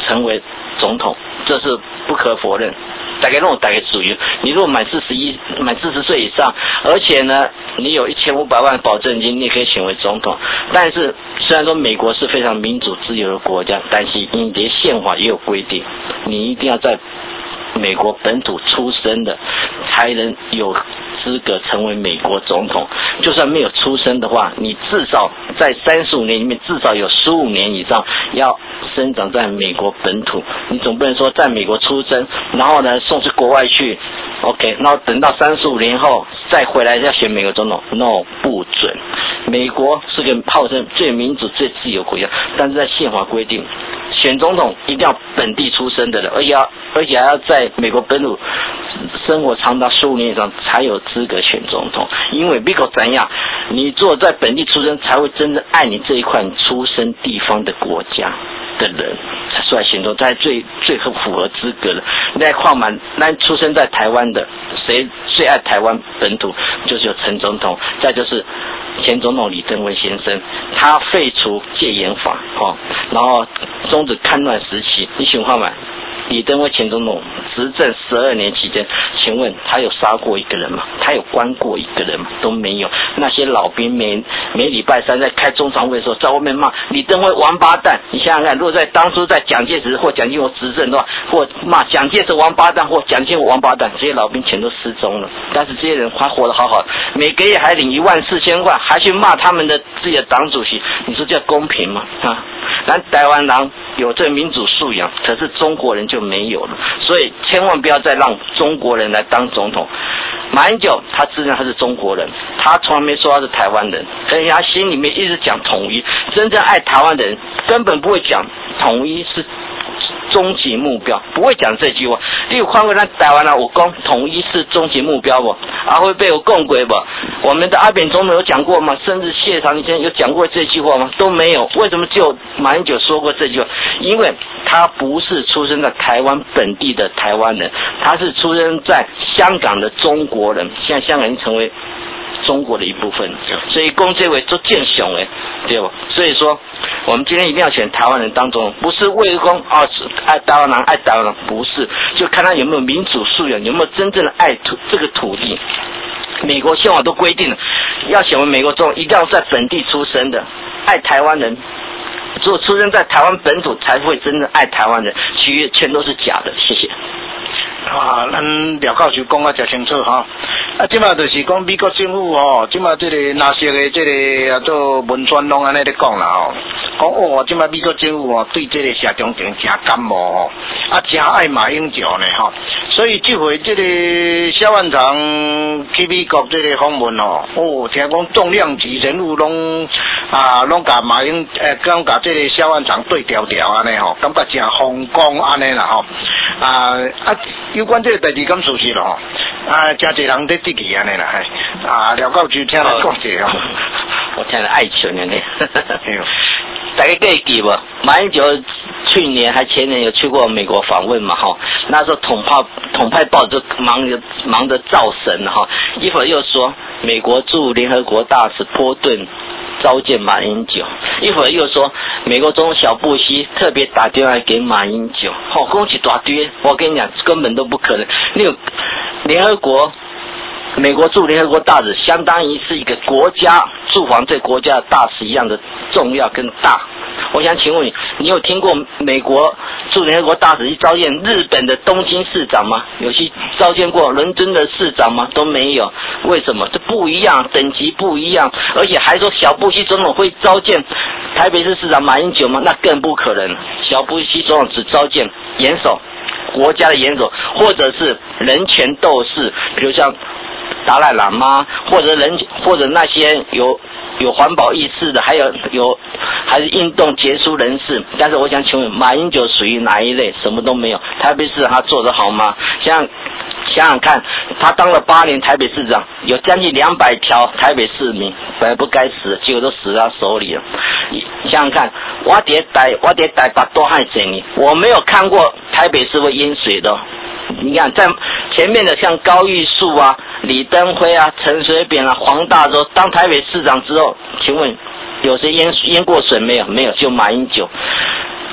成为总统，这是不可否认。大概那种大概属于你如果满四十一满四十岁以上，而且呢你有一千五百万保证金，你也可以选为总统。但是虽然说美国是非常民主自由的国家，但是因为宪法也有规定，你一定要在美国本土出生的才能有资格成为美国总统。就算没有出生的话，你至少在三十五年里面至少有十五年以上要生长在美国本土。你总不能说在美国出生然后呢送去国外去 OK， 然后等到三十五年后再回来要选美国总统， No， 不准。美国是个号称最民主最自由国家，但是在宪法规定选总统一定要本地出生的人，而且要而且还要在美国本土生活长达十五年以上才有资格选总统。因为美国怎样，你只有在本地出生才会真正爱你这一块出生地方的国家的人才出来选总统，才最最符合资格的。那况满那出生在台湾的，谁最爱台湾本土，就是有陈总统，再就是前总统李登辉先生，他废除戒严法，哦，然后终止戡乱时期。你想看嘛？李登辉前总统执政十二年期间，请问他有杀过一个人吗？他有关过一个人吗？都没有。那些老兵每每礼拜三在开中常会的时候，在外面骂李登辉王八蛋。你想想看，如果在当初在蒋介石或蒋经国执政的话，或骂蒋介石王八蛋或蒋经国王八蛋，这些老兵全都失踪了。但是这些人还活得好好，每个月还领一万四千块，还去骂他们的自己的党主席，你说这公平吗？啊，咱台湾人有这民主素养，可是中国人就没有了，所以千万不要再让中国人来当总统。马英九他自认他是中国人，他从来没说他是台湾人，可是他心里面一直讲统一。真正爱台湾的人根本不会讲统一是终极目标，不会讲这句话。你有看过咱台湾啊？我讲统一是终极目标不？啊会被我讲过不？我们的阿扁总统有讲过吗？甚至谢长廷有讲过这句话吗？都没有。为什么只有马英九说过这句话？因为他不是出生在台湾本地的台湾人，他是出生在香港的中国人。现在香港已经成为中国的一部分，所以公这位做建雄哎，对吧？所以说，我们今天一定要选台湾人当中，不是为公啊爱台湾人爱台湾人，不是，就看他有没有民主素养，有没有真正的爱土这个土地。美国宪法都规定了，要选为美国总统，一定要在本地出生的，爱台湾人。只有出生在台湾本土，才会真正爱台湾人，其余全都是假的。谢谢。 啊，咱廖教授讲啊，真清楚哈。啊，即马就是讲美国政府吼，即马这个纳色的这个啊做文宣拢安尼咧讲啦吼，讲哦，即马美国政府哦对这个谢长廷真感冒吼，啊真爱马英九呢吼，所以这回这个萧万长去美国这个访问哦，哦，听讲重量级人物拢啊拢甲马英诶，讲甲这个萧万长对调调安尼吼，感觉真风光安尼啦吼，啊啊。有关这个代志敢属实咯，啊，真侪人在支持安尼啦，嘿，啊，廖教授听来讲者哦， 我听了爱情的呢，大家可以记不？马英九去年还前年有去过美国访问嘛，哈，那时候统派统派报就忙着忙着造神哈，一会儿又说美国驻联合国大使波顿召见马英九，一会儿又说美国总统小布希特别打电话给马英九，好，恭喜大堆，我跟你讲根本都不可能。那个联合国，美国驻联合国大使相当于是一个国家驻防这国家的大使一样的重要跟大。我想请问你，你有听过美国驻联合国大使去召见日本的东京市长吗？有去召见过伦敦的市长吗？都没有。为什么？这不一样，等级不一样，而且还说小布希总统会召见台北市市长马英九吗？那更不可能。小布希总统只召见元首，国家的元首，或者是人权斗士，比如像达赖喇嘛，或者人或者那些有有环保意识的，还有有还是运动杰出人士。但是我想请问，马英九属于哪一类？什么都没有。台北市长他做得好吗？想想想看，他当了八年台北市长，有将近两百条台北市民本来不该死，结果都死在他手里了。想想看，我在台我在台北多害几年，我没有看过台北市会淹水的。你看，在前面的像高玉树啊、李登辉啊、陈水扁啊、黄大洲当台北市长之后，请问有谁淹淹过水没有？没有，就马英九。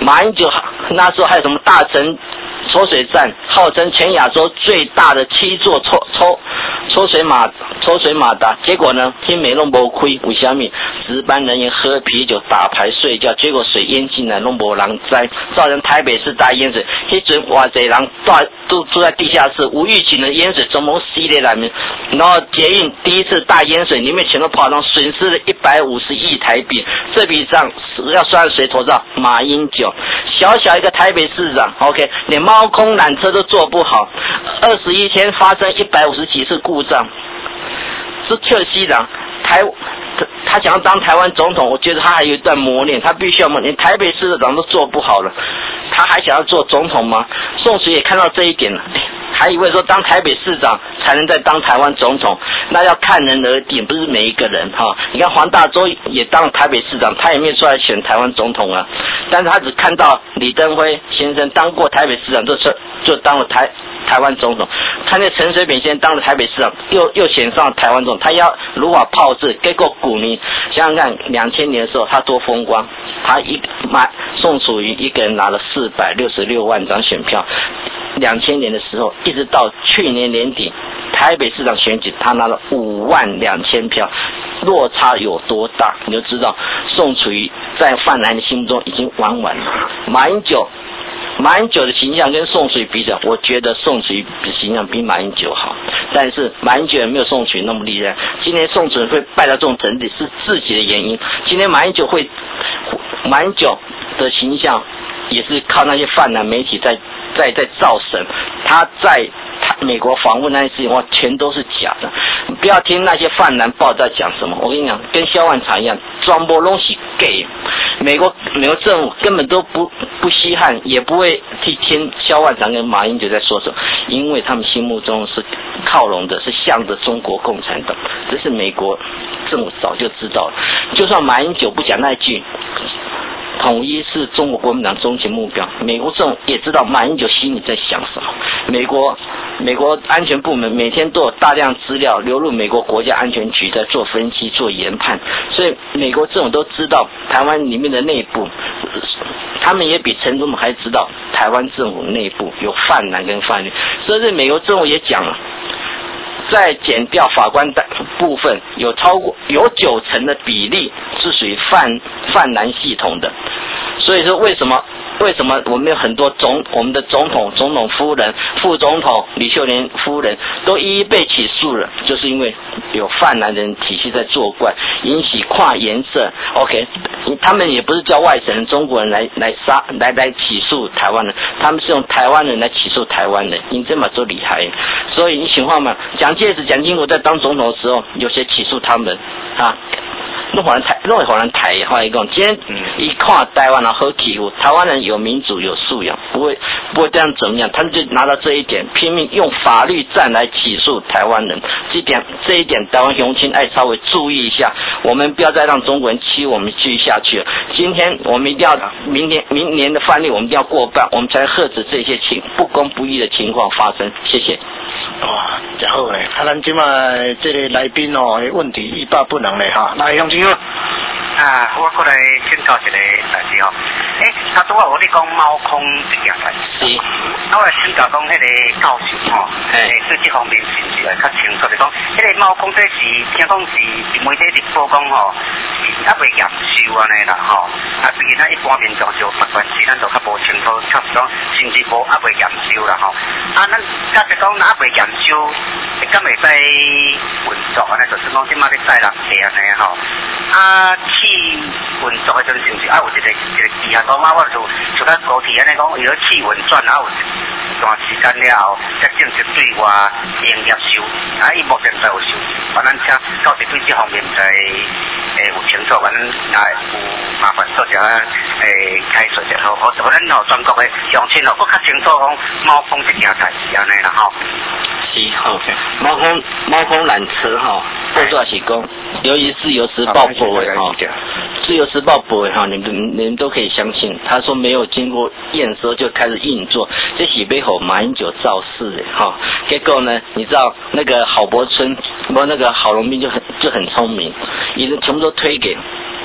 马英九那时候还有什么大城抽水站，号称全亚洲最大的七座抽抽抽水马抽水马达，结果呢，听美弄没亏，为什么？值班人员喝啤酒、打牌、睡觉，结果水淹进来，弄没人灾，造成台北市大淹水。那阵哇塞，人都住在地下室，无预警的淹水，怎么吸的来面？然后捷运第一次大淹水，里面全都泡汤，损失了一百五十亿台币，这笔账要算谁头上？马英九，小小一个台北市长 ，OK， 连猫空缆车都做不好，二十一天发生一百五十几次故障，是特西长台。他想要当台湾总统，我觉得他还有一段磨练，他必须要磨练。台北市长都做不好了，他还想要做总统吗？宋楚瑜也看到这一点了，还以为说当台北市长才能再当台湾总统，那要看人而定，不是每一个人哈。你看黄大洲也当了台北市长，他也没有出来选台湾总统啊，但是他只看到李登辉先生当过台北市长，就就当了台。台湾总统，看那陈水扁先当了台北市长，又又选上了台湾总统，他要如法炮制，结果古尼想想看，两千年的时候他多风光，他一买宋楚瑜一个人拿了四百六十六万张选票，两千年的时候一直到去年年底台北市长选举，他拿了五万两千票，落差有多大，你就知道宋楚瑜在泛蓝的心目中已经玩完了。马英九。马英九的形象跟宋楚瑜比较，我觉得宋楚瑜的形象比马英九好，但是马英九也没有宋楚瑜那么厉害。今天宋楚瑜会败到这种程度是自己的原因。今天马英九会，马英九的形象也是靠那些泛蓝媒体在在在造神。他在美国访问那些事情，哇，全都是假的。你不要听那些泛蓝报在讲什么，我跟你讲，跟萧万长一样，装波东西 gay。美国美国政府根本都不不稀罕，也不会去听萧万长跟马英九在说什么，因为他们心目中是靠拢的，是向着中国共产党，这是美国政府早就知道了。就算马英九不讲那句统一是中国国民党终极目标，美国政府也知道马英九心里在想什么。美国美国安全部门每天都有大量资料流入美国国家安全局在做分析做研判，所以美国政府都知道台湾里面的内部，他们也比陈总统还知道台湾政府内部有泛蓝跟泛绿，所以美国政府也讲了，在检调法官的部分有超过有九成的比例是属于泛泛蓝系统的，所以说为什么为什么我们有很多总我们的总统、总统夫人、副总统李秀莲夫人都一一被起诉了，就是因为有泛蓝人体系在作怪，引起跨颜色。OK， 他们也不是叫外省人、中国人来来杀来来起诉台湾人，他们是用台湾人来起诉台湾人，你这么做厉害。所以你想看嘛，蒋介石、蒋经国在当总统的时候，有些起诉他们啊。弄好人台，弄好人台，话一讲，今天一看台湾人好欺负，台湾人有民主有素养，不会不会这样怎么样，他们就拿到这一点，拼命用法律战来起诉台湾人，这点这一点台湾乡亲爱稍微注意一下，我们不要再让中国人欺我们继续下去了。今天我们一定要，明年明年的范例我们一定要过半，我们才遏制这些情不公不义的情况发生。谢谢。 哇，真好嘞！啊，咱即卖这个来宾哦，问题欲罢不能嘞哈。来，乡亲啊， 啊，我过来请教一个代志哦。诶，他拄好我咧讲猫空这件代志。是。啊，我来请教讲迄个教授吼，诶，对这方面是不是会较清楚？就讲，迄个猫空这是听讲是媒体直播讲吼，是还未验收安尼啦吼。啊，毕竟咱一般民众就不关心，咱就较无清楚，确实讲甚至无还未验收啦吼。啊，咱假设讲还未验收，敢会使运作安尼，就是讲即马咧载人客安尼吼。啊，去运作的阵是毋是啊有一个一个期限？讲啊，我就像咱高铁安尼讲，伊咧去运转啊有一段时间了后，才正式对外营业收。啊，伊目前才有收。反正请到底对这方面在诶有清楚，反正啊有麻烦做者诶开说者好，或者咱吼全国的乡亲吼，搁较清楚讲猫空这件代志安尼啦吼。 是好，猫空猫空缆车哈，或者是讲，由于自由时报报的哈，自由时报报的哈，你们你们都可以相信，他说没有经过验收就开始运作，这是被吼马英九造势的哈。结果呢，你知道那个郝柏村，不那个郝龙斌就很就很聪明，已经全部都推给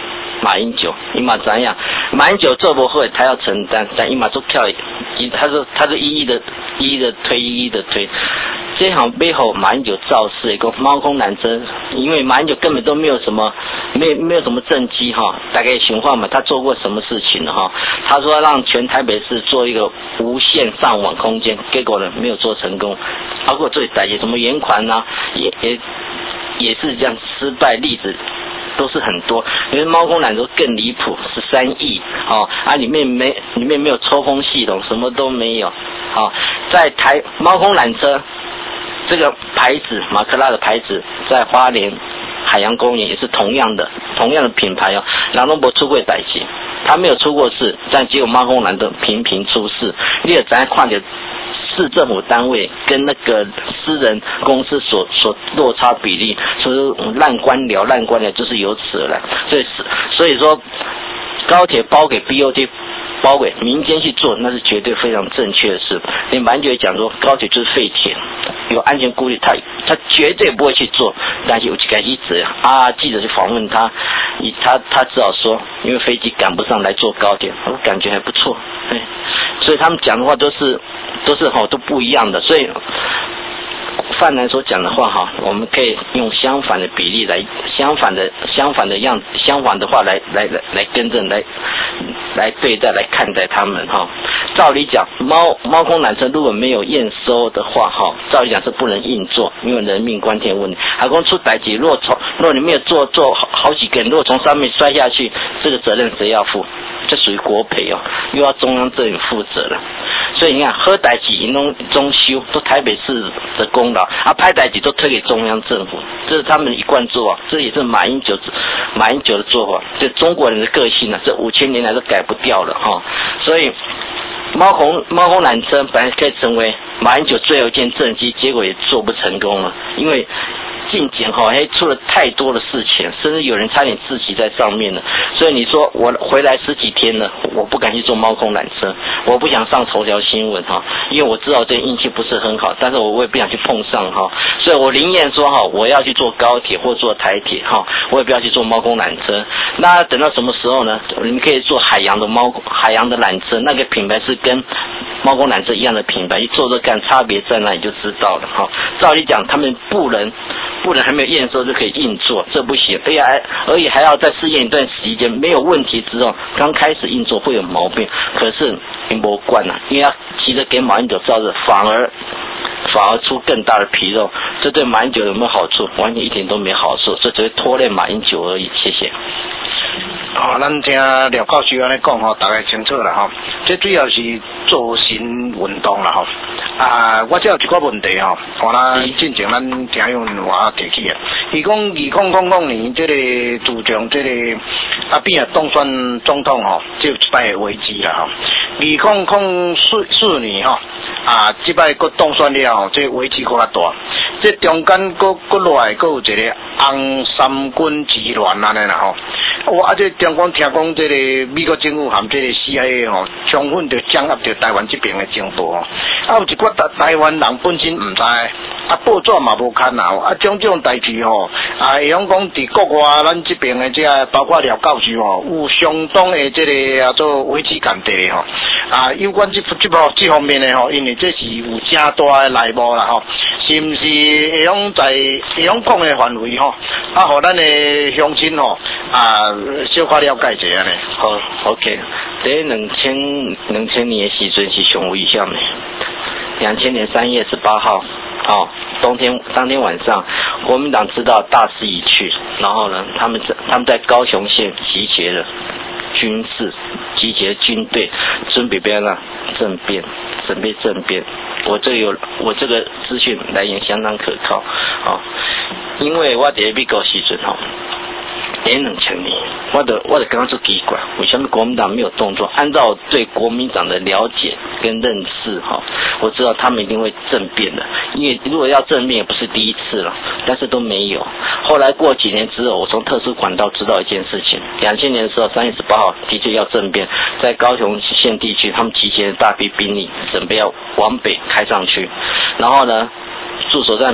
马英九，伊嘛怎样？马英九做不会，他要承担，但伊嘛做跳，一他说他是一一的，一一的推，一一的推。这场背后马英九造势一个猫空缆车，因为马英九根本都没有什么，没没有什么政绩哈，大概情况嘛，他做过什么事情呢哈？他说让全台北市做一个无线上网空间，结果呢没有做成功，包括最歹些什么延款啊，也也也是这样失败例子。都是很多，因为猫空缆车更离谱，十三亿哦啊，里面没里面没有抽风系统，什么都没有。好、哦，在台猫空缆车这个牌子，马克拉的牌子，在花莲海洋公园也是同样的同样的品牌哦，朗东博出过代志，他没有出过事，但结果猫空缆车频频出事，你也咱看着。市政府单位跟那个私人公司所所落差比例，所以烂官僚烂官僚就是由此而来。所以所以说高铁包给 B O T， 包给民间去做，那是绝对非常正确的事。连马英九也讲说，高铁就是废铁，有安全顾虑，他他绝对不会去做。但是有几个记者啊，记者去访问他，他他只好说，因为飞机赶不上来坐高铁，我感觉还不错。对，所以他们讲的话都是。都是哈都不一样的，所以范南所讲的话哈，我们可以用相反的比例来，相反的相反的样子，相反的话来来来来更正来来对待来看待他们哈。照理讲，猫猫空缆车如果没有验收的话哈，照理讲是不能硬做，因为人命关天问题。还讲出代志，如果从如果你没有做做好好几个人，如果从上面摔下去，这个责任谁要负？这属于国赔哦，又要中央政府负责了。所以你看，喝代志、弄中修都台北市的功劳，啊，拍代志都推给中央政府，这是他们一贯做啊，这也是马英九马英九的做法。这中国人的个性呢、啊，这五千年来都改不掉了哈、哦。所以猫空猫空缆车本来可以成为马英九最后一件政绩，结果也做不成功了，因为。进检哈，还出了太多的事情，甚至有人差点自己在上面了。所以你说我回来十几天了，我不敢去坐猫空缆车，我不想上头条新闻哈，因为我知道这运气不是很好，但是我也不想去碰上哈，所以我宁愿说哈，我要去坐高铁或坐台铁哈，我也不要去坐猫空缆车。那等到什么时候呢？你们可以坐海洋的猫海洋的缆车，那个品牌是跟猫空缆车一样的品牌，一坐坐看差别在哪里就知道了哈。照理讲，他们不能。不能还没有验收就可以硬做，这不行。而且还而且还要再试验一段时间，没有问题之后，刚开始硬做会有毛病。可是你没惯啊，因为要急着给马英九照着，反而反而出更大的纰漏。这对马英九有没有好处？完全一点都没好处，这只会拖累马英九而已。谢谢。 哦，咱听廖教授安尼讲吼，大概清楚啦吼。这主要是做新运动啦吼。啊，我这有一个问题吼，看咱进前咱听友话提起啊。伊讲二零零零年这个自从这个阿扁啊当选总统吼，就一摆危机啦吼。二零零四四年吼，啊，这摆佫当选了吼，这危机佫较大。这中间佫佫落来佫有一个红三军之乱安尼啦吼。我啊，这中国听讲，这个美国政府含这个 C I A 吼，充分就掌握着台湾这边的情报吼。啊，有一寡台台湾人本身唔知，啊报纸嘛无看啊，啊种种代志吼，啊会讲讲伫国外咱这边的这个，包括廖教授吼，有相当的这个叫做危机感的吼。啊，有关这这部这方面的吼，因为这是有正大的内幕啦吼，是毋是会讲在会讲讲的范围吼，啊，互咱的乡亲吼啊。小可了解一下呢。 好 ，OK。在两千两千年的时阵是上危险的。两千年三月十八号，哦，冬天当天晚上，国民党知道大势已去，然后呢，他们在他们在高雄县集结了军事，集结军队，准备要让政变，准备政变。我这有我这个资讯来源相当可靠，哦，因为我在美国时阵吼。连两千年，我的我的刚刚说奇怪，为什么国民党没有动作？按照我对国民党的了解跟认识哈，我知道他们一定会政变的，因为如果要政变也不是第一次了，但是都没有。后来过几年之后，我从特殊管道知道一件事情：两千年的时候，三月十八号的确要政变，在高雄县地区，他们集结大批兵力，准备要往北开上去，然后呢？驻守在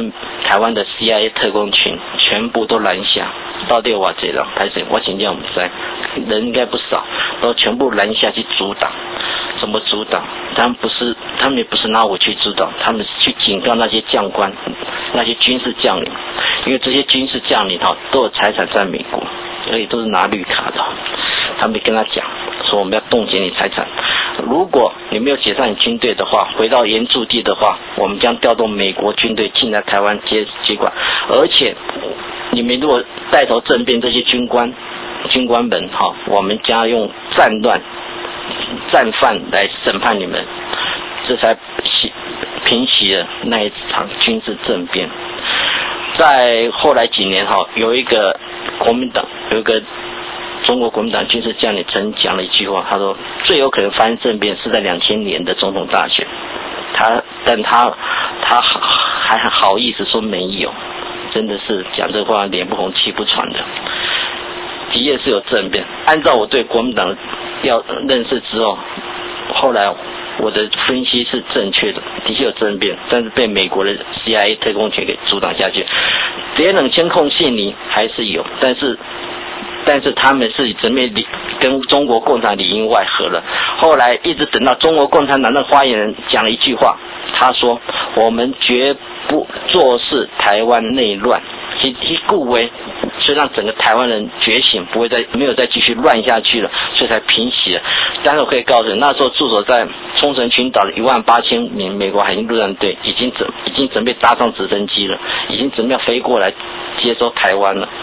台湾的 C I A 特工群全部都拦下，到底有偌济人？拍谁？我真正不知道，人应该不少，都全部拦下去阻挡。怎么阻挡？他们不是，他们也不是拿武器阻挡，他们是去警告那些将官、那些军事将领，因为这些军事将领哈都有财产在美国，而且都是拿绿卡的。他们跟他讲说，我们要冻结你财产，如果你没有解散你军队的话，回到原驻地的话，我们将调动美国军队进来台湾接接管，而且你们如果带头政变这些军官、军官们哈，我们将用战乱。战犯来审判你们，这才平息了那一场军事政变。在后来几年哈，有一个国民党，有一个中国国民党军事将领曾讲了一句话，他说最有可能发生政变是在两千年的总统大选。他，但他他还好意思说没有，真的是讲这话脸不红气不喘的。的确是有政变，按照我对国民党要认识之后，后来我的分析是正确的，的确有政变，但是被美国的 C I A 特工群给阻挡下去。节能监控信里还是有，但是但是他们是准备跟中国共产里应外合了。后来一直等到中国共产党的发言人讲了一句话，他说我们绝不坐视台湾内乱，其其故为所以让整个台湾人觉醒，不会再没有再继续乱下去了，所以才平息了。但是我可以告诉你，那时候驻守在冲绳群岛的一万八千名美国海军陆战队已经准已经准备搭上直升机了，已经准备要飞过来接收台湾了。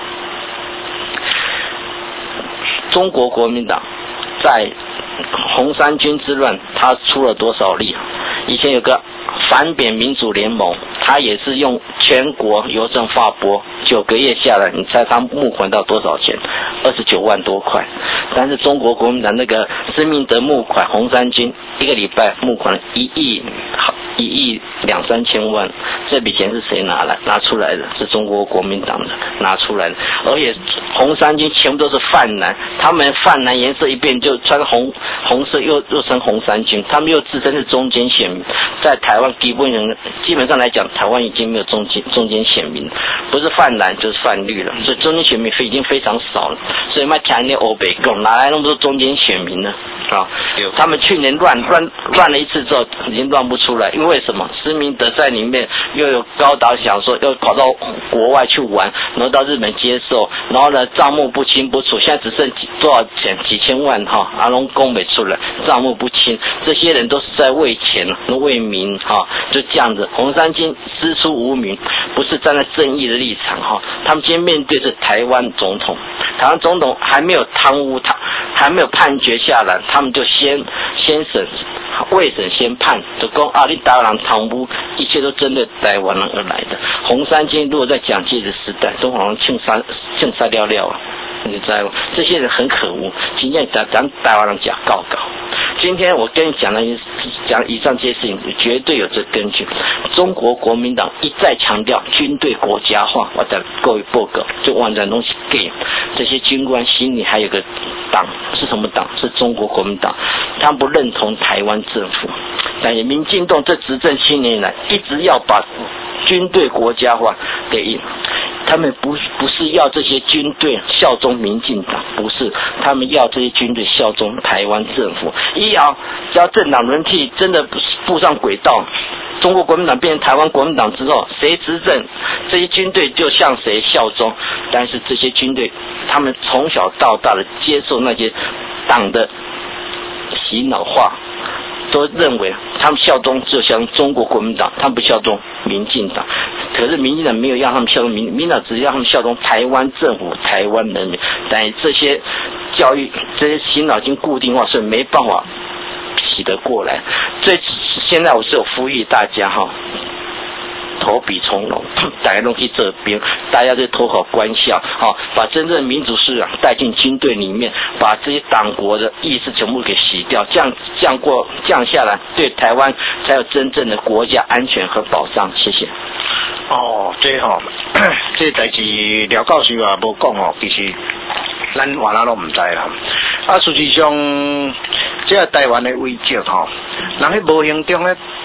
中国国民党在红三军之乱，他出了多少力？以前有个反扁民主联盟，他也是用全国邮政发拨，九个月下来，你猜他募款到多少钱？二十九万多块。但是中国国民党那个施明德募款红三军，一个礼拜募款了一亿一亿两三千万，这笔钱是谁拿来拿出来的？是中国国民党的拿出来的，而且红三军全部都是泛蓝，他们泛蓝颜色一变就穿红红色又又称红三军，他们又自称是中间选民，在台湾基本上基本上来讲，台湾已经没有中间中间选民，不是泛蓝就是泛绿了，所以中间选民已经非常少了，所以卖台那欧北共哪来那么多中间选民呢？啊，他们去年乱乱乱了一次之后，已经乱不出来，因为为什么？施明德在里面又有高档想说要跑到国外去玩，然后到日本接受，然后呢账目不清不楚，现在只剩几多少钱几千万哈，阿龙供没出来，账目不清，这些人都是在为钱为民哈，就这样子。红三军师出无名，不是站在正义的立场哈，他们今天面对是台湾总统，台湾总统还没有贪污，他还没有判决下来，他们就先先审。未审先判，就讲啊，你台湾人贪污，一切都针对台湾人而来的。红三军如果在蒋介石时代，都好像庆杀庆杀了了啊，你知道吗？这些人很可恶，今天咱咱台湾人讲告告。今天我跟你讲的讲以上这些事情，绝对有这根据。中国国民党一再强调军队国家化，我在各位报告，就完全东西给这些军官心里还有个党是什么党？是中国国民党，他们不认同台湾政府。但是民进党这执政七年以来，一直要把军队国家化给他们不不是要这些军队效忠民进党，不是，他们要这些军队效忠台湾政府。一要只要政党轮替真的步上轨道，中国国民党变成台湾国民党之后，谁执政，这些军队就向谁效忠。但是这些军队，他们从小到大的接受那些党的洗脑化，都认为他们效忠就像中国国民党，他们不效忠民进党。可是民进党没有让他们效忠民，民进党只是让他们效忠台湾政府、台湾人民。但这些教育、这些洗脑已经固定化，所以没办法洗得过来。所以现在我是有呼吁大家哈，投笔从戎，大家都去这边，大家就投好官校，啊，把真正的民主思想带进军队里面，把这些党国的意识全部给洗掉，这样这样过这样下来，对台湾才有真正的国家安全和保障。谢谢。 哦，这吼、哦，这代志廖教授也无讲哦，其实咱原来都唔知啦。啊，实际上，这台湾的危机吼，人喺无形中咧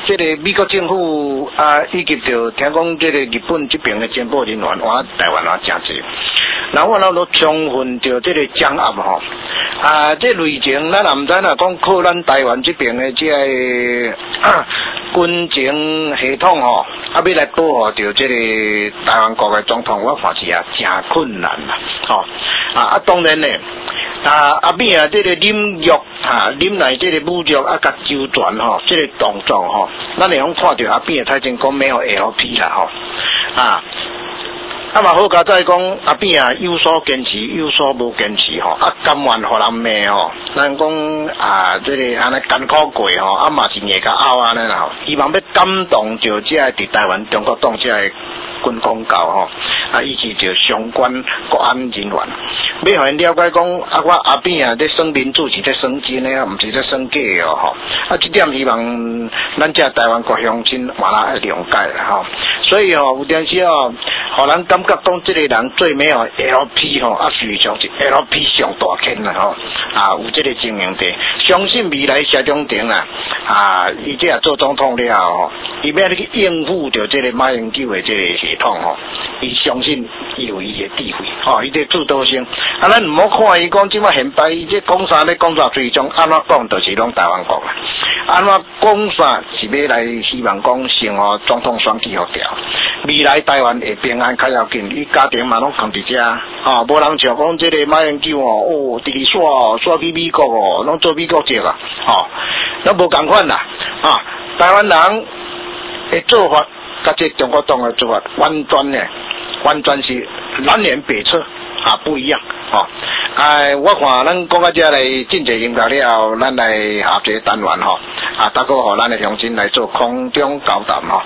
这个美国政府啊，以及着听讲这个日本这边的情报人员往台湾啊真济，然后我咱都充分着这个掌握吼。啊，这类型咱也唔知啦，讲靠咱台湾这边的这个、啊、军情系统吼，啊要来保护着这个台湾国的总统，我看是啊真困难啦，吼、哦、啊啊当然呢。啊，阿扁啊，这个领域啊，领来这个武力啊，甲周全吼，这个动作吼，咱会用看到阿扁太前讲没有 L P 啦吼，啊，啊嘛好加再讲阿扁啊，有所坚持，有所无坚持吼，啊甘愿互人骂吼，咱讲啊，这个安尼艰苦过吼，啊嘛是硬甲拗安尼啦吼，希望要感动着这个伫台湾中国党这个军公教吼，啊以及着相关国安人员。要互因了解讲，啊，我阿扁啊，在算民主是在算真的啊，毋是在算假的哦吼。啊，这点希望咱这台湾国乡亲嘛啦爱谅解啦吼。所以吼、哦，有阵时哦，互人感觉讲这个人最没有 L P 吼、哦，啊，实际上是 L P 上大坑啦吼。啊，有这个经营地，相信未来谢长廷啊，啊，伊这也做总统了吼，伊要去应付着这个马英九的这个系统吼，伊相信伊有伊的智慧吼，伊这主导性。啊，咱唔好看伊讲即摆现摆，伊这讲啥咧讲啥，最终安怎讲，就是拢台湾国啦。安怎讲啥是要来希望讲成哦总统选举互调，未来台湾会平安较要紧，伊家庭嘛拢扛伫遮，啊，无人像讲即个马英九哦，哦，直直煞煞去美国哦，拢做美国籍啊，吼，咱无共款啦，啊，台湾人的做法，甲这中国党的做法，完全呢，完全是南辕北辙。啊，不一样哦！哎，我看咱讲到这来进一音乐了，咱来下一个单元吼、哦，啊，大哥和咱的乡亲来做空中交谈吼。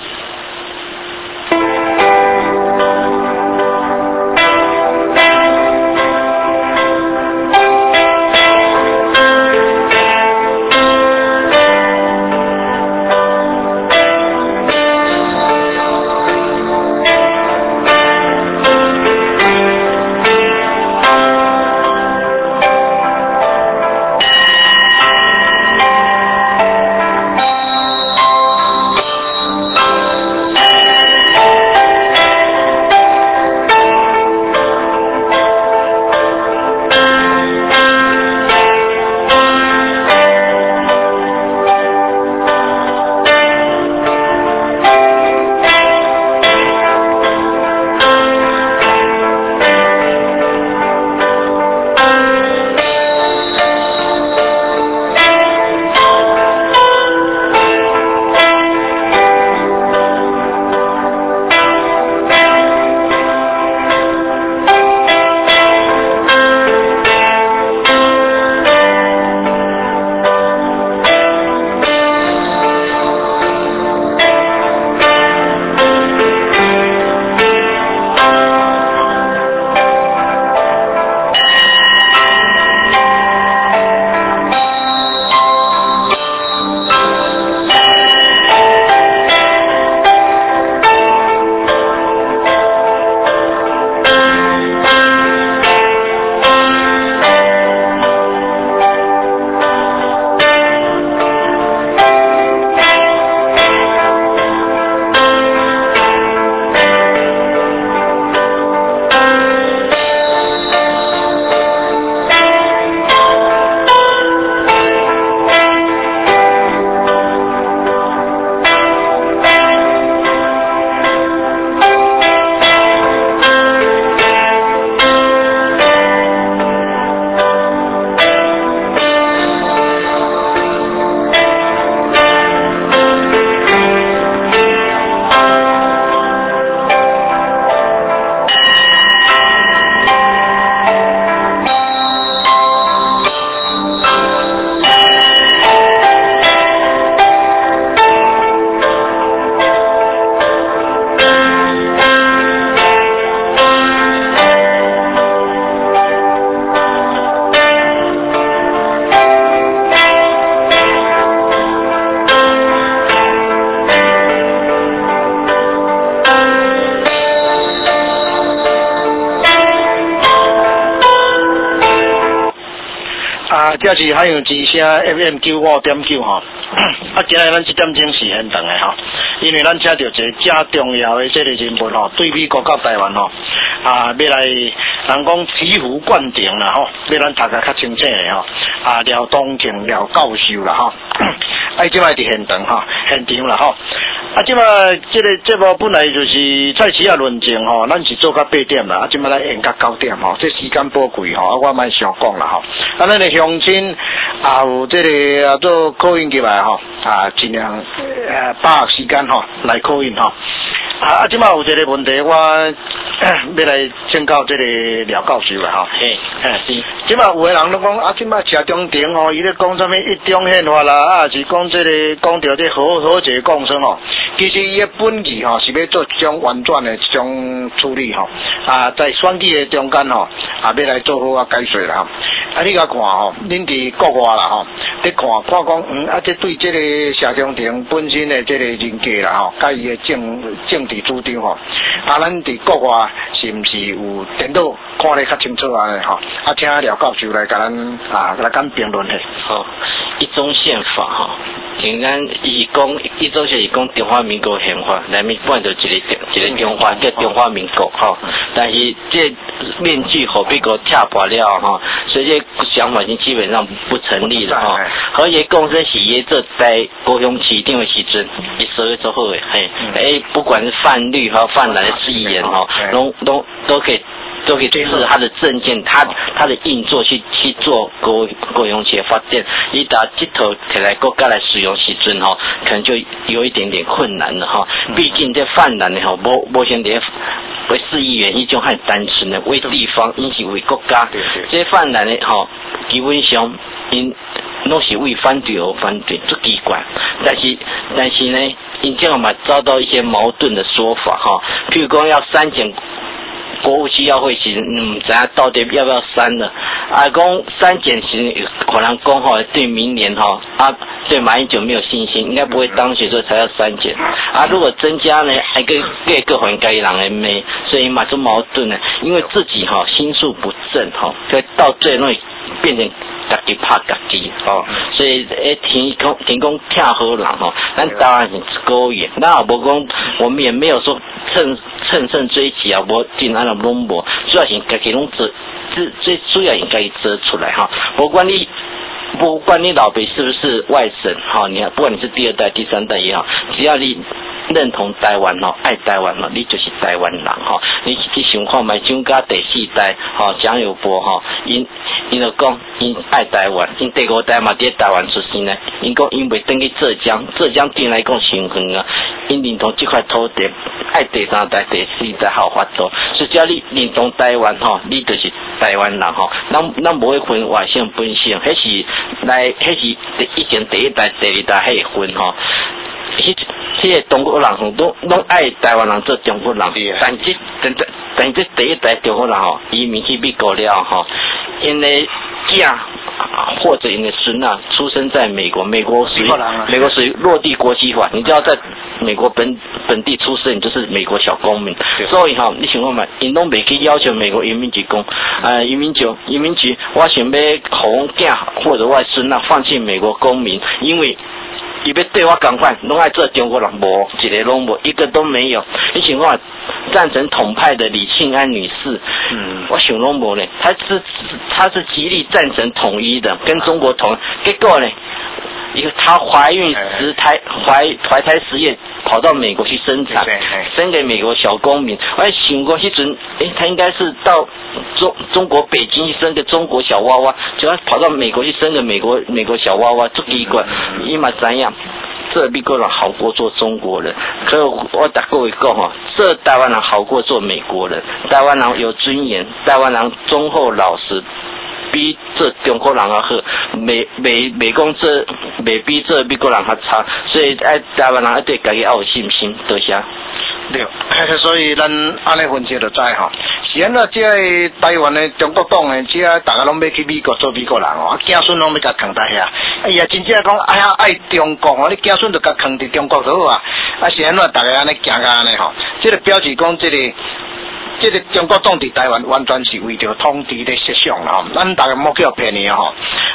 啊，这是海洋之声 F M 九五点九吼。啊，今日咱这点钟是现场的吼，因为咱请到一个正重要的这个人物吼，对美国到台湾吼，啊，要来人讲醍醐灌顶啦吼，要咱大家较清楚的吼，啊，廖东庆廖教授啦吼，啊，即摆伫现场吼，现场啦吼。啊，即摆这个节目本来就是菜市啊论证吼，咱是做到八点啦，啊，即摆来演到九点吼，这时间宝贵吼，啊，我莫想讲啦吼。啊，咱的乡亲也有这个啊做call in进来吼，啊，尽量呃把握时间吼来call in吼。啊，即摆有一个问题，我要来请教这个廖教授啦吼。 嘿，嘿是。 即摆有个人都讲啊，即摆车中庭吼，伊咧讲啥物一中宪法啦，啊是讲这个讲到这和和谐共生吼。其实伊的本意吼是要做一种婉转的一种处理吼，啊在选举的中间吼，啊要来做好啊解说啦。啊你甲看吼，恁伫国外啦吼，你看看讲嗯啊这对这个社中庭本身的这个人格啦吼，甲伊的政政治主张吼，啊咱伫国外是毋是有电脑看得较清楚啊吼？啊请廖教授来甲咱啊来甲评论下。 好，一中宪法吼。竟然伊讲，伊做是讲中华民国宪法，内面本就一个一个中华叫中华民国吼，但是这面具互美国跳破了吼，所以这想法已经基本上不成立了吼。和谐共生是伊做在高雄市定的时阵，伊所有做好的嘿，诶，不管是泛绿和泛蓝的议员吼，拢拢都可以。都可以支持他的政见，他他的运作去去做高高雄市的发展。伊打这头摕来国家来使用时阵吼，可能就有一点点困难了哈。毕竟这泛蓝的吼，无无像这为市议员，伊种很单纯的为地方，因是为国家。这泛蓝的吼，基本上因拢是为反对而反对，足奇怪。但是但是呢，因这样嘛遭到一些矛盾的说法哈，譬如讲要删减。国务机要会时，嗯，知影到底要不要删了？啊，讲删减时，可能讲吼，对明年哈啊，对马英九没有信心，应该不会当选，所以才要删减。啊，如果增加呢，还跟各个环该人的咩，所以嘛就矛盾呢，因为自己哈心术不正哈，所以到最后变成家己拍家己哦，所以诶，天公天公听好人吼，咱当然是高远，那也无讲，我们也没有说趁趁胜追击啊，无尽安那拢无，主要是家己拢做，最最主要应该做出来哈，不管你。不管你老辈是不是外省哈，你不管你是第二代、第三代也好，只要你认同台湾哦，爱台湾哦，你就是台湾人哈。你去想看卖蒋家第四代哈，蒋友柏哈，因因就讲因爱台湾，因第五代嘛伫台湾出生呢，因讲因袂等去浙江，浙江对来讲身份啊，因认同这块土地，爱第三代、第四代好法度，所以只要你认同台湾哈，你就是台湾人哈。咱咱无会分外省本省，迄是。来，迄是以前第一代、第二代迄个分吼，迄迄个中国人吼，拢拢爱台湾人做中国人，但即但但即第一代中国人吼，移民去美国了吼，因为囝或者因的孙啊，出生在美国，美国属于美国属于落地国籍法，你只要在美国本本地出生，你就是美国小公民。所以哈，你想看嘛，因拢袂去要求美国移民局讲，呃，移民局移民局，我想要互阮囝或者我孙啊放弃美国公民，因为。伊要对我共款，拢爱做中国人，无一个拢无，一个都没有。你想看赞成统派的李庆安女士，嗯，我想拢无呢，她是她是极力赞成统一的，跟中国统一，结果呢，一个她怀孕十胎，怀怀胎十月，跑到美国去生产，生给美国小公民。我想过迄阵，诶，她应该是到中中国北京去生个中国小娃娃，结果跑到美国去生个美国美国小娃娃，足奇怪，伊嘛知影。这美国人好过做中国人，可是我打各位讲哈，这台湾人好过做美国人，台湾人有尊严，台湾人忠厚老实，比这中国人还好，美美美讲这美比这美国人还差，所以爱台湾人一对家己要有信心，多谢。 对，所以咱安尼分析就知吼，是安怎即个台湾的中国党的，即个大家拢要去美国做美国人哦，囝孙拢要甲扛在遐，哎呀，真正讲哎呀爱中国哦，你囝孙就甲扛伫中国就好啊，啊是安怎大家安尼行甲安尼吼，即个表示讲即个。这个中国党伫台湾完全是为着统治的设想啦吼，咱大家莫叫骗你吼。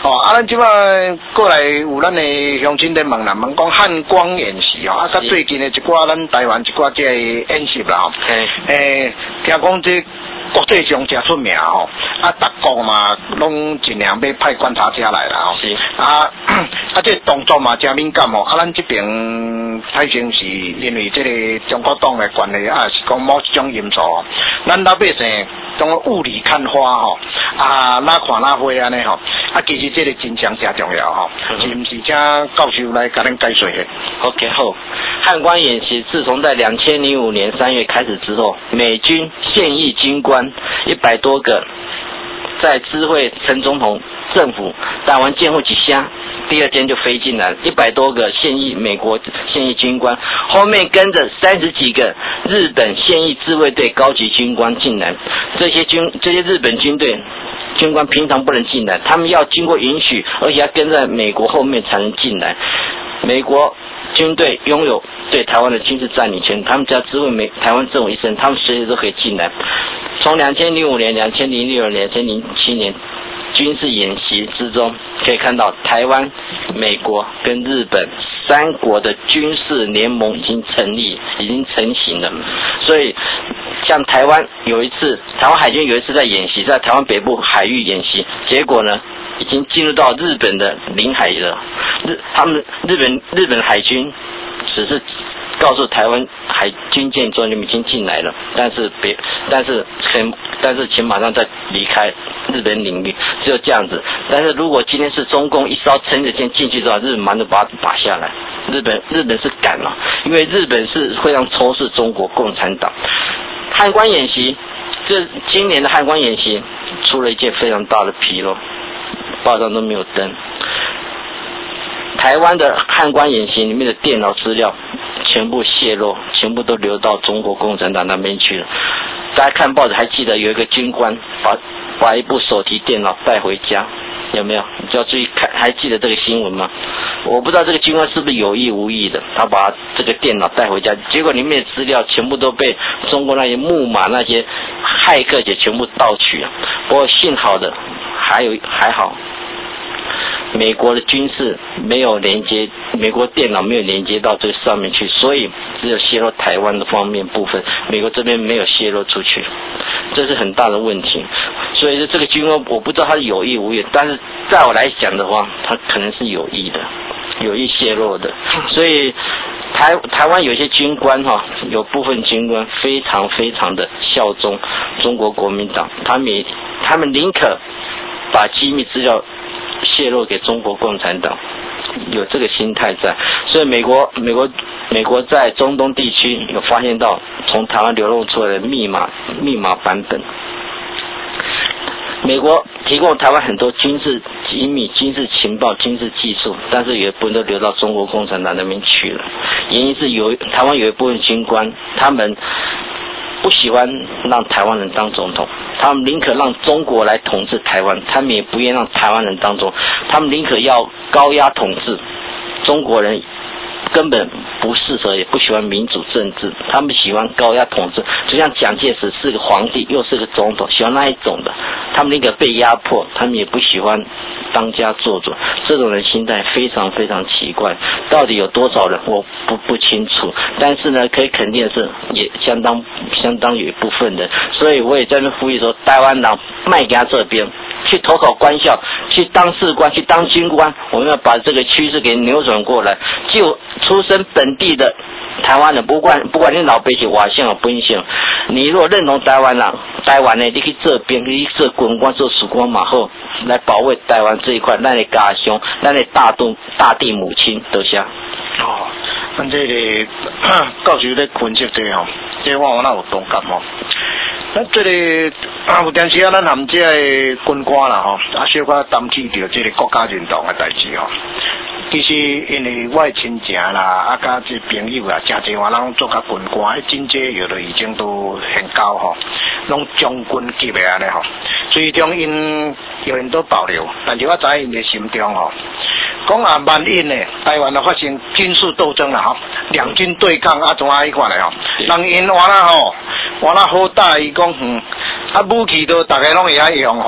哦，啊，咱即摆过来有咱的乡亲在问啦，问讲汉光演习哦，啊，甲最近的一寡咱台湾一寡即个演习啦，诶、欸，听讲这国际上真出名吼，啊，各国嘛拢尽量要派观察家来啦吼，是啊，啊，这动作嘛真敏感哦，啊，咱这边太清是因为这个中国党的关系啊，是讲某一种因素，咱老百姓种雾里看花吼，啊，哪看哪花安尼吼，啊，其实这个真相真重要吼，是毋是？请教授来甲咱解说下。 OK 后，汉光演习自从在两千零五年三月开始之后，美军现役军官一百多个，在知会陈总统政府打完建户几下，第二天就飞进来，一百多个现役美国现役军官，后面跟着三十几个日本现役自卫队高级军官进来。这些军这些日本军队军官平常不能进来，他们要经过允许，而且要跟在美国后面才能进来。美国军队拥有对台湾的军事占领权，他们只要知会美台湾政府一声，他们随时都可以进来。从两千零五年、两千零六年、两千零七年军事演习之中，可以看到台湾、美国跟日本三国的军事联盟已经成立，已经成型了。所以，像台湾有一次，台湾海军有一次在演习，在台湾北部海域演习，结果呢，已经进入到日本的领海了。日他们日本日本海军只是告诉台湾海军舰说你们已经进来了，但是别但是请但是请马上再离开日本领域，只有这样子。但是如果今天是中共一艘撑着舰进去之后，日本马上把它打下来。日本日本是敢了，因为日本是非常仇视中国共产党。汉光演习，这今年的汉光演习出了一件非常大的纰漏，报道都没有登。台湾的汉光演习里面的电脑资料全部泄露，全部都流到中国共产党那边去了。大家看报纸还记得有一个军官把把一部手提电脑带回家，有没有？你就要注意看，还记得这个新闻吗？我不知道这个军官是不是有意无意的，他把这个电脑带回家，结果里面的资料全部都被中国那些木马那些骇客姐全部盗取了。不过幸好的还有还好。美国的军事没有连接，美国电脑没有连接到这个上面去，所以只有泄露台湾的方面部分，美国这边没有泄露出去，这是很大的问题。所以这个军官我不知道他是有意无意，但是在我来讲的话，他可能是有意的，有意泄露的。所以台台湾有些军官哈，有部分军官非常非常的效忠中国国民党，他们也他们宁可把机密资料泄露给中国共产党，有这个心态在。所以美国美国美国在中东地区有发现到从台湾流露出来的密码密码版本。美国提供台湾很多军事机密、军事情报、军事技术，但是有一部分都流到中国共产党那边去了。原因是有台湾有一部分军官，他们不喜欢让台湾人当总统，他们宁可让中国来统治台湾，他们也不愿意让台湾人当总统，他们宁可要高压统治。中国人根本不适合，也不喜欢民主政治，他们喜欢高压统治。就像蒋介石是个皇帝，又是个总统，喜欢那一种的。他们宁可被压迫，他们也不喜欢当家做主。这种人心态非常非常奇怪，到底有多少人我不不清楚，但是呢，可以肯定的是，也相当相当有一部分人。所以我也在那呼吁说，台湾人卖给他这边。去投考官校，去当士官，去当军官，我们要把这个趋势给扭转过来。就出身本地的台湾人，不管不管你老爸是外省或本省，你如果认同台湾人，台湾呢，你去这边，你去做军官、做士官嘛好，来保卫台湾这一块，咱的家乡，咱的大地大地母亲，多谢。 哦，咱这个教授咧分析这吼，这我我那有同感吼。咱这个啊，有阵时啊，咱含这个军官啦吼，啊小可担起着这个国家认同的代志吼。其实因为我的亲情啦，啊甲这朋友啊，真侪话人做甲军官，真济有的已经都很高吼，拢将军级的安尼吼。最终因有很多保留，但是我知因的心中吼。讲啊，万一呢，台湾啊发生军事斗争啦吼，两军对抗啊，怎啊迄款嘞吼，人因话啦吼，话啦好大，伊讲嗯，啊武器都大家拢会晓用吼，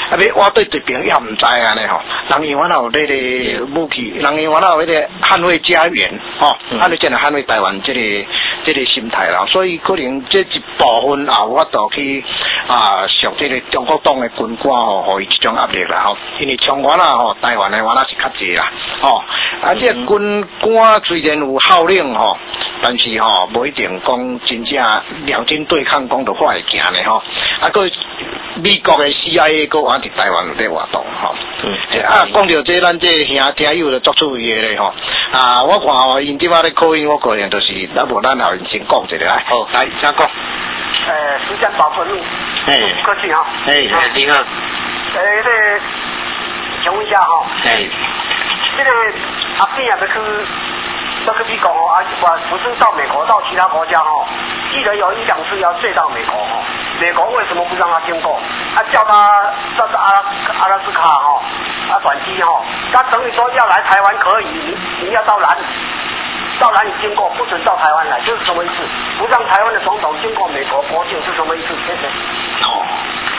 啊，要我对对边也唔知安尼吼。人因为有这个武器，人因为有这个捍卫家园，吼、哦，安尼真系捍卫台湾这个这个心态啦。所以可能这一部分啊，我都去啊，受这个中国党的军官吼，互伊这种压力啦吼。因为枪管啊吼，台湾的话那是较济啦，吼、哦，啊，这个军官虽然有号令吼。但是吼、哦，无一定讲真正两军对抗，讲到话会行的吼。啊，个美国的 C I A 个还伫台湾有在活动吼。嗯。啊，讲到这，咱这兄听友就作出伊个咧吼。啊，我看吼，因即摆咧口音，我个人就是，那无咱后先讲一下来。好，来，请讲。 呃，时间保分路。哎。不客气哈。哎， 你好。 呃，这个，请问一下哈。哎。这个阿扁也要去。这个美国哦，啊，不是到美国，到其他国家哦。记得有一两次要坠到美国哦，美国为什么不让他经过？啊，叫他到阿拉阿拉斯卡哈、哦，啊转机哈、哦，他等于说要来台湾可以，你你要到哪里？到哪里经过，不准到台湾来，这是什么意思？不让台湾的总统经过美国国境是什么意思？谢谢。哦。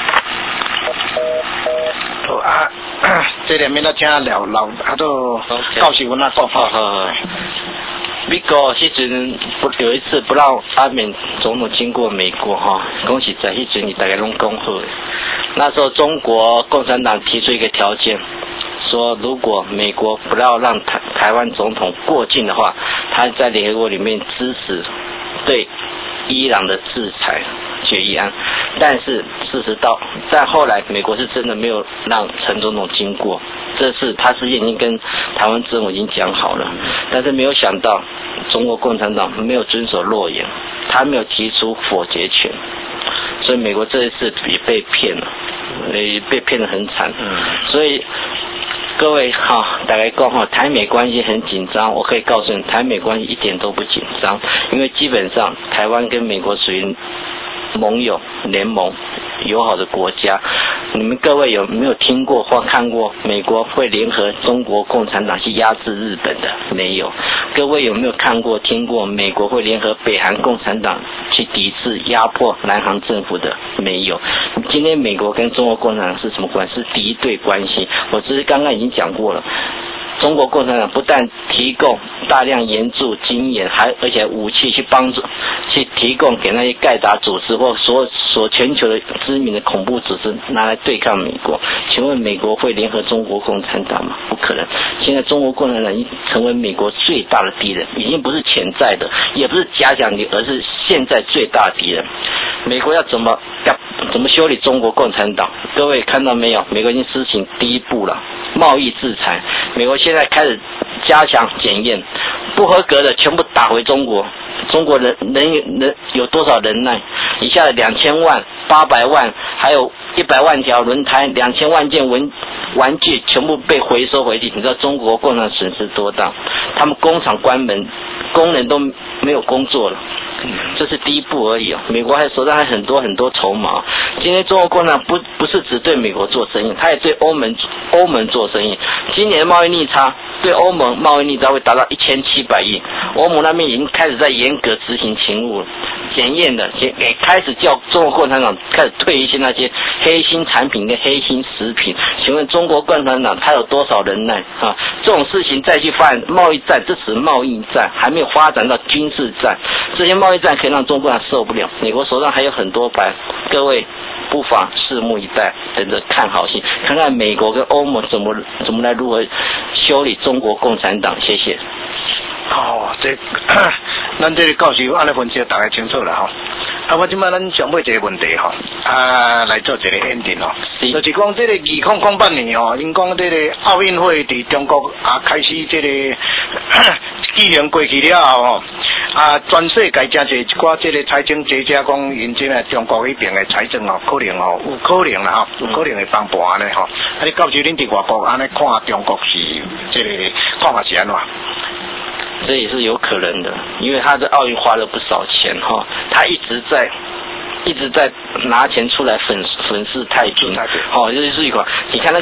好啊，这里面呢，请聊老啊都教授阮啊讲好好。 美国迄阵不有一次不让阿扁总统经过美国哈，恭喜在迄阵你大概拢讲好。那时候中国共产党提出一个条件，说如果美国不要让台台湾总统过境的话，他在联合国里面支持对伊朗的制裁决议案。但是事实到，但后来美国是真的没有让陈总统经过，这是他是已经跟台湾政府已经讲好了，但是没有想到中国共产党没有遵守诺言，他没有提出否决权，所以美国这一次也被骗了，也被骗得很惨。所以各位哈，大概讲哈，台美关系很紧张，我可以告诉你，台美关系一点都不紧张，因为基本上台湾跟美国属于盟友、联盟、友好的国家。你们各位有没有听过或看过美国会联合中国共产党去压制日本的？没有。各位有没有看过、听过美国会联合北韩共产党去抵制、压迫南韩政府的？没有。今天美国跟中国共产党是什么关系？是敌对关系。我只是刚刚已经讲过了。中国共产党不但提供大量援助、经验，还而且武器去帮助，去提供给那些盖达组织或所所全球的知名的恐怖组织拿来对抗美国。请问美国会联合中国共产党吗？不可能。现在中国共产党已经成为美国最大的敌人，已经不是潜在的，也不是假想敌，而是现在最大的敌人。美国要怎么要怎么修理中国共产党？各位看到没有？美国已经施行第一步了，贸易制裁。美国现在开始加强检验，不合格的全部打回中国。中国人人人有多少人耐？以下的两千万、八百万，还有一百万条轮胎，两千万件文玩具全部被回收回去。你知道中国共产党损失多大？他们工厂关门，工人都没有工作了。这是第一步而已哦。美国还手上还很多很多筹码。今天中国共产党不不是只对美国做生意，他也对欧盟欧盟做生意。今年的贸易逆差对欧盟贸易逆差会达到一千七百亿，欧盟那边已经开始在严格执行勤务了，检验的，也开始叫中国共产党开始退一些那些黑心产品跟黑心食品。请问中国共产党他有多少人耐啊？这种事情再去发展贸易战，这只是贸易战，还没有发展到军事战。这些贸易战可以让中国人受不了，美国手上还有很多牌，各位不妨拭目以待，等着看好戏，看看美国跟欧盟怎么怎么来如何修理中国共产党。谢谢。 哦，这咱这个教授安尼分析大概清楚了哈。啊，我今摆咱想问一个问题哈，啊，来做一个 ending 哦，就是讲这个二零零八年哦，因讲这个奥运会伫中国啊开始这个纪念过去了后哦。啊，全世界真侪一寡这个财经学家讲，因这个中国迄边的财政哦，可能哦，有可能啦吼，有可能会崩盘安尼吼。啊，你教授恁伫外国安尼看中国是这个看法是安怎？ 这也是有可能的，因为他在奥运花了不少钱哈，他一直在。一直在拿钱出来粉粉饰太平，哦，就是一个，你看那个钞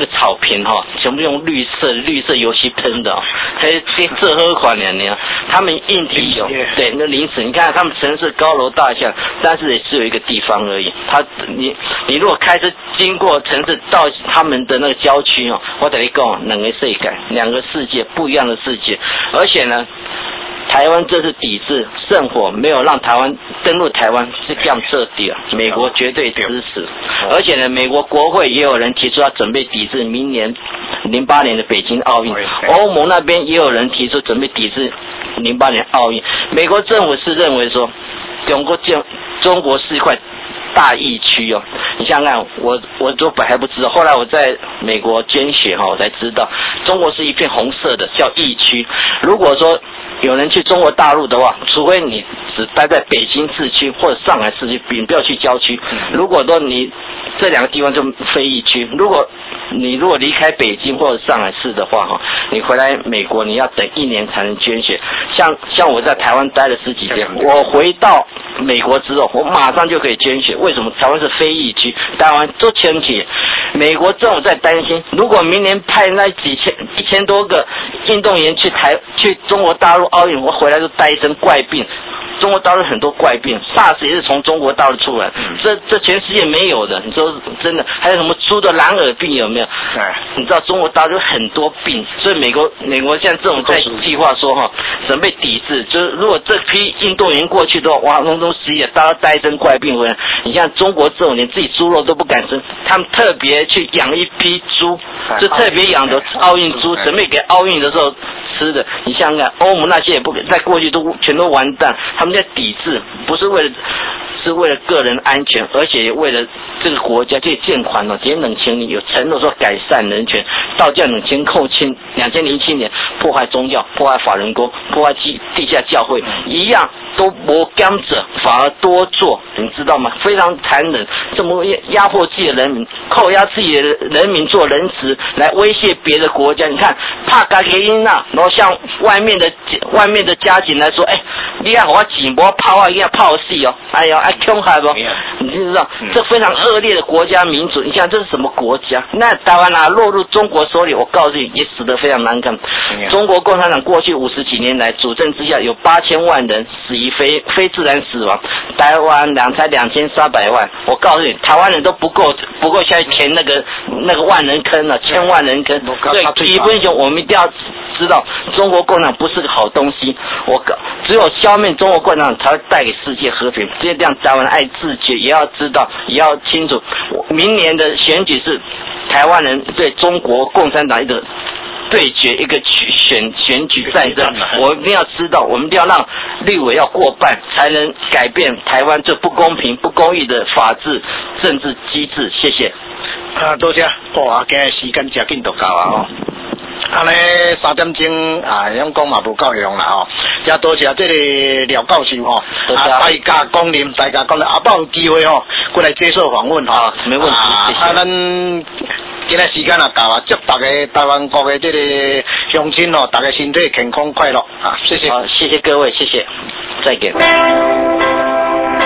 品哈、哦，全部用绿色绿色油漆喷的、哦，还这喝款呢呢，他们硬体有，对，那临时你看他们城市高楼大厦，但是也只有一个地方而已。他你你如果开车经过城市到他们的那个郊区哦，我等于讲两个世界，两个世界不一样的世界，而且呢。台湾这是抵制圣火，没有让台湾登陆台湾是这样彻底啊！美国绝对支持，而且呢，美国国会也有人提出要准备抵制明年零八年的北京奥运，欧盟那边也有人提出准备抵制零八年奥运。美国政府是认为说，中国建中国是一块大疫区哦，你想想看，我我都本还不知道，后来我在美国捐血哈，我才知道中国是一片红色的，叫疫区。如果说有人去中国大陆的话，除非你只待在北京市区或者上海市区，你不要去郊区。如果说你这两个地方就非疫区，如果你如果离开北京或者上海市的话哈，你回来美国你要等一年才能捐血。像像我在台湾待了十几天，我回到美国之后，我马上就可以捐血。为什么？台湾是非疫区，台湾做前提。美国政府在担心，如果明年派那几千一千多个运动员去台去中国大陆奥运，我回来就带一身怪病。中国大陆很多怪病 ，SARS 也是从中国大陆出来，嗯、这这全世界没有的。你说真的，还有什么猪的蓝耳病有没有？哎，你知道中国大陆有很多病，所以美国美国现在这种在计划说哈，准备抵制，就是如果这批运动员过去的话，哇，隆中失业，大家带一身怪病回来。你像中国这种连自己猪肉都不敢吃，他们特别去养一批猪，就特别养的奥运猪，准备给奥运的时候吃的。你想想看，欧盟那些也不给，在过去都全都完蛋。他们在抵制，不是为了，是为了个人安全，而且也为了这个国家这个建款哦，节冷清理有承诺说改善人权，到这样冷清扣清，两千零七年破坏宗教，破坏法轮功，破坏地地下教会，一样都不甘者，反而多做，你知道吗？非常残忍，这么压迫自己的人民，扣押自己的人民做人质，来威胁别的国家。你看，怕嘎给因呐，然后向外面的外面的家庭来说，哎，你要我钱不泡啊，一样泡死哦，哎呀，哎穷害不？你知道，这非常恶劣的国家民主，你看这是什么国家？那台湾啊，落入中国手里，我告诉你，也死得非常难看。中国共产党过去五十几年来主政之下，有八千万人死于非非自然死亡，台湾两才两千三百万。我告诉你，台湾人都不够不够现在填那个那个万人坑了，千万人坑。所以基本上我们一定要知道，中国共产党不是个好东西。我只有消灭中国共产党，才会带给世界和平。这样台湾爱自觉，也要知道，也要清楚，明年的选举是台湾人对中国共产党一个对决，一个选选举战争。我一定要知道，我们一定要让立委要过半，才能改变台湾这不公平、不公义的法治政治机制。谢谢。 啊，多谢。哇，今日时间真紧就到啊！哦。安尼三点钟啊，样讲嘛无够用啦吼，也多谢这个廖教授吼，啊大家光临，大家光临，下摆有机会吼，过来接受访问吼， 没问题，谢谢。 啊，咱今日时间也到啊，祝大家台湾国的这个乡亲吼，大家身体健康快乐啊，谢谢。 好，谢谢各位，谢谢，再见。